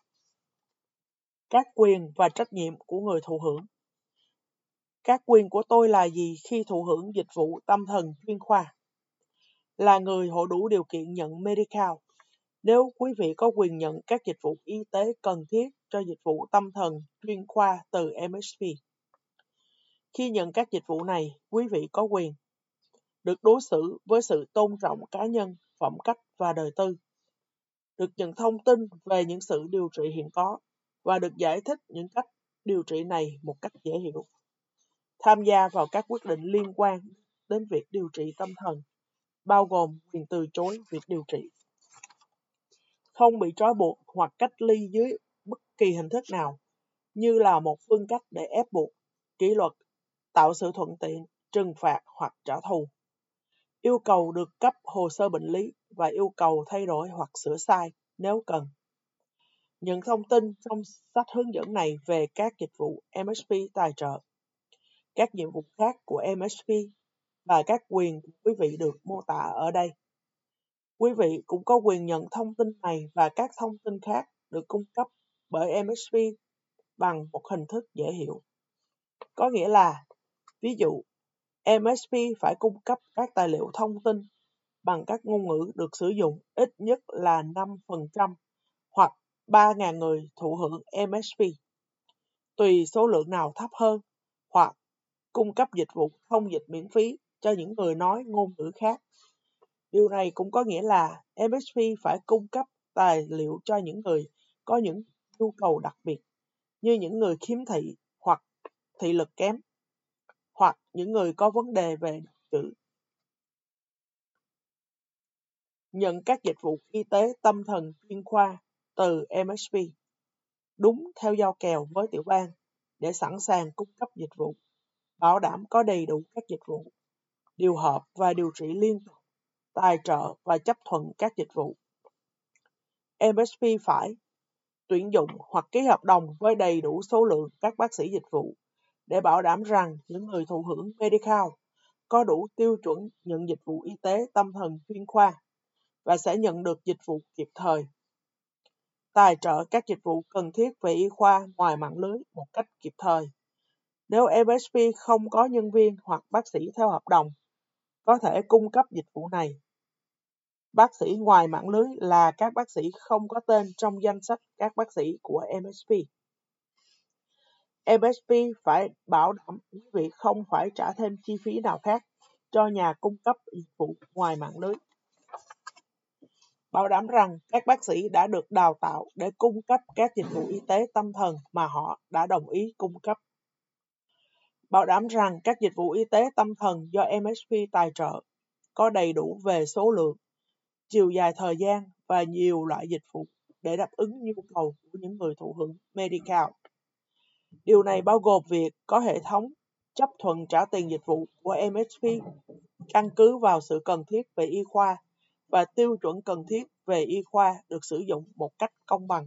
Các quyền và trách nhiệm của người thụ hưởng. Các quyền của tôi là gì khi thụ hưởng dịch vụ tâm thần chuyên khoa? Là người hộ đủ điều kiện nhận Medi-Cal, nếu quý vị có quyền nhận các dịch vụ y tế cần thiết cho dịch vụ tâm thần chuyên khoa từ MSP. Khi nhận các dịch vụ này, quý vị có quyền được đối xử với sự tôn trọng cá nhân, phẩm cách và đời tư, được nhận thông tin về những sự điều trị hiện có và được giải thích những cách điều trị này một cách dễ hiểu, tham gia vào các quyết định liên quan đến việc điều trị tâm thần, bao gồm quyền từ chối việc điều trị, không bị trói buộc hoặc cách ly dưới bất kỳ hình thức nào, như là một phương cách để ép buộc, kỷ luật, tạo sự thuận tiện, trừng phạt hoặc trả thù, yêu cầu được cấp hồ sơ bệnh lý và yêu cầu thay đổi hoặc sửa sai nếu cần. Nhận thông tin trong sách hướng dẫn này về các dịch vụ MSP tài trợ, các nhiệm vụ khác của MSP và các quyền của quý vị được mô tả ở đây. Quý vị cũng có quyền nhận thông tin này và các thông tin khác được cung cấp bởi MSP bằng một hình thức dễ hiểu. Có nghĩa là, ví dụ, MSP phải cung cấp các tài liệu thông tin bằng các ngôn ngữ được sử dụng ít nhất là 5% hoặc 3.000 người thụ hưởng MSP, tùy số lượng nào thấp hơn, hoặc cung cấp dịch vụ thông dịch miễn phí cho những người nói ngôn ngữ khác. Điều này cũng có nghĩa là MSP phải cung cấp tài liệu cho những người có những nhu cầu đặc biệt, như những người khiếm thị hoặc thị lực kém, hoặc những người có vấn đề về đọc chữ. Nhận các dịch vụ y tế tâm thần chuyên khoa từ MSP, đúng theo giao kèo với tiểu bang để sẵn sàng cung cấp dịch vụ, bảo đảm có đầy đủ các dịch vụ, điều hợp và điều trị liên tục, tài trợ và chấp thuận các dịch vụ. MSP phải tuyển dụng hoặc ký hợp đồng với đầy đủ số lượng các bác sĩ dịch vụ để bảo đảm rằng những người thụ hưởng Medi-Cal có đủ tiêu chuẩn nhận dịch vụ y tế tâm thần chuyên khoa và sẽ nhận được dịch vụ kịp thời. Tài trợ các dịch vụ cần thiết về y khoa ngoài mạng lưới một cách kịp thời. Nếu MSP không có nhân viên hoặc bác sĩ theo hợp đồng, có thể cung cấp dịch vụ này. Bác sĩ ngoài mạng lưới là các bác sĩ không có tên trong danh sách các bác sĩ của MSP. MSP phải bảo đảm quý vị không phải trả thêm chi phí nào khác cho nhà cung cấp dịch vụ ngoài mạng lưới. Bảo đảm rằng các bác sĩ đã được đào tạo để cung cấp các dịch vụ y tế tâm thần mà họ đã đồng ý cung cấp. Bảo đảm rằng các dịch vụ y tế tâm thần do MSP tài trợ có đầy đủ về số lượng, chiều dài thời gian và nhiều loại dịch vụ để đáp ứng nhu cầu của những người thụ hưởng Medi-Cal. Điều này bao gồm việc có hệ thống chấp thuận trả tiền dịch vụ của MSP căn cứ vào sự cần thiết về y khoa và tiêu chuẩn cần thiết về y khoa được sử dụng một cách công bằng.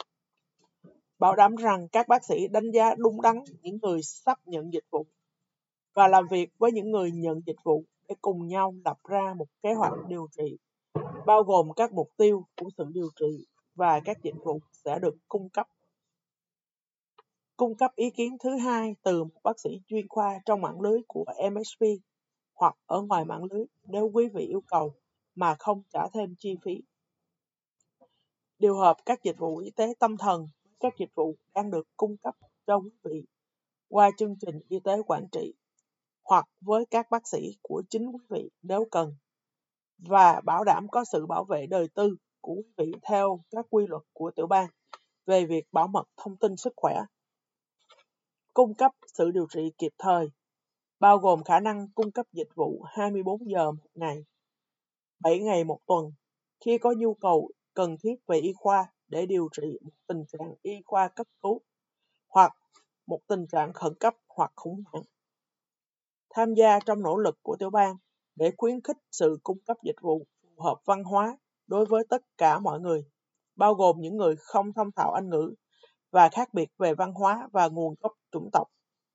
Bảo đảm rằng các bác sĩ đánh giá đúng đắn những người sắp nhận dịch vụ và làm việc với những người nhận dịch vụ để cùng nhau lập ra một kế hoạch điều trị, bao gồm các mục tiêu của sự điều trị và các dịch vụ sẽ được cung cấp. Cung cấp ý kiến thứ hai từ một bác sĩ chuyên khoa trong mạng lưới của MSP hoặc ở ngoài mạng lưới nếu quý vị yêu cầu mà không trả thêm chi phí. Điều hợp các dịch vụ y tế tâm thần với các dịch vụ đang được cung cấp cho quý vị qua chương trình y tế quản trị hoặc với các bác sĩ của chính quý vị nếu cần, và bảo đảm có sự bảo vệ đời tư của quý vị theo các quy luật của tiểu bang về việc bảo mật thông tin sức khỏe. Cung cấp sự điều trị kịp thời, bao gồm khả năng cung cấp dịch vụ 24 giờ một ngày, 7 ngày một tuần, khi có nhu cầu cần thiết về y khoa để điều trị một tình trạng y khoa cấp cứu hoặc một tình trạng khẩn cấp hoặc khủng hoảng. Tham gia trong nỗ lực của tiểu bang để khuyến khích sự cung cấp dịch vụ phù hợp văn hóa đối với tất cả mọi người, bao gồm những người không thông thạo Anh ngữ và khác biệt về văn hóa và nguồn gốc chủng tộc.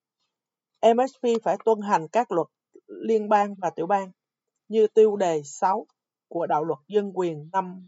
MSP phải tuân hành các luật liên bang và tiểu bang như tiêu đề 6 của Đạo luật Dân quyền năm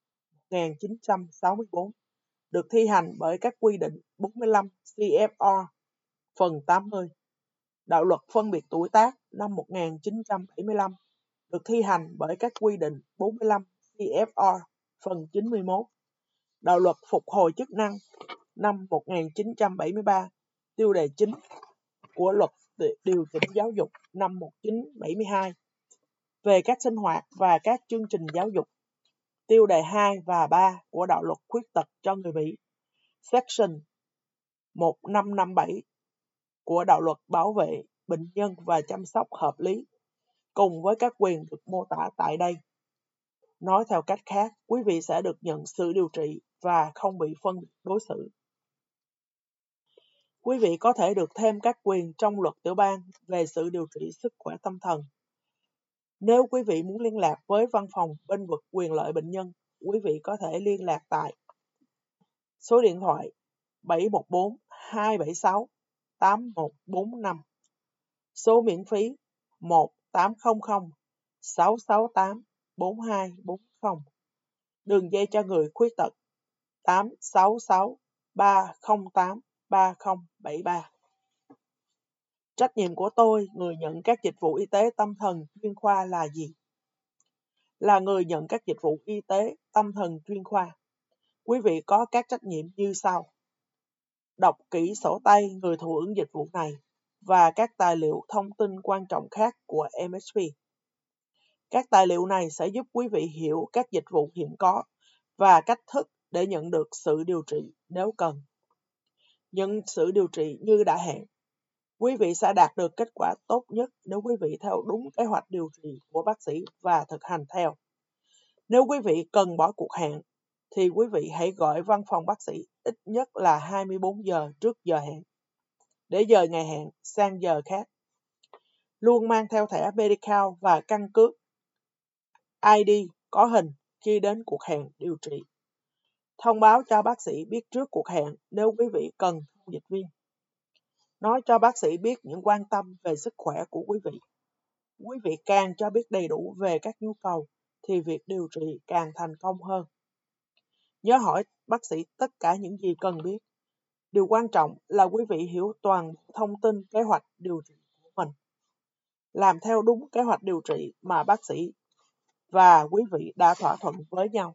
1964, được thi hành bởi các quy định 45 CFR phần 80. Đạo luật phân biệt tuổi tác năm 1975, được thi hành bởi các quy định 45 CFR phần 91. Đạo luật phục hồi chức năng năm 1973, tiêu đề 9 của luật điều chỉnh giáo dục năm 1972 về các sinh hoạt và các chương trình giáo dục, tiêu đề 2 và 3 của đạo luật khuyết tật cho người Mỹ, Section 1557 của đạo luật bảo vệ bệnh nhân và chăm sóc hợp lý, cùng với các quyền được mô tả tại đây. Nói theo cách khác, quý vị sẽ được nhận sự điều trị và không bị phân biệt đối xử. Quý vị có thể được thêm các quyền trong luật tiểu bang về sự điều trị sức khỏe tâm thần. Nếu quý vị muốn liên lạc với văn phòng bên vực quyền lợi bệnh nhân, quý vị có thể liên lạc tại số điện thoại 714-276-8145, số miễn phí 1-800-668-7955 4240. Đường dây cho người khuyết tật 866 308 3073. Trách nhiệm của tôi, người nhận các dịch vụ y tế tâm thần chuyên khoa là gì? Là người nhận các dịch vụ y tế tâm thần chuyên khoa, quý vị có các trách nhiệm như sau. Đọc kỹ sổ tay người thụ hưởng dịch vụ này và các tài liệu thông tin quan trọng khác của MSP. Các tài liệu này sẽ giúp quý vị hiểu các dịch vụ hiện có và cách thức để nhận được sự điều trị nếu cần. Nhận sự điều trị như đã hẹn. Quý vị sẽ đạt được kết quả tốt nhất nếu quý vị theo đúng kế hoạch điều trị của bác sĩ và thực hành theo. Nếu quý vị cần bỏ cuộc hẹn, thì quý vị hãy gọi văn phòng bác sĩ ít nhất là 24 giờ trước giờ hẹn, để dời ngày hẹn sang giờ khác. Luôn mang theo thẻ Medical và căn cước ID có hình khi đến cuộc hẹn điều trị. Thông báo cho bác sĩ biết trước cuộc hẹn nếu quý vị cần thông dịch viên. Nói cho bác sĩ biết những quan tâm về sức khỏe của quý vị. Quý vị càng cho biết đầy đủ về các nhu cầu thì việc điều trị càng thành công hơn. Nhớ hỏi bác sĩ tất cả những gì cần biết. Điều quan trọng là quý vị hiểu toàn thông tin kế hoạch điều trị của mình. Làm theo đúng kế hoạch điều trị mà bác sĩ và quý vị đã thỏa thuận với nhau.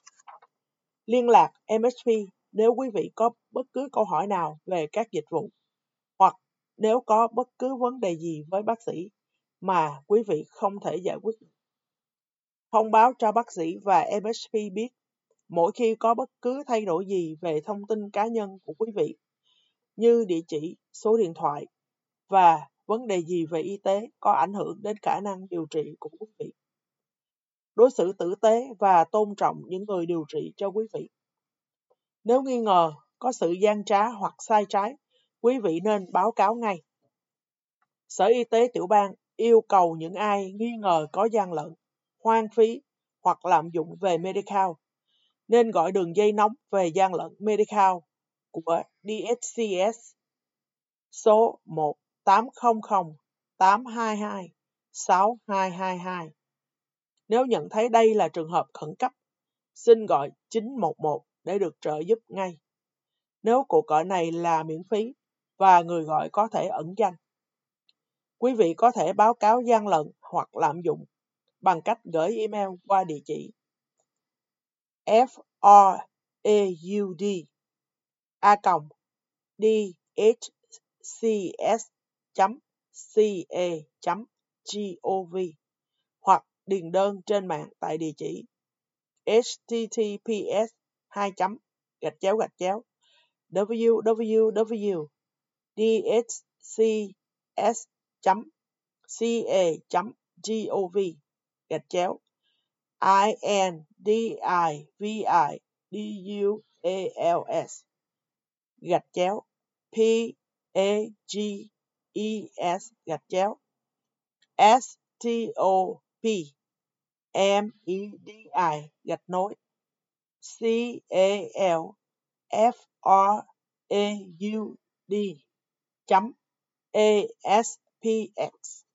Liên lạc MSP nếu quý vị có bất cứ câu hỏi nào về các dịch vụ, hoặc nếu có bất cứ vấn đề gì với bác sĩ mà quý vị không thể giải quyết. Thông báo cho bác sĩ và MSP biết mỗi khi có bất cứ thay đổi gì về thông tin cá nhân của quý vị, như địa chỉ, số điện thoại và vấn đề gì về y tế có ảnh hưởng đến khả năng điều trị của quý vị. Đối xử tử tế và tôn trọng những người điều trị cho quý vị. Nếu nghi ngờ có sự gian trá hoặc sai trái, quý vị nên báo cáo ngay. Sở Y tế tiểu bang yêu cầu những ai nghi ngờ có gian lận, hoang phí hoặc lạm dụng về Medical nên gọi đường dây nóng về gian lận Medical của DHCS số 1-800-822-6222. Nếu nhận thấy đây là trường hợp khẩn cấp, xin gọi 911 để được trợ giúp ngay. Nếu cuộc gọi này là miễn phí và người gọi có thể ẩn danh. Quý vị có thể báo cáo gian lận hoặc lạm dụng bằng cách gửi email qua địa chỉ fraud@dhcs.ca.gov hoặc điền đơn trên mạng tại địa chỉ https://stop.medicalfraud.aspx